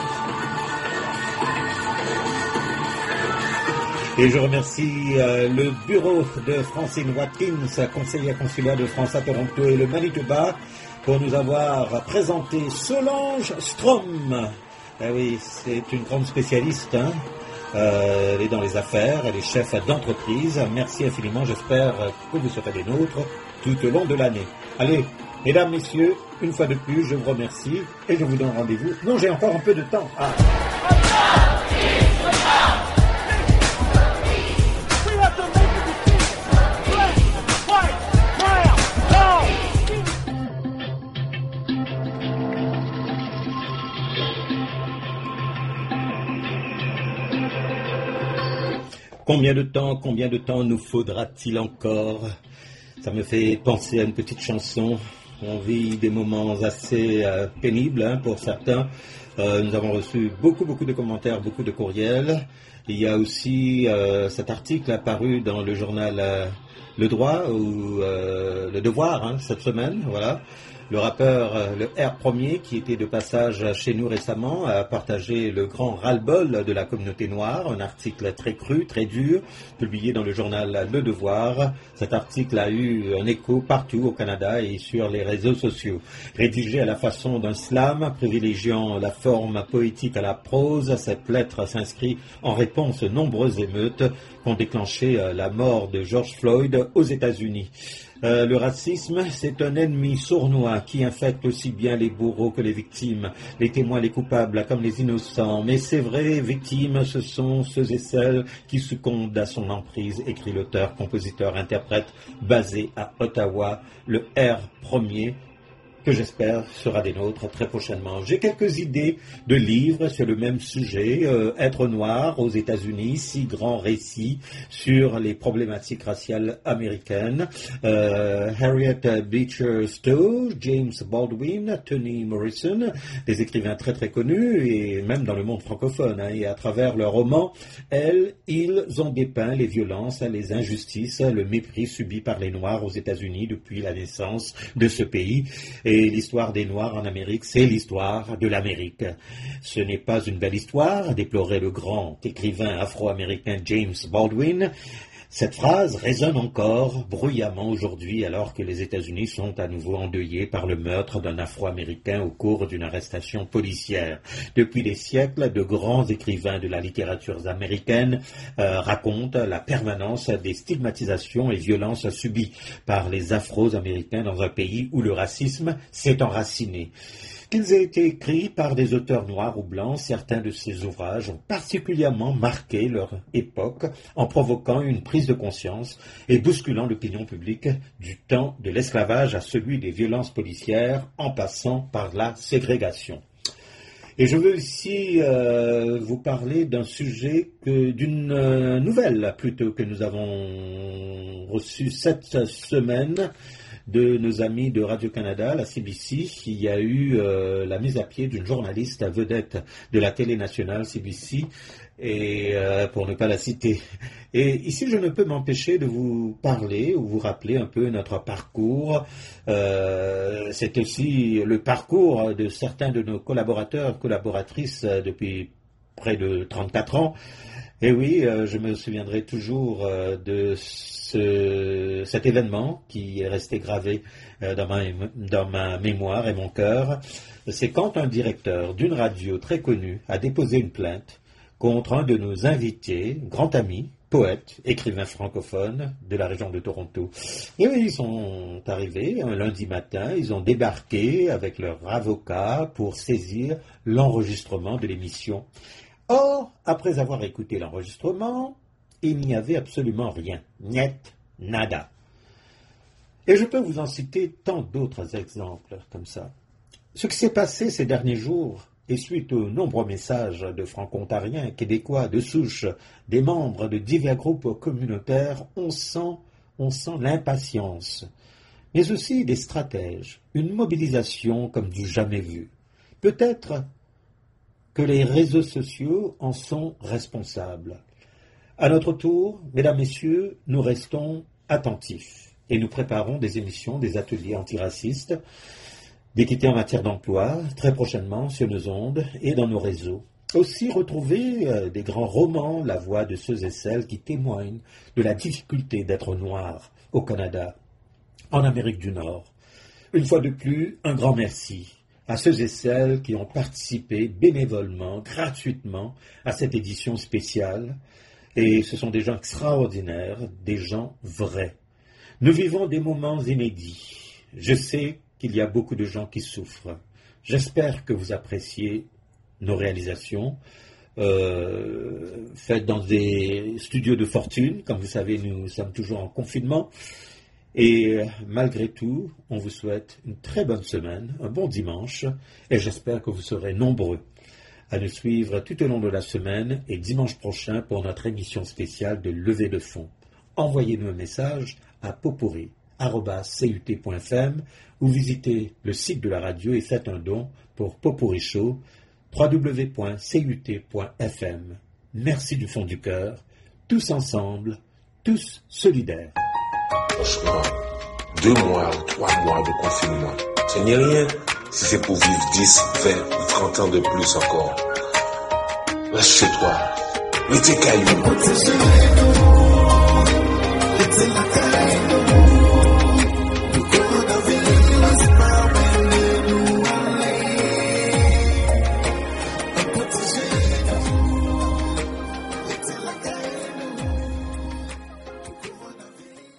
Et je remercie euh, le bureau de Francine Watkins, conseillère consulaire de France à Toronto et le Manitoba, pour nous avoir présenté Solange Strom. Ah oui, c'est une grande spécialiste, hein. Euh, elle est dans les affaires, elle est chef d'entreprise. Merci infiniment, j'espère que vous serez des nôtres tout au long de l'année. Allez, mesdames, messieurs, une fois de plus, je vous remercie et je vous donne rendez-vous. Non, j'ai encore un peu de temps. Ah. Combien de temps, combien de temps nous faudra-t-il encore? Ça me fait penser à une petite chanson. On vit des moments assez euh, pénibles, hein, pour certains. Euh, nous avons reçu beaucoup, beaucoup de commentaires, beaucoup de courriels. Il y a aussi euh, cet article apparu dans le journal euh, Le Droit ou euh, Le Devoir, hein, cette semaine, voilà. Le rappeur, le R premier, qui était de passage chez nous récemment, a partagé le grand ras-le-bol de la communauté noire, un article très cru, très dur, publié dans le journal Le Devoir. Cet article a eu un écho partout au Canada et sur les réseaux sociaux. Rédigé à la façon d'un slam, privilégiant la forme poétique à la prose, cette lettre s'inscrit en réponse aux nombreuses émeutes qui ont déclenché la mort de George Floyd aux États-Unis. Euh, le racisme, c'est un ennemi sournois qui infecte aussi bien les bourreaux que les victimes, les témoins, les coupables comme les innocents. Mais c'est vrai, victimes, ce sont ceux et celles qui succombent à son emprise, écrit l'auteur, compositeur, interprète basé à Ottawa, le R premier, que j'espère sera des nôtres très prochainement. J'ai quelques idées de livres sur le même sujet, euh, Être noir aux États-Unis, six grands récits sur les problématiques raciales américaines. Euh, Harriet Beecher Stowe, James Baldwin, Toni Morrison, des écrivains très très connus et même dans le monde francophone. Hein, et à travers leurs romans, elles, ils ont dépeint les violences, les injustices, le mépris subi par les Noirs aux États-Unis depuis la naissance de ce pays. Et Et l'histoire des Noirs en Amérique, c'est l'histoire de l'Amérique. Ce n'est pas une belle histoire, déplorait le grand écrivain afro-américain James Baldwin. Cette phrase résonne encore bruyamment aujourd'hui alors que les États-Unis sont à nouveau endeuillés par le meurtre d'un Afro-Américain au cours d'une arrestation policière. Depuis des siècles, de grands écrivains de la littérature américaine euh, racontent la permanence des stigmatisations et violences subies par les Afro-Américains dans un pays où le racisme s'est enraciné. Qu'ils aient été écrits par des auteurs noirs ou blancs, certains de ces ouvrages ont particulièrement marqué leur époque en provoquant une prise de conscience et bousculant l'opinion publique du temps de l'esclavage à celui des violences policières en passant par la ségrégation. Et je veux ici euh, vous parler d'un sujet, que, d'une euh, nouvelle plutôt que nous avons reçue cette semaine de nos amis de Radio-Canada, la C B C. Il y a eu euh, la mise à pied d'une journaliste à vedette de la télé nationale C B C, et euh, pour ne pas la citer. Et ici, je ne peux m'empêcher de vous parler ou vous rappeler un peu notre parcours. Euh, c'est aussi le parcours de certains de nos collaborateurs, collaboratrices euh, depuis près de trente-quatre ans. Et oui, euh, je me souviendrai toujours euh, de ce, cet événement qui est resté gravé euh, dans, ma, dans ma mémoire et mon cœur. C'est quand un directeur d'une radio très connue a déposé une plainte contre un de nos invités, grand ami, poète, écrivain francophone de la région de Toronto. Et oui, ils sont arrivés un lundi matin, ils ont débarqué avec leur avocat pour saisir l'enregistrement de l'émission. Or, après avoir écouté l'enregistrement, il n'y avait absolument rien. Niet, nada. Et je peux vous en citer tant d'autres exemples comme ça. Ce qui s'est passé ces derniers jours, et suite aux nombreux messages de franco-ontariens, québécois, de souche, des membres de divers groupes communautaires, on sent, on sent l'impatience, mais aussi des stratèges, une mobilisation comme du jamais vu. Peut-être que les réseaux sociaux en sont responsables. À notre tour, mesdames, messieurs, nous restons attentifs et nous préparons des émissions, des ateliers antiracistes, d'équité en matière d'emploi, très prochainement sur nos ondes et dans nos réseaux. Aussi retrouver euh, des grands romans, la voix de ceux et celles qui témoignent de la difficulté d'être noir au Canada, en Amérique du Nord. Une fois de plus, un grand merci à ceux et celles qui ont participé bénévolement, gratuitement, à cette édition spéciale. Et ce sont des gens extraordinaires, des gens vrais. Nous vivons des moments inédits. Je sais qu'il y a beaucoup de gens qui souffrent. J'espère que vous appréciez nos réalisations, euh, faites dans des studios de fortune. Comme vous savez, nous sommes toujours en confinement. Et malgré tout, on vous souhaite une très bonne semaine, un bon dimanche, et j'espère que vous serez nombreux à nous suivre tout au long de la semaine et dimanche prochain pour notre émission spéciale de levée de fonds. Envoyez-nous un message à potpourri arobase c u t point f m ou visitez le site de la radio et faites un don pour Potpourri Show, w w w point c u t point f m. Merci du fond du cœur, tous ensemble, tous solidaires. Franchement, deux mois ou trois mois de confinement, ce n'est rien si c'est pour vivre dix, vingt ou trente ans de plus encore. Reste chez toi, mets tes cailloux.